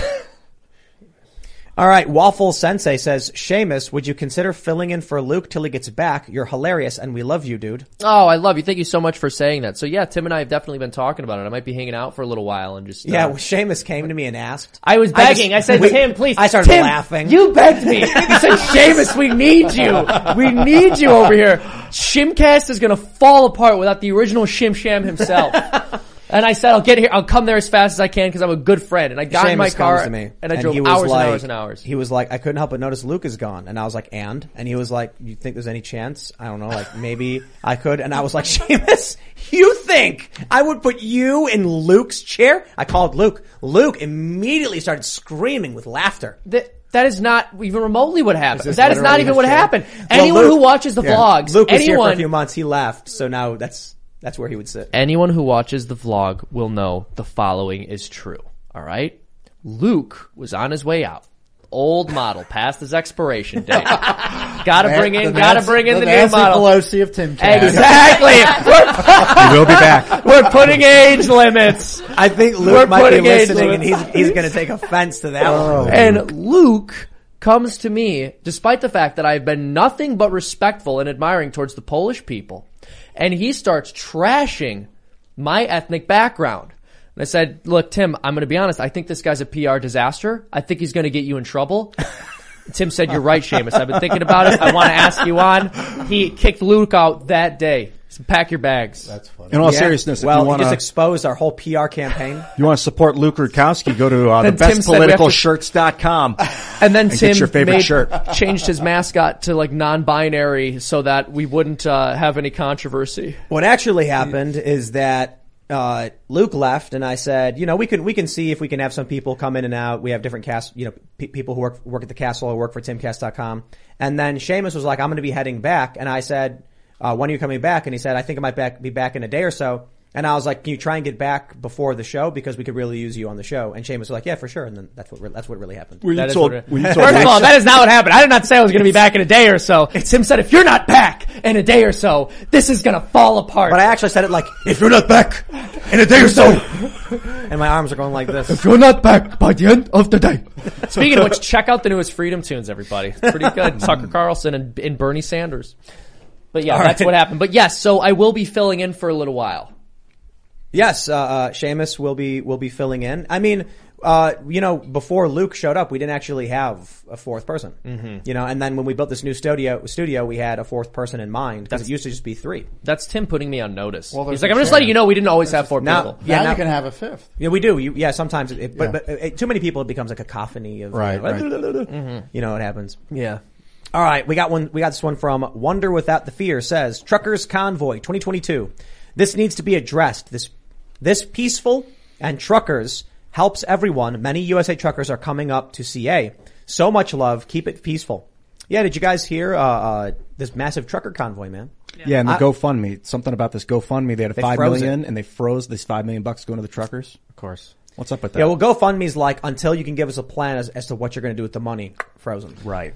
All right, Waffle Sensei says, Seamus, would you consider filling in for Luke till he gets back? You're hilarious and we love you, dude. Oh, I love you. Thank you so much for saying that. So yeah, Tim and I have definitely been talking about it. I might be hanging out for a little while and just Yeah, Seamus came to me and asked. I was begging. I said, Tim, please. I started Tim, laughing. You begged me. You said, Seamus, we need you. We need you over here. Shimcast is going to fall apart without the original Shim Sham himself. And I said, I'll come there as fast as I can because I'm a good friend. And I got in my car comes to me, and I drove he was hours like, and hours and hours. He was like, I couldn't help but notice Luke is gone. And I was like, and he was like, you think there's any chance? I don't know, like maybe I could. And I was like, Seamus, you think I would put you in Luke's chair? I called Luke. Luke immediately started screaming with laughter. That is not even remotely what happened. Is That is not literally even what his chair? happened. Well, Anyone Luke- who watches the vlogs, Luke was here for anyone a few months. He left. So now that's where he would sit. Anyone who watches the vlog will know the following is true. All right? Luke was on his way out. Old model, past his expiration date. Gotta bring in the new model. Pelosi of Timcast. Exactly. He will be back. We're putting age limits. I think Luke might be listening and he's going to take offense to that one. And Luke comes to me, despite the fact that I've been nothing but respectful and admiring towards the Polish people. And he starts trashing my ethnic background. And I said, look, Tim, I'm going to be honest. I think this guy's a PR disaster. I think he's going to get you in trouble. Tim said, you're right, Seamus. I've been thinking about it. I want to ask you on. He kicked Luke out that day. So pack your bags. That's funny. In all seriousness, well, if you want he just to exposed our whole PR campaign. you want to support Luke Rudkowski, go to Then Tim said we have to- thebestpoliticalshirts.com. And then Tim get your favorite shirt. changed his mascot to like non-binary so that we wouldn't have any controversy. What actually happened is that Luke left, and I said, we can see if we can have some people come in and out. We have different cast, people who work at the castle or work for timcast.com. And then Seamus was like, I'm going to be heading back. And I said, when are you coming back? And he said, I think I might be back in a day or so. And I was like, can you try and get back before the show? Because we could really use you on the show. And Seamus was like, yeah, for sure. And then that's what really happened. First of all, that is not what happened. I did not say I was going to be back in a day or so. Tim said, if you're not back in a day or so, this is going to fall apart. But I actually said it like, if you're not back in a day or so. And my arms are going like this. If you're not back by the end of the day. Speaking of which, check out the newest Freedom Tunes, everybody. It's pretty good. Tucker Carlson and Bernie Sanders. But yeah, that's what happened. But yes, so I will be filling in for a little while. Yes, Seamus will be filling in. I mean, before Luke showed up, we didn't actually have a fourth person. Mm-hmm. And then when we built this new studio, we had a fourth person in mind because it used to just be 3. That's Tim putting me on notice. Well, he's like, I'm just letting you know we didn't always have 4 people. Now you can have a 5th. Yeah, we do. Sometimes, but too many people, it becomes like a cacophony of, right. It happens. Yeah. All right, we got this one from Wonder Without the Fear. Says Truckers Convoy 2022. This needs to be addressed. This peaceful and truckers helps everyone. Many USA truckers are coming up to CA. So much love. Keep it peaceful. Yeah, did you guys hear this massive trucker convoy, man? Yeah, and the GoFundMe. Something about this GoFundMe. They had $5 million and they froze this $5 million going to the truckers. Of course. What's up with that? Yeah, well, GoFundMe's like until you can give us a plan as to what you're going to do with the money, frozen. Right.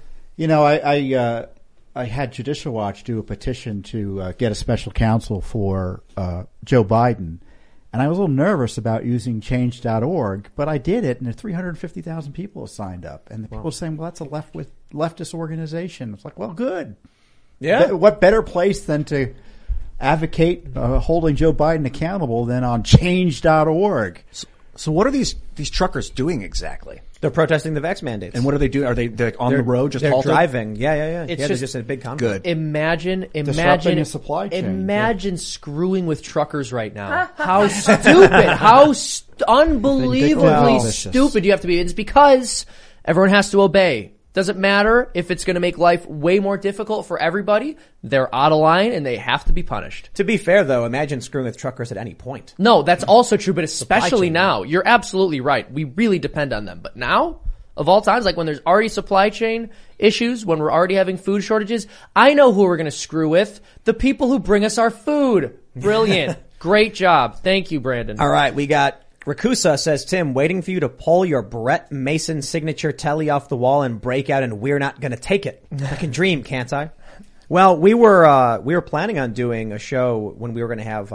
I had Judicial Watch do a petition to get a special counsel for Joe Biden. And I was a little nervous about using change.org, but I did it, and 350,000 people have signed up. And the people were saying, well, that's a leftist organization. It's like, well, good. Yeah. What better place than to advocate holding Joe Biden accountable than on change.org? So what are these truckers doing exactly? They're protesting the vax mandates. And what do they do? Are they on the road just halted? They're driving. Yeah. It's just a big convoy. Good. Imagine disrupting a supply chain. Imagine screwing with truckers right now. How stupid. Unbelievably stupid you have to be. It's because everyone has to obey. Doesn't matter if it's going to make life way more difficult for everybody. They're out of line and they have to be punished. To be fair, though, imagine screwing with truckers at any point. No, that's also true, but especially now. You're absolutely right. We really depend on them. But now, of all times, like when there's already supply chain issues, when we're already having food shortages, I know who we're going to screw with. The people who bring us our food. Brilliant. Great job. Thank you, Brandon. All right, we got Rakusa says, Tim, waiting for you to pull your Brett Mason signature telly off the wall and break out and we're not going to take it. I can dream, can't I? Well, we were planning on doing a show when we were going to have,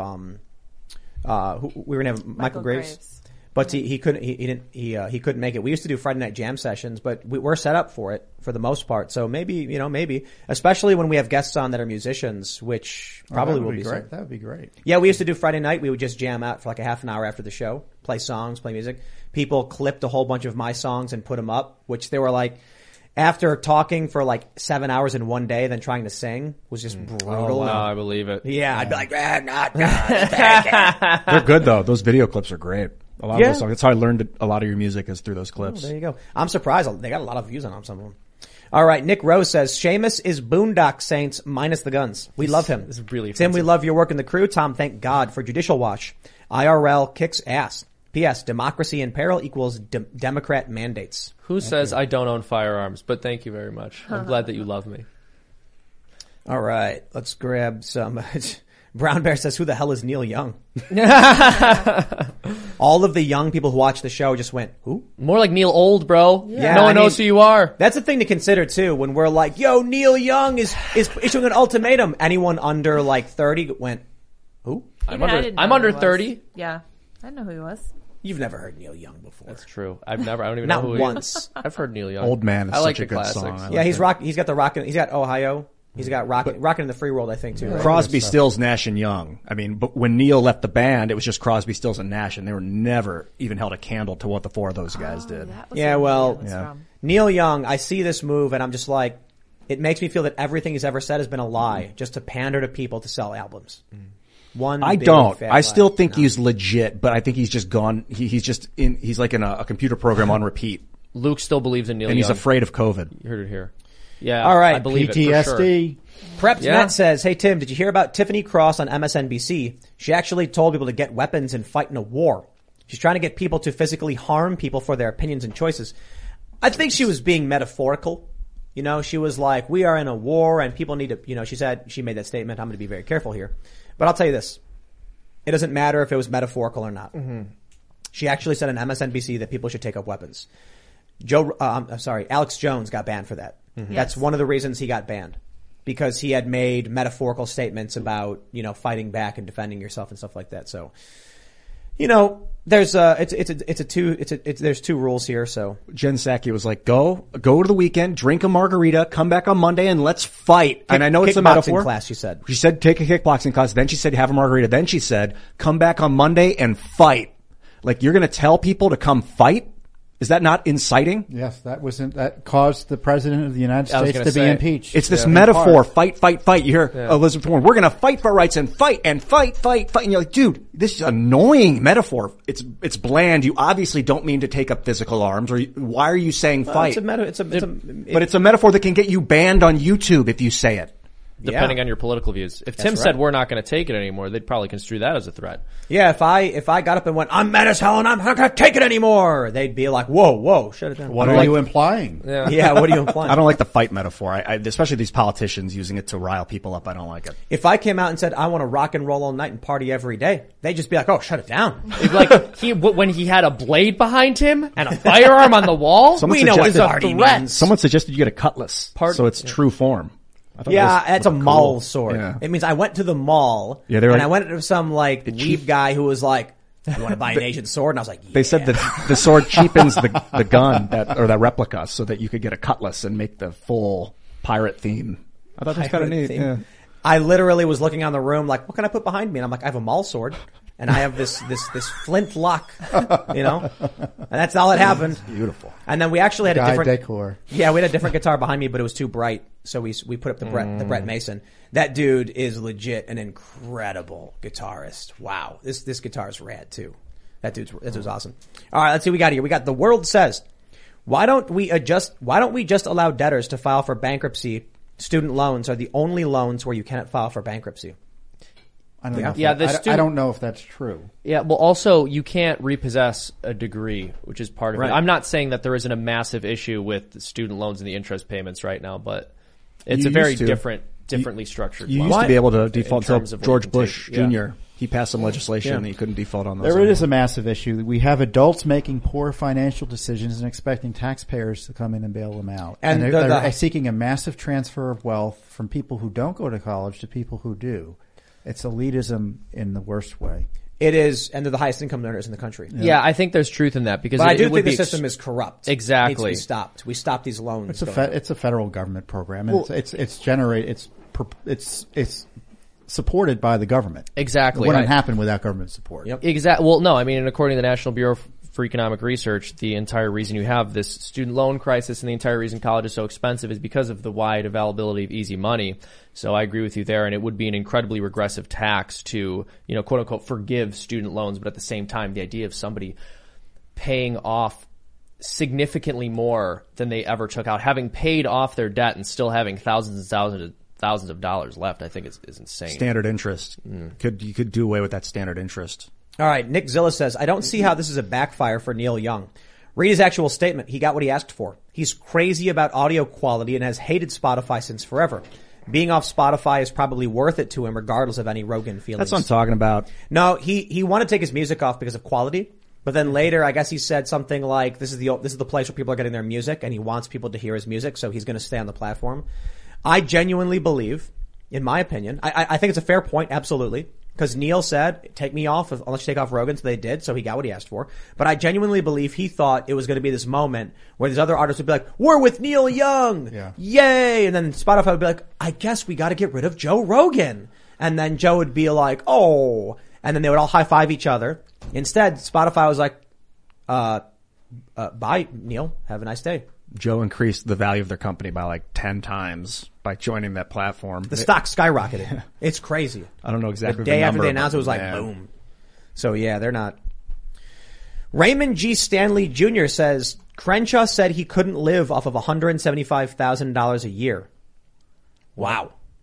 Michael Graves. But he couldn't make it. We used to do Friday Night Jam sessions, but we're set up for it for the most part. So maybe, especially when we have guests on that are musicians, which probably will be great. That would be great. Yeah, we used to do Friday night. We would just jam out for like a half an hour after the show, play songs, play music. People clipped a whole bunch of my songs and put them up, which they were like, after talking for like 7 hours in one day, then trying to sing was just brutal. Oh, wow, I believe it. Yeah, I'd be like, They're good though. Those video clips are great. A lot of those songs. That's how I learned a lot of your music is through those clips. Oh, there you go. I'm surprised. They got a lot of views on some of them. All right. Nick Rose says, Seamus is Boondock Saints minus the guns. We love him. This is really offensive. Tim, we love your work in the crew. Tom, thank God for Judicial Watch. IRL kicks ass. P.S. Democracy in peril equals Democrat mandates. Who says I don't own firearms? But thank you very much. I'm glad that you love me. All right. Let's grab some... Brown Bear says, who the hell is Neil Young? All of the young people who watch the show just went, who? More like Neil Old, bro. Yeah, no one knows who you are. That's a thing to consider too when we're like, yo, Neil Young is issuing an ultimatum. Anyone under like 30 went, who? I'm under 30. Yeah. I know who he was. You've never heard Neil Young before. That's true. I don't even know who he is. Not once. I've heard Neil Young. Old Man is such a good classics. song. Yeah, he's got the rock. He's got Ohio. He's got Rockin' in the Free World, I think, too. Right? Crosby, Stills, Nash, and Young. I mean, but when Neil left the band, it was just Crosby, Stills, and Nash, and they were never even held a candle to what the four of those guys did. Neil Young, I see this move, and I'm just like, it makes me feel that everything he's ever said has been a lie, just to pander to people to sell albums. I don't. I still think he's legit, but I think he's just gone. He's like in a computer program on repeat. Luke still believes in Neil Young. And he's afraid of COVID. You heard it here. Yeah. All right. I believe PTSD. it for sure. Prepped Yeah. Net says, hey Tim, did you hear about Tiffany Cross on MSNBC? She actually told people to get weapons and fight in a war. She's trying to get people to physically harm people for their opinions and choices. I think she was being metaphorical. You know, she was like, we are in a war and people need to, you know, she made that statement. I'm going to be very careful here. But I'll tell you this. It doesn't matter if it was metaphorical or not. Mm-hmm. She actually said on MSNBC that people should take up weapons. Alex Jones got banned for that. Mm-hmm. That's one of the reasons he got banned. Because he had made metaphorical statements about, you know, fighting back and defending yourself and stuff like that. So, you know, there's two rules here. So Jen Psaki was like, go to the weekend, drink a margarita, come back on Monday and let's fight. And I know it's a metaphor. Class, she said. She said take a kickboxing class. Then she said have a margarita. Then she said come back on Monday and fight. Like you're going to tell people to come fight? Is that not inciting? Yes, that caused the president of the United States to be impeached. It's this metaphor, fight. You hear Elizabeth Warren, we're going to fight for our rights and fight. And you're like, dude, this is annoying metaphor. It's bland. You obviously don't mean to take up physical arms. Why are you saying fight? But it's a metaphor that can get you banned on YouTube if you say it. Depending on your political views. If Tim said we're not going to take it anymore, they'd probably construe that as a threat. Yeah, if I got up and went, I'm mad as hell and I'm not going to take it anymore, they'd be like, whoa, shut it down. What are you implying? Yeah, what are you implying? I don't like the fight metaphor. I especially these politicians using it to rile people up. I don't like it. If I came out and said, I want to rock and roll all night and party every day, they'd just be like, oh, shut it down. Like when he had a blade behind him and a firearm on the wall, we know what party means. Someone suggested you get a cutlass, so it's true form. It's a mall sword. Yeah. It means I went to the mall and I went to some like weeb guy who was like, you want to buy an Asian sword? And I was like, yeah. They said that the sword cheapens the gun that replica so that you could get a cutlass and make the full pirate theme. I thought that was kind of neat. Yeah. I literally was looking on the room like, what can I put behind me? And I'm like, I have a mall sword. And I have this flintlock, you know, and that's all that happened. That's beautiful. And then we actually had a different decor. Yeah, we had a different guitar behind me, but it was too bright, so we put up the Brett Mason. That dude is legit an incredible guitarist. Wow, this guitar is rad too. That dude's awesome. All right, let's see what we got here. We got The World Says, why don't we just allow debtors to file for bankruptcy? Student loans are the only loans where you cannot file for bankruptcy. I don't know if that's true. Yeah, well, also, you can't repossess a degree, which is part of it. I'm not saying that there isn't a massive issue with the student loans and the interest payments right now, but it's a very differently structured loan. You used to be able to default until George Bush Jr. He passed some legislation that you couldn't default on those. There is a massive issue. We have adults making poor financial decisions and expecting taxpayers to come in and bail them out. And they're seeking a massive transfer of wealth from people who don't go to college to people who do. It's elitism in the worst way. It is, and they're the highest income earners in the country. Yeah, I think there's truth in that because I do think the system is corrupt. Exactly, it needs to be stopped. We stop these loans. It's a federal government program. And it's supported by the government. Exactly, it wouldn't happen without government support. Yep. Exactly. Well, no, I mean, and according to the National Bureau for Economic Research, the entire reason you have this student loan crisis and the entire reason college is so expensive is because of the wide availability of easy money. So I agree with you there, and it would be an incredibly regressive tax to, you know, quote unquote, forgive student loans, but at the same time, the idea of somebody paying off significantly more than they ever took out, having paid off their debt and still having thousands of dollars left, I think is insane. Standard interest. You could do away with that standard interest. All right, Nick Zilla says, I don't see how this is a backfire for Neil Young. Read his actual statement. He got what he asked for. He's crazy about audio quality and has hated Spotify since forever. Being off Spotify is probably worth it to him regardless of any Rogan feelings. That's what I'm talking about. No, he wanted to take his music off because of quality. But then later, I guess he said something like, this is the place where people are getting their music and he wants people to hear his music, so he's going to stay on the platform. I genuinely believe, in my opinion, I think it's a fair point, absolutely. Because Neil said, take me off unless you take off Rogan, so they did, so he got what he asked for. But I genuinely believe he thought it was going to be this moment where these other artists would be like, we're with Neil Young! Yeah. Yay! And then Spotify would be like, I guess we got to get rid of Joe Rogan. And then Joe would be like, oh. And then they would all high-five each other. Instead, Spotify was like, bye, Neil. Have a nice day. Joe increased the value of their company by like 10 times by joining that platform. The stock skyrocketed. It's crazy. I don't know exactly the day after they announced it was like boom. So yeah, they're not. Raymond G. Stanley Jr. says, Crenshaw said he couldn't live off of $175,000 a year. Wow.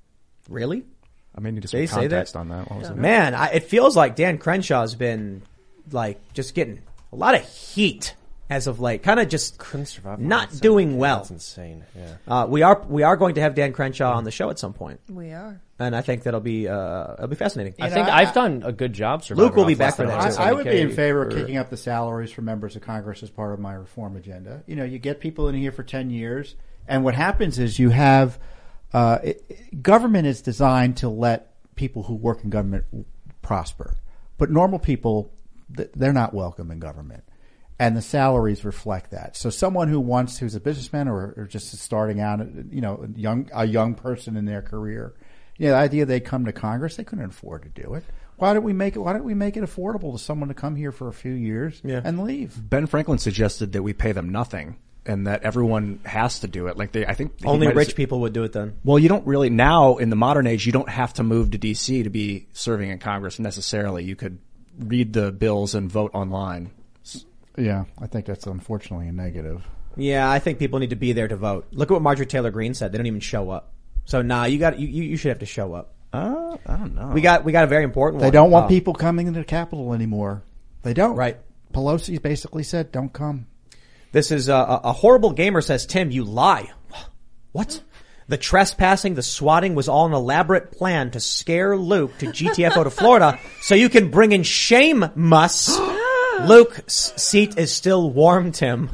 Really? I may need to They some say that? context on that. What was it? Man, it feels like Dan Crenshaw's been like just getting a lot of heat as of late. Kind of just not doing well. That's insane. Yeah. We are going to have Dan Crenshaw on the show at some point. We are. And I think it'll be fascinating. I think I've done a good job surviving. Luke will be off back less for than that, too. I would be in 170K favor of for- kicking up the salaries for members of Congress as part of my reform agenda. You know, you get people in here for 10 years, and what happens is you have government is designed to let people who work in government prosper, but normal people, they're not welcome in government, and the salaries reflect that. So someone who's a businessman or just starting out, you know, a young person in their career, you know, the idea they come to Congress, they couldn't afford to do it. Why don't we make it affordable to someone to come here for a few years and leave? Ben Franklin suggested that we pay them nothing and that everyone has to do it. I think Only rich people would do it then. Well, you don't really now in the modern age. You don't have to move to D.C. to be serving in Congress necessarily. You could read the bills and vote online. Yeah, I think that's unfortunately a negative. Yeah, I think people need to be there to vote. Look at what Marjorie Taylor Greene said. They don't even show up. So you should have to show up. I don't know. We got a very important one. They don't want people coming into the Capitol anymore. They don't. Right. Pelosi basically said, "Don't come." This is a horrible gamer says, Tim, you lie. What? The trespassing, the swatting was all an elaborate plan to scare Luke to GTFO to Florida so you can bring in Shameless. Luke's seat is still warm, Tim.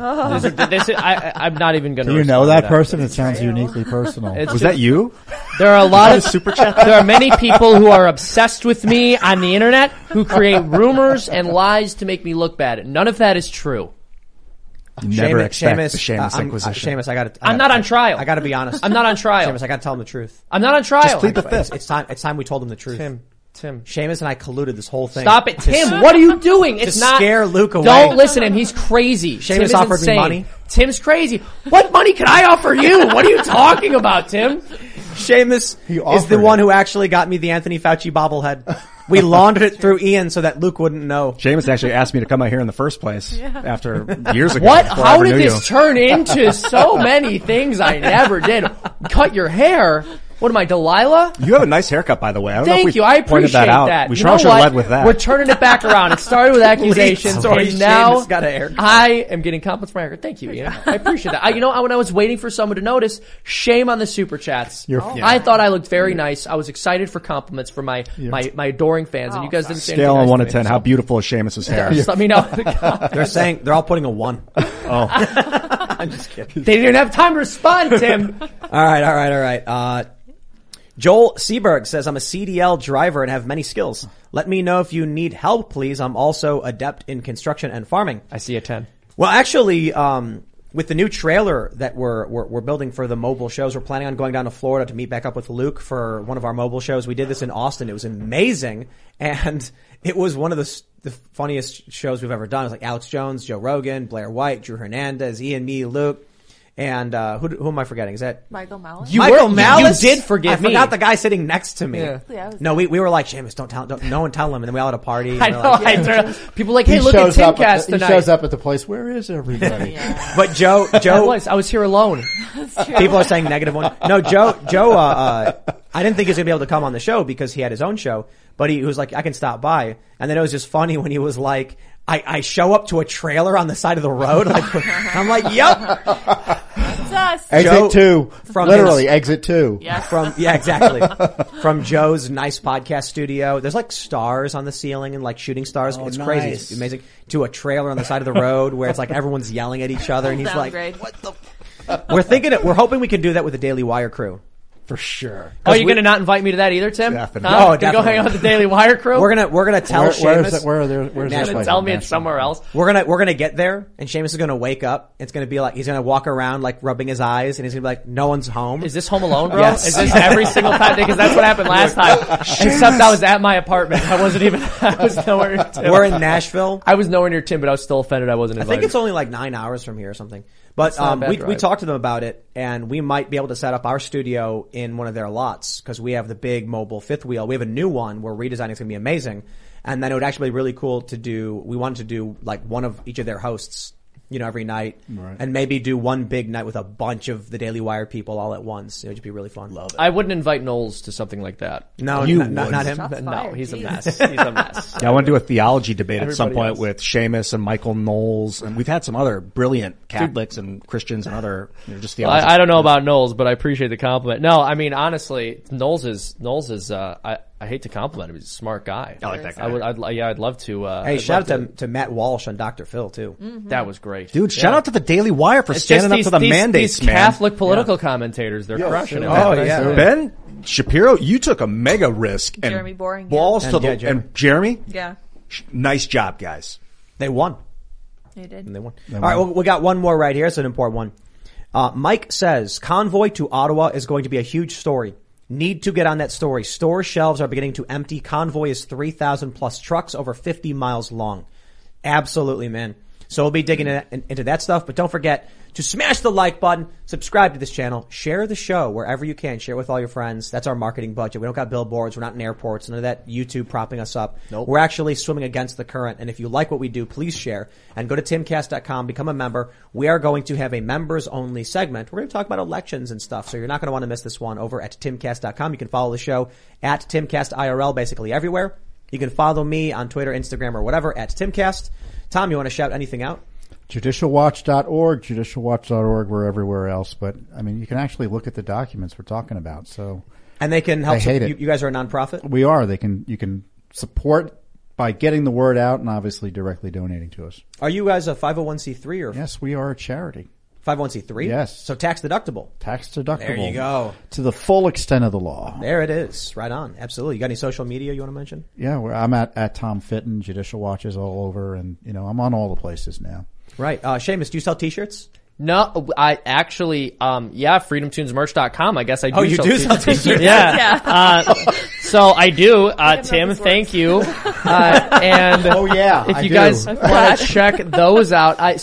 I'm not even going to. Do you know that person? It sounds uniquely personal. Was that you? There are a lot of super chats. There are many people who are obsessed with me on the internet who create rumors and lies to make me look bad. None of that is true. You never expect the Seamus Inquisition. Seamus, I'm not on trial. I got to be honest. I'm not on trial. Seamus, I got to tell him the truth. I'm not on trial. Just plead the fifth. It's time we told him the truth. Tim. Seamus and I colluded this whole thing. Stop it, Tim. What are you doing? It's not scare Luke away. Don't listen to him. He's crazy. Seamus Tim offered is me insane. money. Tim's crazy. What money can I offer you? What are you talking about, Tim? Seamus is the one who actually got me the Anthony Fauci bobblehead. We laundered it through Ian so that Luke wouldn't know. Seamus actually asked me to come out here in the first place after years ago. What? How did this turn into so many things I never did? Cut your hair? What am I, Delilah? You have a nice haircut, by the way. I don't know Thank if we you. I pointed appreciate that out. that. We You should know have what? led with that. We're turning it back around. It started with accusations, Sorry, and now Seamus got a haircut. I am getting compliments from my haircut. Thank you, Ian. I appreciate that. You know, when I was waiting for someone to notice, shame on the super chats. I thought I looked very nice. I was excited for compliments from my adoring fans, and you guys didn't say Scale on anything 1 nice to to me. 10. How beautiful is Seamus's hair? Just let me know. They're saying they're all putting a 1. Oh, I'm just kidding. They didn't have time to respond, Tim. All right. Joel Seberg says, I'm a CDL driver and have many skills. Let me know if you need help, please. I'm also adept in construction and farming. I see a 10. Well, actually, with the new trailer that we're building for the mobile shows, we're planning on going down to Florida to meet back up with Luke for one of our mobile shows. We did this in Austin. It was amazing. And it was one of the funniest shows we've ever done. It was like Alex Jones, Joe Rogan, Blair White, Drew Hernandez, Ian, me, Luke. And who am I forgetting? Is that Michael Malice? Michael Malice? You did forget me. I forgot the guy sitting next to me. Yeah. No, we were like, Seamus, don't no one tell him. And then we all had a party. I And know. we're like, People are like, hey, look at Timcast He tonight. shows up at the place. Where is everybody? But Joe, I was here alone. people are saying negative one. No, Joe, I didn't think he was going to be able to come on the show because he had his own show, but he was like, I can stop by. And then it was just funny when he was like, I show up to a trailer on the side of the road. I'm like, yep. It's us. Exit 2. from Literally, his- exit 2. Yeah. Exactly. From Joe's nice podcast studio. There's like stars on the ceiling and like shooting stars. It's crazy. nice. It's amazing. To a trailer on the side of the road where it's like everyone's yelling at each other and he's like, Downgrade. we're hoping we can do that with the Daily Wire crew. for sure. Oh, you're going to not invite me to that either, Tim? Definitely. Huh? Oh, Gonna definitely. go hang out with the Daily Wire crew? We're gonna tell Seamus. Where's this You're place? gonna tell me it's somewhere else. We're gonna get there, and Seamus is gonna wake up. It's gonna be like he's gonna walk around like rubbing his eyes, and he's gonna be like, "No one's home." Is this Home Alone, bro? Yes. Is this every single time? Because that's what happened last time. Except I was at my apartment. I was nowhere near Tim. We're in Nashville. I was nowhere near Tim, but I was still offended I wasn't I invited. think it's only like 9 hours from here or something. But not a bad we drive. talked to them about it, and we might be able to set up our studio in one of their lots because we have the big mobile fifth wheel. We have a new one where redesigning is going to be amazing, and then it would actually be really cool to do. We wanted to do like one of each of their hosts every night, Right. and maybe do one big night with a bunch of the Daily Wire people all at once. It would just be really fun. Love it. I wouldn't invite Knowles to something like that. No, You not him. Shots No, fired, he's a geez. mess. He's a mess. Yeah, I want to do a theology debate at some Everybody point else. with Seamus and Michael Knowles, and we've had some other brilliant Catholics and Christians and other just theology. I don't know about Knowles, but I appreciate the compliment. No, I mean honestly, Knowles is. I hate to compliment him. He's a smart guy. I like that guy. I'd love to. Hey, shout out to Matt Walsh on Dr. Phil too. That was great, Dude, shout out to the Daily Wire for It's standing just up to the mandates, these man. Catholic political commentators, they're crushing it. Oh, yeah. Ben Shapiro, you took a mega risk. And Jeremy Boring, balls yeah. to And, the yeah, Jeremy. and Jeremy. Yeah, Nice job, guys. They won. they did. And they won. All right, well, we got one more right here. It's an important one. Mike says, convoy to Ottawa is going to be a huge story. Need to get on that story. Store shelves are beginning to empty. Convoy is 3,000 plus trucks over 50 miles long. Absolutely, man. So we'll be digging into that stuff, but don't forget to smash the like button, subscribe to this channel, share the show wherever you can, share with all your friends. That's our marketing budget. We don't got billboards. We're not in airports. None of that YouTube propping us up. Nope. We're actually swimming against the current. And if you like what we do, please share and go to timcast.com, become a member. We are going to have a members only segment. We're going to talk about elections and stuff. So you're not going to want to miss this one over at timcast.com. You can follow the show at timcastirl basically everywhere. You can follow me on Twitter, Instagram, or whatever at timcast. Tom, you want to shout anything out? Judicialwatch.org, judicialwatch.org, we're everywhere else. But, I mean, you can actually look at the documents we're talking about. So, And they can help. I hate it. You guys are a nonprofit? we are. You can support by getting the word out and obviously directly donating to us. Are you guys a 501c3 or Yes, we are a charity. 501c3? Yes. So tax deductible. Tax deductible. There you go. To the full extent of the law. There it is. Right on. Absolutely. You got any social media you want to mention? Yeah, I'm at Tom Fitton, Judicial Watch is all over, and, I'm on all the places now. Right. Seamus, do you sell t-shirts? No, I actually, freedomtunesmerch.com. I guess I do. Oh, you do sell t-shirts? Yeah. So I do. Tim, thank you. And Oh, yeah. if I you do. guys want to check those out, I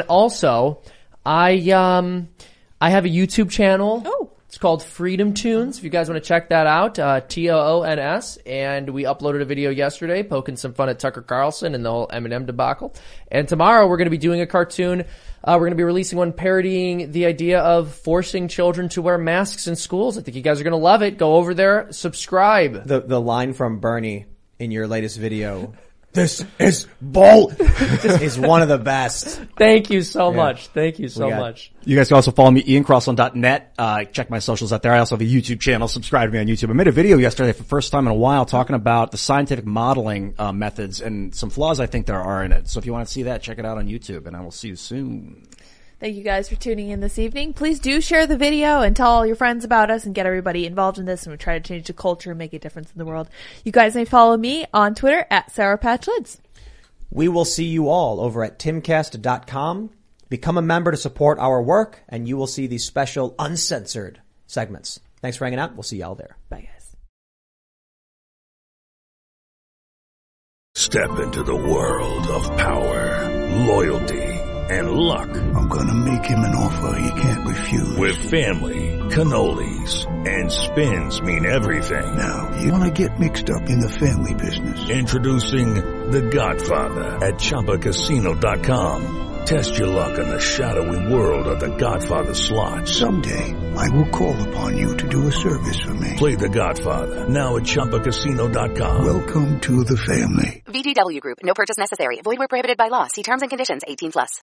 have a YouTube channel. Oh. It's called Freedom Tunes. If you guys want to check that out, TOONS. And we uploaded a video yesterday poking some fun at Tucker Carlson and the whole Eminem debacle. And tomorrow we're going to be doing a cartoon. We're going to be releasing one parodying the idea of forcing children to wear masks in schools. I think you guys are going to love it. Go over there, subscribe. The line from Bernie in your latest video, this is bull, is one of the best. Thank you so much. Thank you so got- much. You guys can also follow me, IanCrossland.net. Check my socials out there. I also have a YouTube channel. Subscribe to me on YouTube. I made a video yesterday for the first time in a while talking about the scientific modeling methods and some flaws I think there are in it. So if you want to see that, check it out on YouTube, and I will see you soon. Thank you guys for tuning in this evening. Please do share the video and tell all your friends about us and get everybody involved in this, and we try to change the culture and make a difference in the world. You guys may follow me on Twitter at Sour Patch Lids. We will see you all over at timcast.com. Become a member to support our work, and you will see these special uncensored segments. Thanks for hanging out. We'll see y'all there. Bye, guys. Step into the world of power, loyalty, and luck. I'm gonna make him an offer he can't refuse. With family, cannolis, and spins mean everything. Now, you wanna get mixed up in the family business. Introducing The Godfather at ChumbaCasino.com. Test your luck in the shadowy world of The Godfather slot. Someday, I will call upon you to do a service for me. Play The Godfather now at ChumbaCasino.com. Welcome to the family. VGW Group. No purchase necessary. Void where prohibited by law. See terms and conditions. 18+.